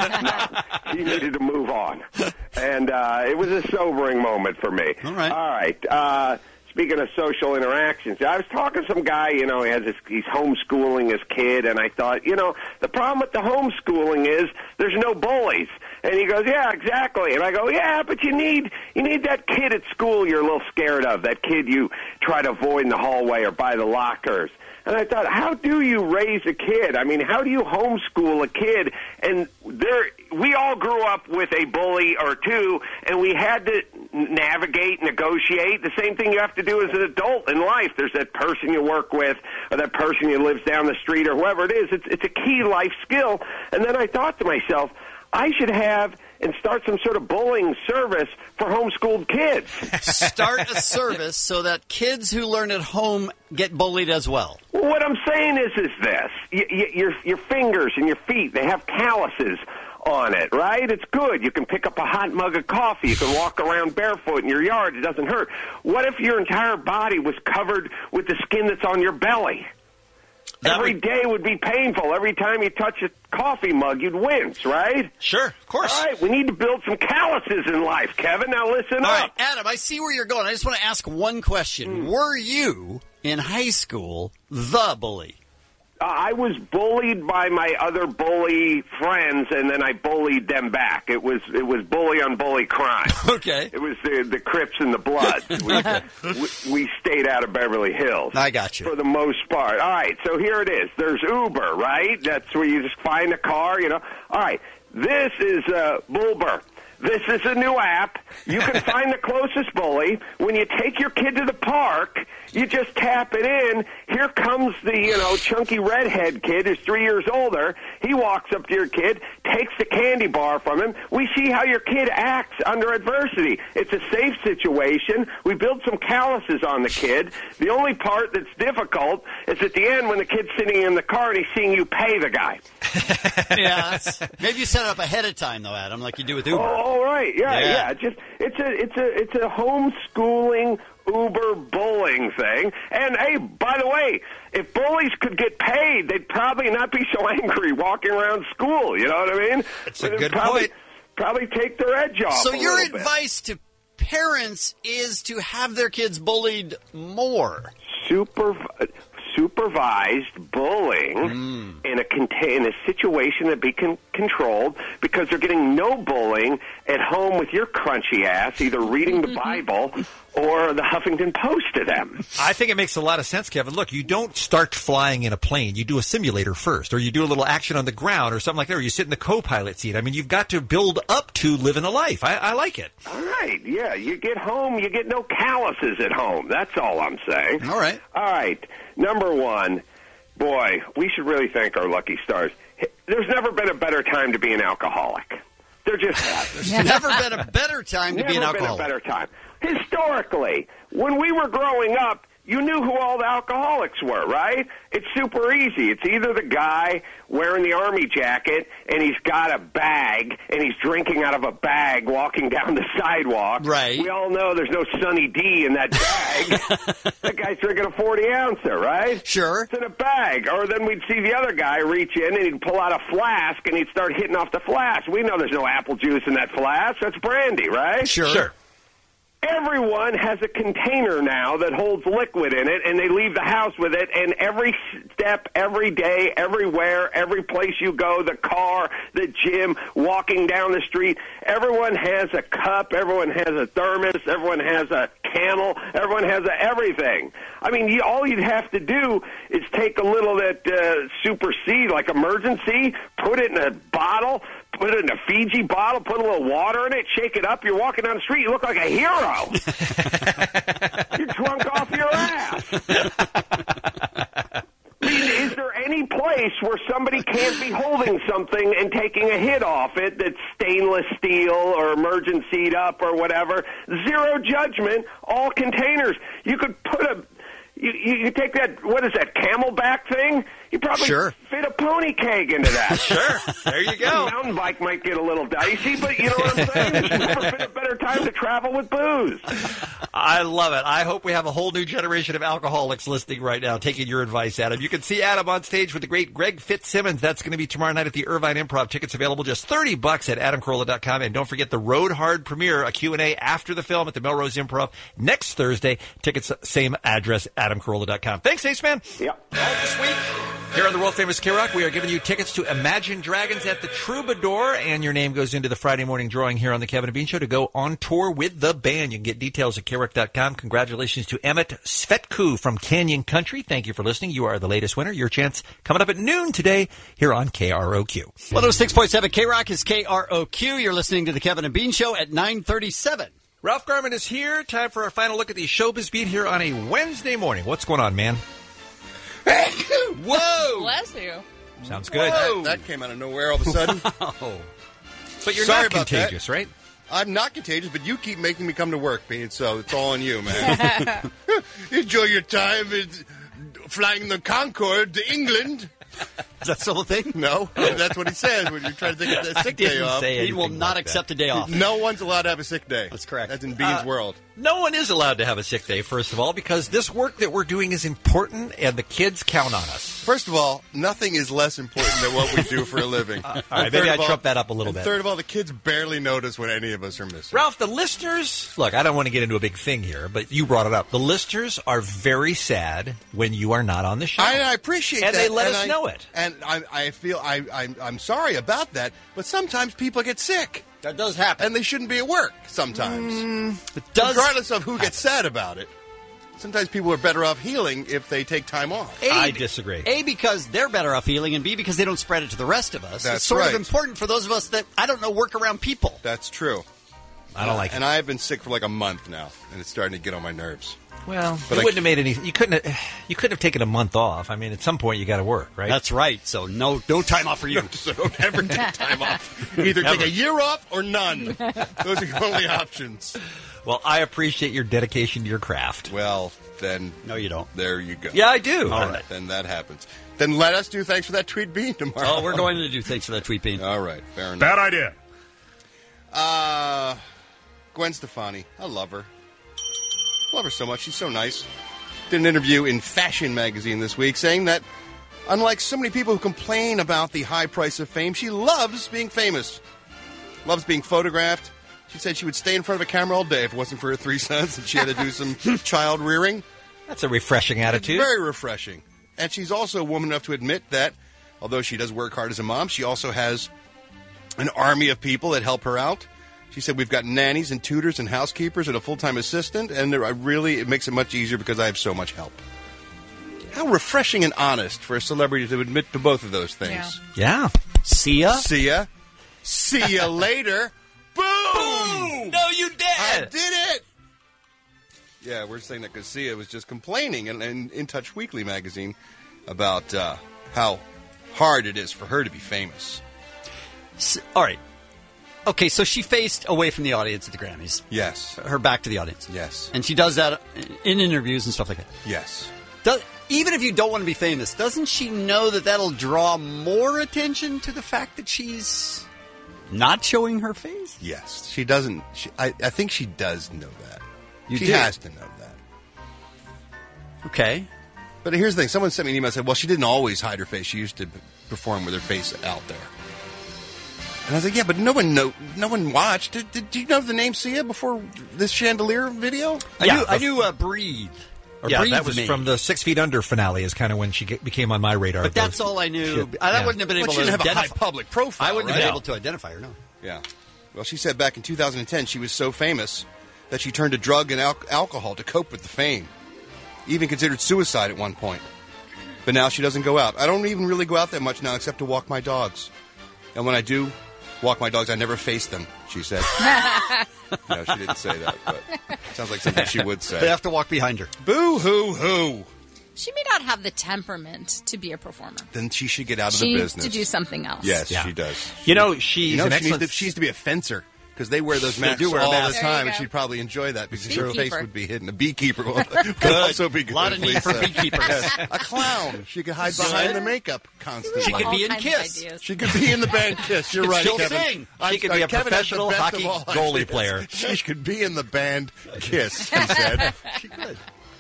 no. He needed to move on. And uh, it was a sobering moment for me. All right. All right. Uh, speaking of social interactions, I was talking to some guy, you know, he has his, he's homeschooling his kid, and I thought, you know, the problem with the homeschooling is there's no bullies. And he goes, yeah, exactly. And I go, yeah, but you need you need that kid at school you're a little scared of, that kid you try to avoid in the hallway or by the lockers. And I thought, how do you raise a kid? I mean, how do you homeschool a kid? And there, we all grew up with a bully or two, and we had to navigate, negotiate. The same thing you have to do as an adult in life. There's that person you work with, or that person who lives down the street, or whoever it is. It's, it's a key life skill. And then I thought to myself, I should have and start some sort of bullying service for homeschooled kids. Start a service so that kids who learn at home get bullied as well. Well, what I'm saying is, is this. Y- y- your, your fingers and your feet, they have calluses on it, right? It's good. You can pick up a hot mug of coffee. You can walk around barefoot in your yard. It doesn't hurt. What if your entire body was covered with the skin that's on your belly? That Every would... day would be painful. Every time you touch a coffee mug, you'd wince, right? Sure, of course. All right, we need to build some calluses in life, Kevin. Now listen All up. right, Adam, I see where you're going. I just want to ask one question. Mm. Were you, in high school, the bully? Uh, I was bullied by my other bully friends, and then I bullied them back. It was it was bully on bully crime. Okay. It was the the Crips and the Bloods. We, we, we stayed out of Beverly Hills. I got you. For the most part. All right, so here it is. There's Uber, right? That's where you just find a car, you know. All right, this is uh, Bulber. This is a new app. You can find the closest bully. When you take your kid to the park, you just tap it in. Here comes the, you know, chunky redhead kid who's three years older. He walks up to your kid, takes the candy bar from him. We see how your kid acts under adversity. It's a safe situation. We build some calluses on the kid. The only part that's difficult is at the end when the kid's sitting in the car and he's seeing you pay the guy. Yeah, that's, maybe you set it up ahead of time, though, Adam, like you do with Uber. Oh, all right. Yeah, Yeah. yeah. Just it's a it's a it's a homeschooling Uber bullying thing. And hey, by the way, if bullies could get paid, they'd probably not be so angry walking around school. You know what I mean? That's a They'd good probably, point. Probably take their edge off. So a your little bit. advice to parents is to have their kids bullied more. Super. Supervised bullying Mm. in a contain in a situation that be con- controlled, because they're getting no bullying at home with your crunchy ass, either reading the Bible or the Huffington Post to them. I think it makes a lot of sense, Kevin. Look, you don't start flying in a plane. You do a simulator first, or you do a little action on the ground or something like that, or you sit in the co-pilot seat. I mean, you've got to build up to living a life. I, I like it. All right, yeah, you get home, you get no calluses at home. That's all I'm saying. All right. All right, number one, boy, we should really thank our lucky stars. There's never been a better time to be an alcoholic. There just has. There's never been a better time to Never be an been alcoholic. a better time. Historically, when we were growing up, you knew who all the alcoholics were, right? It's super easy. It's either the guy wearing the army jacket and he's got a bag and he's drinking out of a bag walking down the sidewalk. Right. We all know there's no Sunny D in that bag. That guy's drinking a forty ouncer, right? Sure. It's in a bag. Or then we'd see the other guy reach in and he'd pull out a flask and he'd start hitting off the flask. We know there's no apple juice in that flask. That's brandy, right? Sure. Sure. Everyone has a container now that holds liquid in it, and they leave the house with it, and every step, every day, everywhere, every place you go, the car, the gym, walking down the street, everyone has a cup, everyone has a thermos, everyone has a Camel, everyone has a everything. I mean, you, all you'd have to do is take a little that uh, Super C, like Emergency, put it in a bottle, put it in a Fiji bottle, put a little water in it, shake it up, you're walking down the street, you look like a hero. You're drunk off your ass. I mean, is there any place where somebody can't be holding something and taking a hit off it that's stainless steel or emergency'd up or whatever? Zero judgment, all containers. You could put a... You, you, you take that, what is that, Camelback thing? You probably Sure. fit a pony keg into that. Sure. There you go. A mountain bike might get a little dicey, but you know what I'm saying? There's never been a better time to travel with booze. I love it. I hope we have a whole new generation of alcoholics listening right now, taking your advice, Adam. You can see Adam on stage with the great Greg Fitzsimmons. That's going to be tomorrow night at the Irvine Improv. Tickets available just thirty bucks at adam carolla dot com. And don't forget the Road Hard premiere, a Q and A after the film at the Melrose Improv next Thursday. Tickets, same address, adam carolla dot com. Thanks, Ace Man. Yep. All this week, here on the world famous K-Rock, we are giving you tickets to Imagine Dragons at the Troubadour, and your name goes into the Friday morning drawing here on the Kevin and Bean Show to go on tour with the band. You can get details at K rock dot com. Congratulations to Emmett Svetku from Canyon Country. Thank you for listening. You are the latest winner. Your chance coming up at noon today here on K R O Q. one oh six point seven K-Rock is K R O Q. You're listening to the Kevin and Bean Show at nine thirty-seven. Ralph Garman is here. Time for our final look at the Showbiz Beat here on a Wednesday morning. What's going on, man? Whoa! Bless you. Sounds good. That, that came out of nowhere all of a sudden. Oh. But you're Sorry not about contagious, that. right? I'm not contagious, but you keep making me come to work, Bean, so it's all on you, man. Enjoy your time in flying the Concorde to England. Is that still a thing? No, that's what he says when you try to take a sick day didn't off. say He will anything not like accept that. a day off. No one's allowed to have a sick day. That's correct. That's in Bean's Uh, world. No one is allowed to have a sick day, first of all, because this work that we're doing is important and the kids count on us. First of all, nothing is less important than what we do for a living. Uh, all right, maybe I trump that up a little and bit. Third of all, the kids barely notice when any of us are missing. Ralph, the listeners, look, I don't want to get into a big thing here, but you brought it up. The listeners are very sad when you are not on the show. I, I appreciate and that. they let and us I, know it. And I, I feel I, I, I'm sorry about that, but sometimes people get sick. That does happen. And they shouldn't be at work sometimes. Mm, it does Regardless of who gets sad about it. Sometimes people are better off healing if they take time off. A, I disagree. A, because they're better off healing, and B, because they don't spread it to the rest of us. That's it's sort right. of important for those of us that, I don't know, work around people. That's true. I don't like it. And I've been sick for like a month now, and it's starting to get on my nerves. Well, But you I- wouldn't have made any. You couldn't. Have, you couldn't have taken a month off. I mean, at some point you got to work, right? That's right. So no, no time off for you. So don't ever take time off. Either take Ever. a year off or none. Those are your only options. Well, I appreciate your dedication to your craft. Well, then. No, you don't. There you go. Yeah, I do. All All right. Then that happens. Then let us do thanks for that tweet bean tomorrow. Oh, we're going to do thanks for that tweet bean. All right. Fair enough. Bad idea. Uh, Gwen Stefani. I love her. Love her so much. She's so nice. Did an interview in Fashion Magazine this week saying that, unlike so many people who complain about the high price of fame, she loves being famous. Loves being photographed. She said she would stay in front of a camera all day if it wasn't for her three sons and she had to do some child rearing. That's a refreshing attitude. It's very refreshing. And she's also a woman enough to admit that, although she does work hard as a mom, she also has an army of people that help her out. She said, we've got nannies and tutors and housekeepers and a full-time assistant, and there, I really, it makes it much easier because I have so much help. How refreshing and honest for a celebrity to admit to both of those things. Yeah. See ya. See ya. See ya later. Boom! Boom! No, you did. I did it. Yeah, we're saying that because Sia was just complaining in, in, in Touch Weekly magazine about uh, how hard it is for her to be famous. S- All right. Okay, so she faced away from the audience at the Grammys. Yes. Her back to the audience. Yes. And she does that in interviews and stuff like that. Yes. Does, even if you don't want to be famous, doesn't she know that that'll draw more attention to the fact that she's not showing her face? Yes. She doesn't. She, I, I think she does know that. You she do? has to know that. Okay. But here's the thing. Someone sent me an email and said, well, she didn't always hide her face. She used to perform with her face out there. And I was like, yeah, but no one know, no one watched. Did, did, did you know the name Sia before this chandelier video? I Yeah, knew, I the- knew uh, Breathe. Or Yeah, Breathe that was Me. from the Six Feet Under finale. Is kind of when she get, became on my radar. But that's all I knew. Shit. I, I Yeah. wouldn't have been Well, able she to didn't have a identify. high public profile, I wouldn't have right? been able to identify her, no. Yeah. Well, she said back in two thousand ten she was so famous that she turned to drug and al- alcohol to cope with the fame. Even considered suicide at one point. But now she doesn't go out. I don't even really go out that much now except to walk my dogs. And when I do walk my dogs, I never face them, she said. No, she didn't say that, but it sounds like something she would say. They have to walk behind her. Boo-hoo-hoo. She may not have the temperament to be a performer. Then she should get out of She the needs business. to do something else. Yes, Yeah. she does. You know, she's You know, an she, excellent. needs to, she needs to be a fencer because they wear those They masks do wear all masks. the There you time, and go. she'd probably enjoy that because her Beekeeper. face would be hidden. A beekeeper would could also be good. A lot of need for Lisa. beekeepers. Yes. A clown. She could hide behind the makeup constantly. She could be in All kinds of Kiss. ideas. She could be in the band Kiss. You're Could right, still Kevin. sing. I'm She could sorry, be a Kevin has the professional best of hockey all goalie ideas. player. She could be in the band Kiss, he said. She could.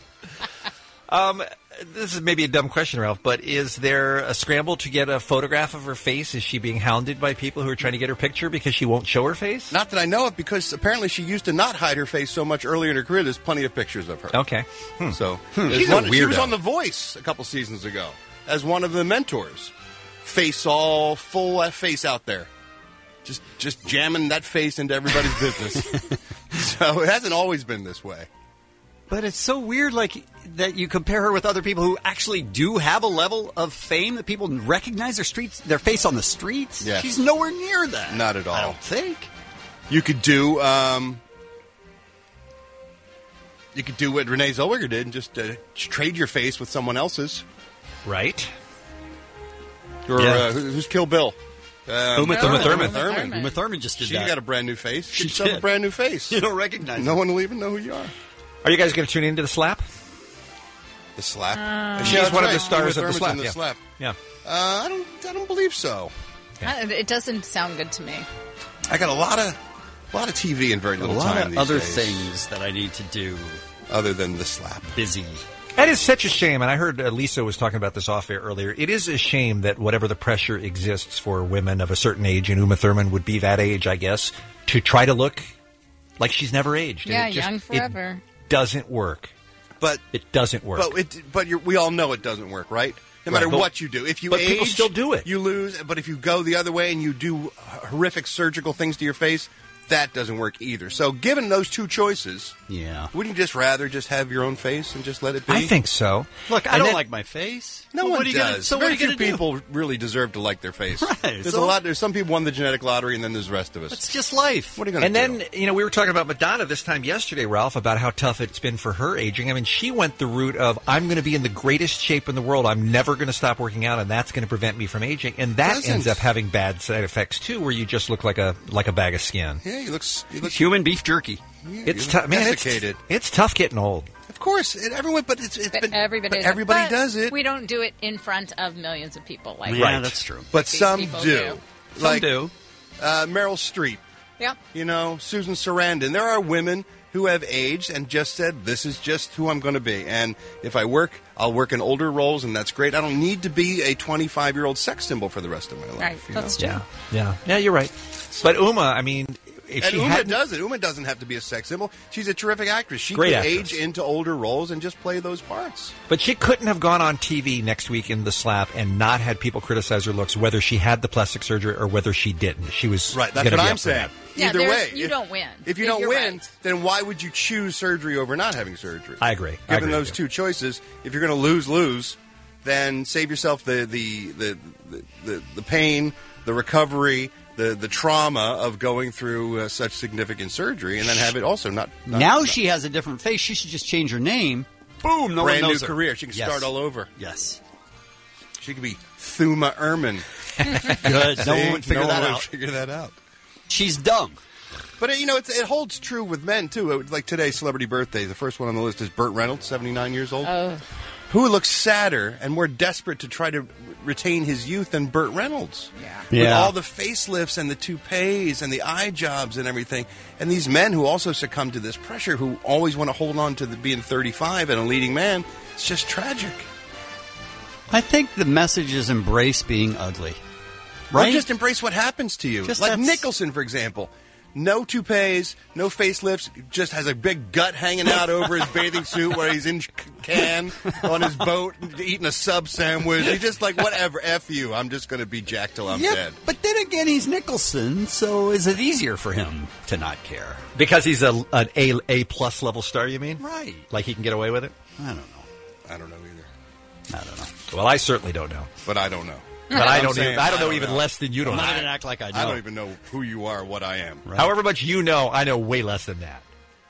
Um, this is maybe a dumb question, Ralph, but is there a scramble to get a photograph of her face? Is she being hounded by people who are trying to get her picture because she won't show her face? Not that I know of, because apparently she used to not hide her face so much earlier in her career. There's plenty of pictures of her. Okay. Hmm. So She's there's a one- she was weirdo. on The Voice a couple seasons ago as one of the mentors. Face all full uh, face out there, just just jamming that face into everybody's business. So it hasn't always been this way. But it's so weird, like, that you compare her with other people who actually do have a level of fame that people recognize their streets, their face on the streets. Yes. She's nowhere near that. Not at all. I don't think. You could do um, you could do what Renee Zellweger did and just uh, trade your face with someone else's. Right. Or Yeah. uh, who- who's Kill Bill? Um, Uma Thurman. Uma Uma Thurman. Uma Thurman just did She that. got a brand new face. She Get yourself a did. brand new face. You don't recognize No her. one will even know who you are. Are you guys going to tune into the slap? The Slap. Uh, She's Yeah, that's one of right. the stars Uma of the Thurman's slap. in the yeah. Slap. Yeah. Uh, I don't. I don't believe so. Uh, It doesn't sound good to me. I got a lot of, a lot of T V and very A little lot time of these other days, things that I need to do. other than the Slap. Busy. That is such a shame, and I heard uh, Lisa was talking about this off air earlier. It is a shame that whatever the pressure exists for women of a certain age, and Uma Thurman would be that age, I guess, to try to look like she's never aged. And Yeah, it just- young forever. It doesn't work. But It doesn't work. But it, but you're, we all know it doesn't work, right? No Right, matter but- what you do, if you but age, people still do it. You lose. But if you go the other way and you do horrific surgical things to your face, that doesn't work either. So given those two choices, yeah, wouldn't you just rather just have your own face and just let it be? I think so. Look, I And don't then- like my face. No Well, one what are you does. Gonna, so Very what are you few going to do? people really deserve to like their face. Right, There's so- a lot. There's some people won the genetic lottery, and then there's the rest of us. It's just life. What are you going And to do? then, you know, we were talking about Madonna this time yesterday, Ralph, about how tough it's been for her aging. I mean, she went the route of, I'm going to be in the greatest shape in the world. I'm never going to stop working out, and that's going to prevent me from aging. And that Doesn't. ends up having bad side effects, too, where you just look like a like a bag of skin. Yeah, he looks. He looks Human beef jerky. It's you tough, look man. It's, desiccated. it's tough getting old. Of course, it, everyone. But it's it's But been. everybody, but does it. everybody But does it. We don't do it in front of millions of people. Like Yeah, that's true. But these some people do. do. Some Like do. Uh, Meryl Streep. Yeah. You know, Susan Sarandon. There are women who have aged and just said, "This is just who I'm going to be." And if I work, I'll work in older roles, and that's great. I don't need to be a twenty-five-year-old sex symbol for the rest of my life. Right. you That's know? true. Yeah. Yeah, you're right. But Uma, I mean, if And she Uma hadn't... does it. Uma doesn't have to be a sex symbol. She's a terrific actress. She Great can actress. age into older roles and just play those parts. But she couldn't have gone on T V next week in the slap and not had people criticize her looks, whether she had the plastic surgery or whether she didn't. She was Right. That's gonna what be I'm up for saying. that. Yeah, Either there's- way, you if- don't win. If you If don't you're win, right. then why would you choose surgery over not having surgery? I agree. I Given agree those with two choices, if you're going to lose, lose, then save yourself the the the the, the, the pain, the recovery, the the trauma of going through uh, such significant surgery, and then have it also not. not Now not, she has a different face. She should just change her name. Boom! No brand one new knows her. career. She can Yes. start all over. Yes. She could be Thuma Ehrman. Good. No See? one would figure No that one would out. Figure that out. She's dumb. But uh, you know, it's, it holds true with men too. It, like today's celebrity birthday, the first one on the list is Burt Reynolds, seventy-nine years old. Oh. Who looks sadder and more desperate to try to retain his youth than Burt Reynolds? Yeah. With Yeah. all the facelifts and the toupees and the eye jobs and everything, and these men who also succumb to this pressure, who always want to hold on to the, being thirty-five and a leading man. It's just tragic. I think the message is embrace being ugly. Right? Right? Just embrace what happens to you. Just like that's- Nicholson, for example. No toupees, no facelifts, just has a big gut hanging out over his bathing suit where he's in can on his boat eating a sub sandwich. He's just like, whatever, F you. I'm just going to be Jack till I'm Yeah, dead. but then again, he's Nicholson, so is it easier for him to not care? Because he's a an A A plus level star, you mean? Right. Like he can get away with it? I don't know. I don't know either. I don't know. Well, I certainly don't know. But I don't know. But I I'm don't. saying Even, I don't know I don't even know. less than you don't I'm know. not going to act like I know. I don't even know who you are, what I am. However much you know, I know way less than that.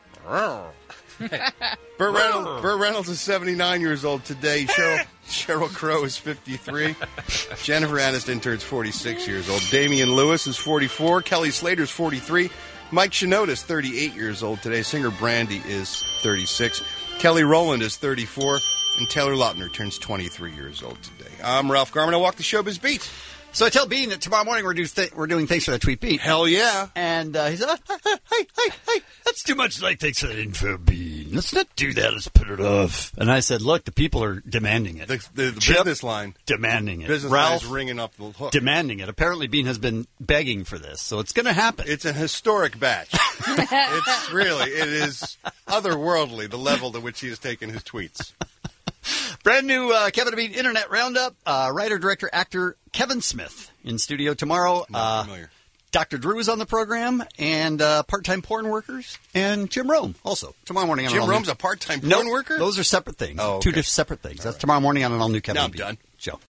Burt Reynolds, Burt Reynolds is seventy-nine years old today. Cheryl, Cheryl Crow is fifty-three. Jennifer Aniston turns forty-six years old. Damian Lewis is forty-four. Kelly Slater's forty-three. Mike Shinoda is thirty-eight years old today. Singer Brandy is thirty-six. Kelly Rowland is thirty-four. And Taylor Lautner turns twenty-three years old today. I'm Ralph Garman. I walk the showbiz beat. So I tell Bean that tomorrow morning we're, do th- we're doing Thanks for That Tweet Beat. Hell yeah. And uh, he said, hey, hey, hey, hey, that's too much like Thanks for That Info, Bean. Let's not do that. Let's put it off. And I said, look, the people are demanding it. The, the, the Chip, business line. demanding it. Business line Ralph, is ringing off the hook. demanding it. Apparently Bean has been begging for this, so it's going to happen. It's an historic batch. It's really, it is otherworldly, the level to which he has taken his tweets. Brand new uh, Kevin and Bean Internet Roundup. Uh, writer, director, actor Kevin Smith in studio tomorrow. Not Uh, familiar. Doctor Drew is on the program, and uh, part-time porn workers, and Jim Rome also tomorrow morning. On Jim an all-new- Rome's a part-time porn Nope, worker? those are separate things. Oh, Two okay. different separate things. That's tomorrow morning on an all-new Kevin Now and I'm Bean done. show.